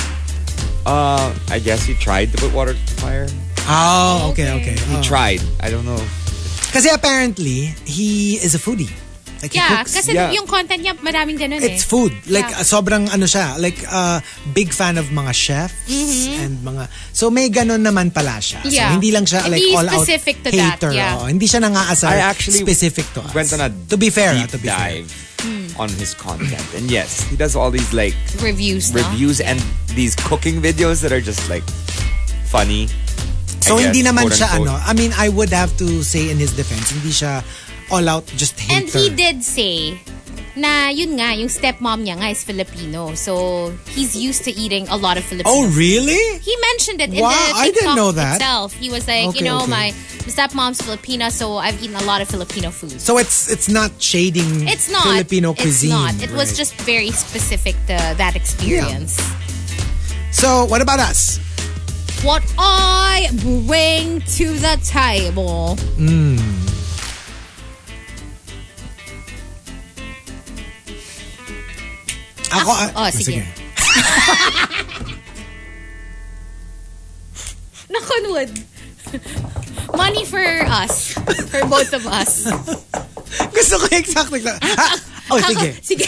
[SPEAKER 6] I guess he tried to put water to the fire.
[SPEAKER 4] Oh, okay.
[SPEAKER 6] He tried. I don't know.
[SPEAKER 4] Kasi apparently, he is a foodie. Like
[SPEAKER 5] Yeah,
[SPEAKER 4] he cooks.
[SPEAKER 5] kasi yung content niya maraming ganun
[SPEAKER 4] It's food. Like sobrang ano siya, like big fan of mga chefs and mga so may ganun naman pala siya.
[SPEAKER 5] Yeah.
[SPEAKER 4] So hindi lang siya like
[SPEAKER 5] Hindi
[SPEAKER 4] all out
[SPEAKER 5] specific to that,
[SPEAKER 4] hater.
[SPEAKER 5] yeah.
[SPEAKER 4] Oo. Hindi siya nangaasar
[SPEAKER 6] I actually
[SPEAKER 4] specific to us.
[SPEAKER 6] went on a
[SPEAKER 4] to be fair,
[SPEAKER 6] deep dive on his content, and yes, he does all these like
[SPEAKER 5] reviews, no?
[SPEAKER 6] reviews and these cooking videos that are just like funny.
[SPEAKER 4] So
[SPEAKER 6] I
[SPEAKER 4] hindi
[SPEAKER 6] guess,
[SPEAKER 4] naman
[SPEAKER 6] quote
[SPEAKER 4] siya
[SPEAKER 6] unquote.
[SPEAKER 4] I mean, I would have to say in his defense, hindi siya all out just hater.
[SPEAKER 5] And he did say na yun nga, yung stepmom niya nga is Filipino. So, he's used to eating a lot of Filipino
[SPEAKER 4] Oh,
[SPEAKER 5] food.
[SPEAKER 4] really?
[SPEAKER 5] He mentioned it in
[SPEAKER 4] Wow,
[SPEAKER 5] the TikTok
[SPEAKER 4] I didn't know that.
[SPEAKER 5] itself. He was like,
[SPEAKER 4] Okay, okay.
[SPEAKER 5] my stepmom's Filipina, so I've eaten a lot of Filipino food.
[SPEAKER 4] So it's not shading
[SPEAKER 5] It's not.
[SPEAKER 4] Filipino cuisine.
[SPEAKER 5] It's not. It was
[SPEAKER 4] right?
[SPEAKER 5] just very specific to that experience.
[SPEAKER 4] So, what about us?
[SPEAKER 5] What I bring to the table.
[SPEAKER 4] Ako,
[SPEAKER 5] sige. Nakunwood. Money for us. For both of us.
[SPEAKER 4] Gusto ko exactly lang. Oh, sige.
[SPEAKER 5] Sige.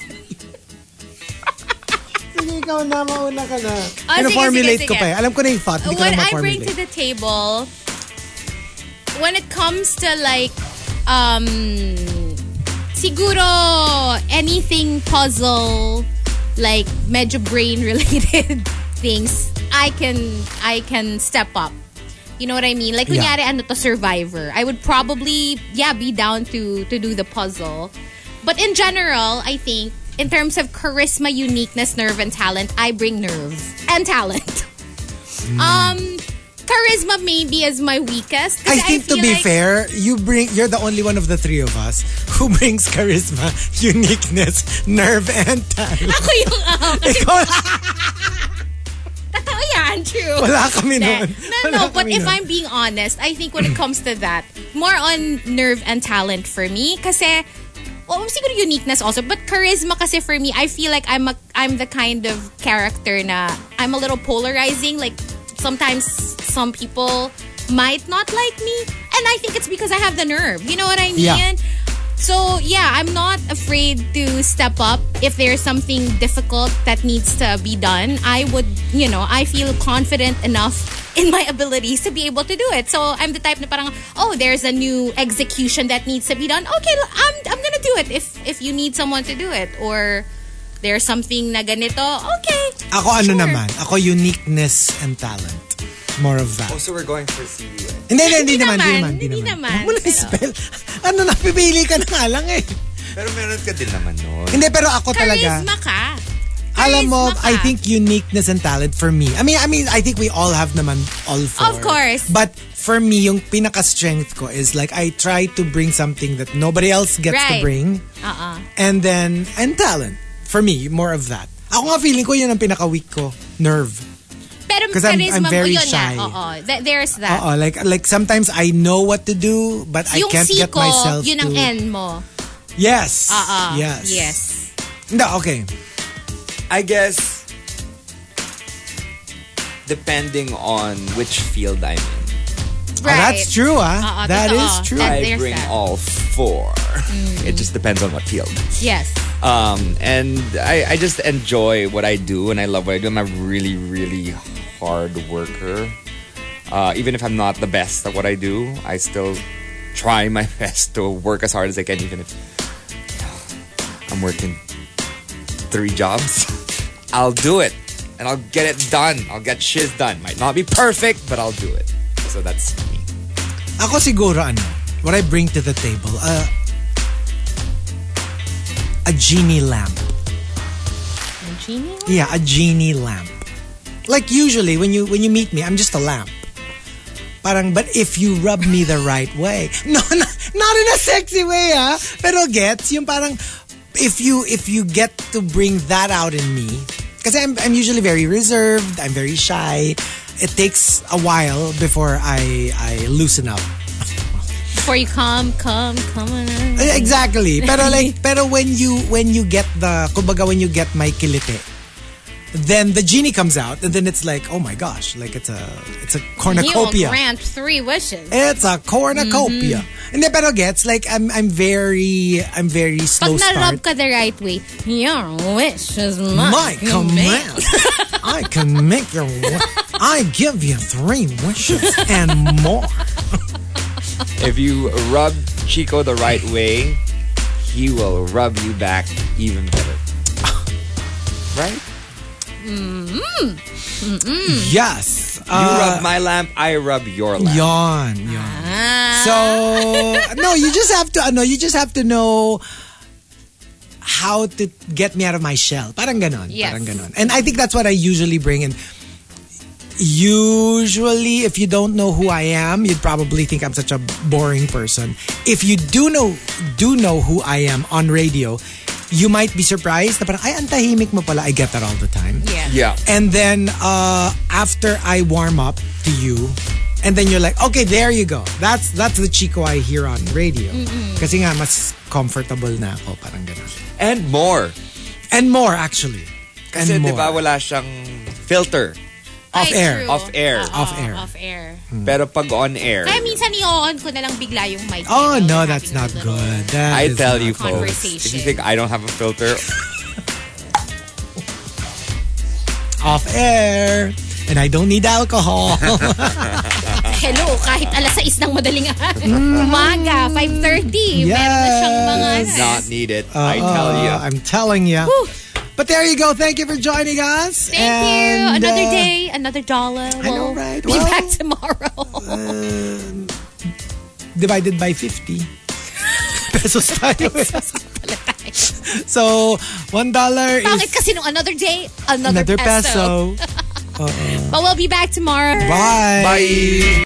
[SPEAKER 4] Sige, ikaw na, mauna ka na.
[SPEAKER 5] Sige,
[SPEAKER 4] formulate
[SPEAKER 5] sige,
[SPEAKER 4] ko
[SPEAKER 5] sige.
[SPEAKER 4] pa eh. Alam ko na yung thought, hindi ko
[SPEAKER 5] What
[SPEAKER 4] na
[SPEAKER 5] I bring
[SPEAKER 4] ma-formulate.
[SPEAKER 5] to the table, when it comes to like, siguro anything puzzle, like medyo brain-related things, I can step up. You know what I mean? Like, kunyari, ano to, Survivor. I would probably, be down to do the puzzle. But in general, I think, in terms of charisma, uniqueness, nerve, and talent, I bring nerve and talent. Charisma maybe is my weakest.
[SPEAKER 4] I think to
[SPEAKER 5] feel
[SPEAKER 4] be
[SPEAKER 5] like,
[SPEAKER 4] fair, you're the only one of the three of us who brings charisma, uniqueness, nerve, and talent.
[SPEAKER 5] Ako yung,
[SPEAKER 4] Ikaw,
[SPEAKER 5] totoo yan, true.
[SPEAKER 4] wala kami nun.
[SPEAKER 5] No, but if I'm being honest, I think when it comes to that, more on nerve and talent for me. Kasi, siguro uniqueness also, but charisma kasi for me, I feel like I'm the kind of character na I'm a little polarizing. Like, sometimes some people might not like me, and I think it's because I have the nerve. You know what I mean?
[SPEAKER 4] Yeah.
[SPEAKER 5] So, I'm not afraid to step up if there's something difficult that needs to be done. I would, I feel confident enough in my abilities to be able to do it. So, I'm the type na parang, there's a new execution that needs to be done. Okay, I'm gonna do it if you need someone to do it. Or there's something na ganito, okay.
[SPEAKER 4] Ako
[SPEAKER 5] sure.
[SPEAKER 4] naman, ako uniqueness and talent. More of that.
[SPEAKER 6] Oh, so we're going for C.
[SPEAKER 4] Hindi naman.
[SPEAKER 5] naman.
[SPEAKER 4] Huwag mo na spell. Ano, napipili ka na nga lang eh.
[SPEAKER 6] Pero meron ka din naman nun.
[SPEAKER 4] Hindi, pero ako talaga.
[SPEAKER 5] Charisma ka.
[SPEAKER 4] Alam mo,
[SPEAKER 5] Charisma ka.
[SPEAKER 4] I think uniqueness and talent for me. I mean, I think we all have naman all four.
[SPEAKER 5] Of course.
[SPEAKER 4] But for me, yung pinaka-strength ko is like I try to bring something that nobody else gets to
[SPEAKER 5] Right.
[SPEAKER 4] bring. And talent. For me, more of that. Ako nga feeling ko yun ang pinaka-weak ko. Nerve.
[SPEAKER 5] Pero
[SPEAKER 4] 'Cause I'm
[SPEAKER 5] charisma
[SPEAKER 4] very
[SPEAKER 5] mo yun
[SPEAKER 4] shy.
[SPEAKER 5] nga. Oo. There's that.
[SPEAKER 4] Oo, like sometimes I know what to do, but I
[SPEAKER 5] Yung
[SPEAKER 4] can't get
[SPEAKER 5] siko,
[SPEAKER 4] myself
[SPEAKER 5] yun
[SPEAKER 4] to...
[SPEAKER 5] ang N mo.
[SPEAKER 4] Yes.
[SPEAKER 5] Yes.
[SPEAKER 4] Yes. No, okay.
[SPEAKER 6] I guess depending on which field I'm in.
[SPEAKER 4] Right. Oh, that's true, that is true.
[SPEAKER 6] I bring all four. It just depends on what field.
[SPEAKER 5] Yes.
[SPEAKER 6] And I just enjoy what I do, and I love what I do. I'm a really, really hard worker. Even if I'm not the best at what I do, I still try my best to work as hard as I can, even if I'm working 3 jobs. I'll do it, and I'll get it done. I'll get shiz done. Might not be perfect, but I'll do it. So that's me.
[SPEAKER 4] Ako siguro what I bring to the table, a genie lamp.
[SPEAKER 5] A genie lamp?
[SPEAKER 4] Yeah, a genie lamp. Like usually when you meet me, I'm just a lamp. Parang, but if you rub me the right way. No, not in a sexy way, Pero gets, yung parang, if you get to bring that out in me, kasi I'm usually very reserved, I'm very shy. It takes a while before I loosen up.
[SPEAKER 5] Before you come on.
[SPEAKER 4] Exactly. Pero when you get kumbaga when you get my kilite, then the genie comes out, and then it's like, oh my gosh, like it's a cornucopia.
[SPEAKER 5] He will grant 3 wishes.
[SPEAKER 4] It's a cornucopia. And then pero gets like I'm very slow start.
[SPEAKER 5] Pag na-rub ka the right way, your wish is my
[SPEAKER 4] command. I can make your I give you 3 wishes and more.
[SPEAKER 6] If you rub Chico the right way, he will rub you back even better. Right?
[SPEAKER 4] Yes.
[SPEAKER 6] You rub my lamp, I rub your lamp.
[SPEAKER 4] Yon. So no, you just have to know how to get me out of my shell. Parang ganon.
[SPEAKER 5] Yes.
[SPEAKER 4] Parang ganon. And I think that's what I usually bring in. Usually, if you don't know who I am, you'd probably think I'm such a boring person. If you do know who I am on radio, you might be surprised na parang, ay, ang tahimik mo pala. I get that all the time.
[SPEAKER 6] Yeah.
[SPEAKER 4] And then, after I warm up to you, and then you're like, okay, there you go. That's the Chico I hear on radio. Kasi nga, mas comfortable na ako. Parang ganun.
[SPEAKER 6] And more.
[SPEAKER 4] And more, actually.
[SPEAKER 6] Kasi diba wala siyang filter.
[SPEAKER 4] Off air.
[SPEAKER 6] Off air.
[SPEAKER 4] Off air.
[SPEAKER 5] Off air.
[SPEAKER 6] Pero pag on air.
[SPEAKER 5] Kaya minsan i-on ko na lang bigla yung mic.
[SPEAKER 4] Oh, no, that's not good.
[SPEAKER 6] I tell you, folks, if you think I don't have a filter.
[SPEAKER 4] Off air. And I don't need alcohol.
[SPEAKER 5] Hello, kahit 6:00 ng madaling umaga, 5:30.
[SPEAKER 4] Yes.
[SPEAKER 5] Meron na siyang mga...
[SPEAKER 6] Does not need it. I tell you.
[SPEAKER 4] I'm telling you.
[SPEAKER 5] Whew.
[SPEAKER 4] But there you go. Thank you for joining us.
[SPEAKER 5] Thank you. Another day, another dollar.
[SPEAKER 4] I know, right?
[SPEAKER 5] Be back tomorrow.
[SPEAKER 4] Divided by 50. Pesos tayo. So, $1 is...
[SPEAKER 5] Bakit kasi nung another day, another peso.
[SPEAKER 4] Uh-oh.
[SPEAKER 5] But we'll be back tomorrow.
[SPEAKER 4] Bye.
[SPEAKER 6] Bye.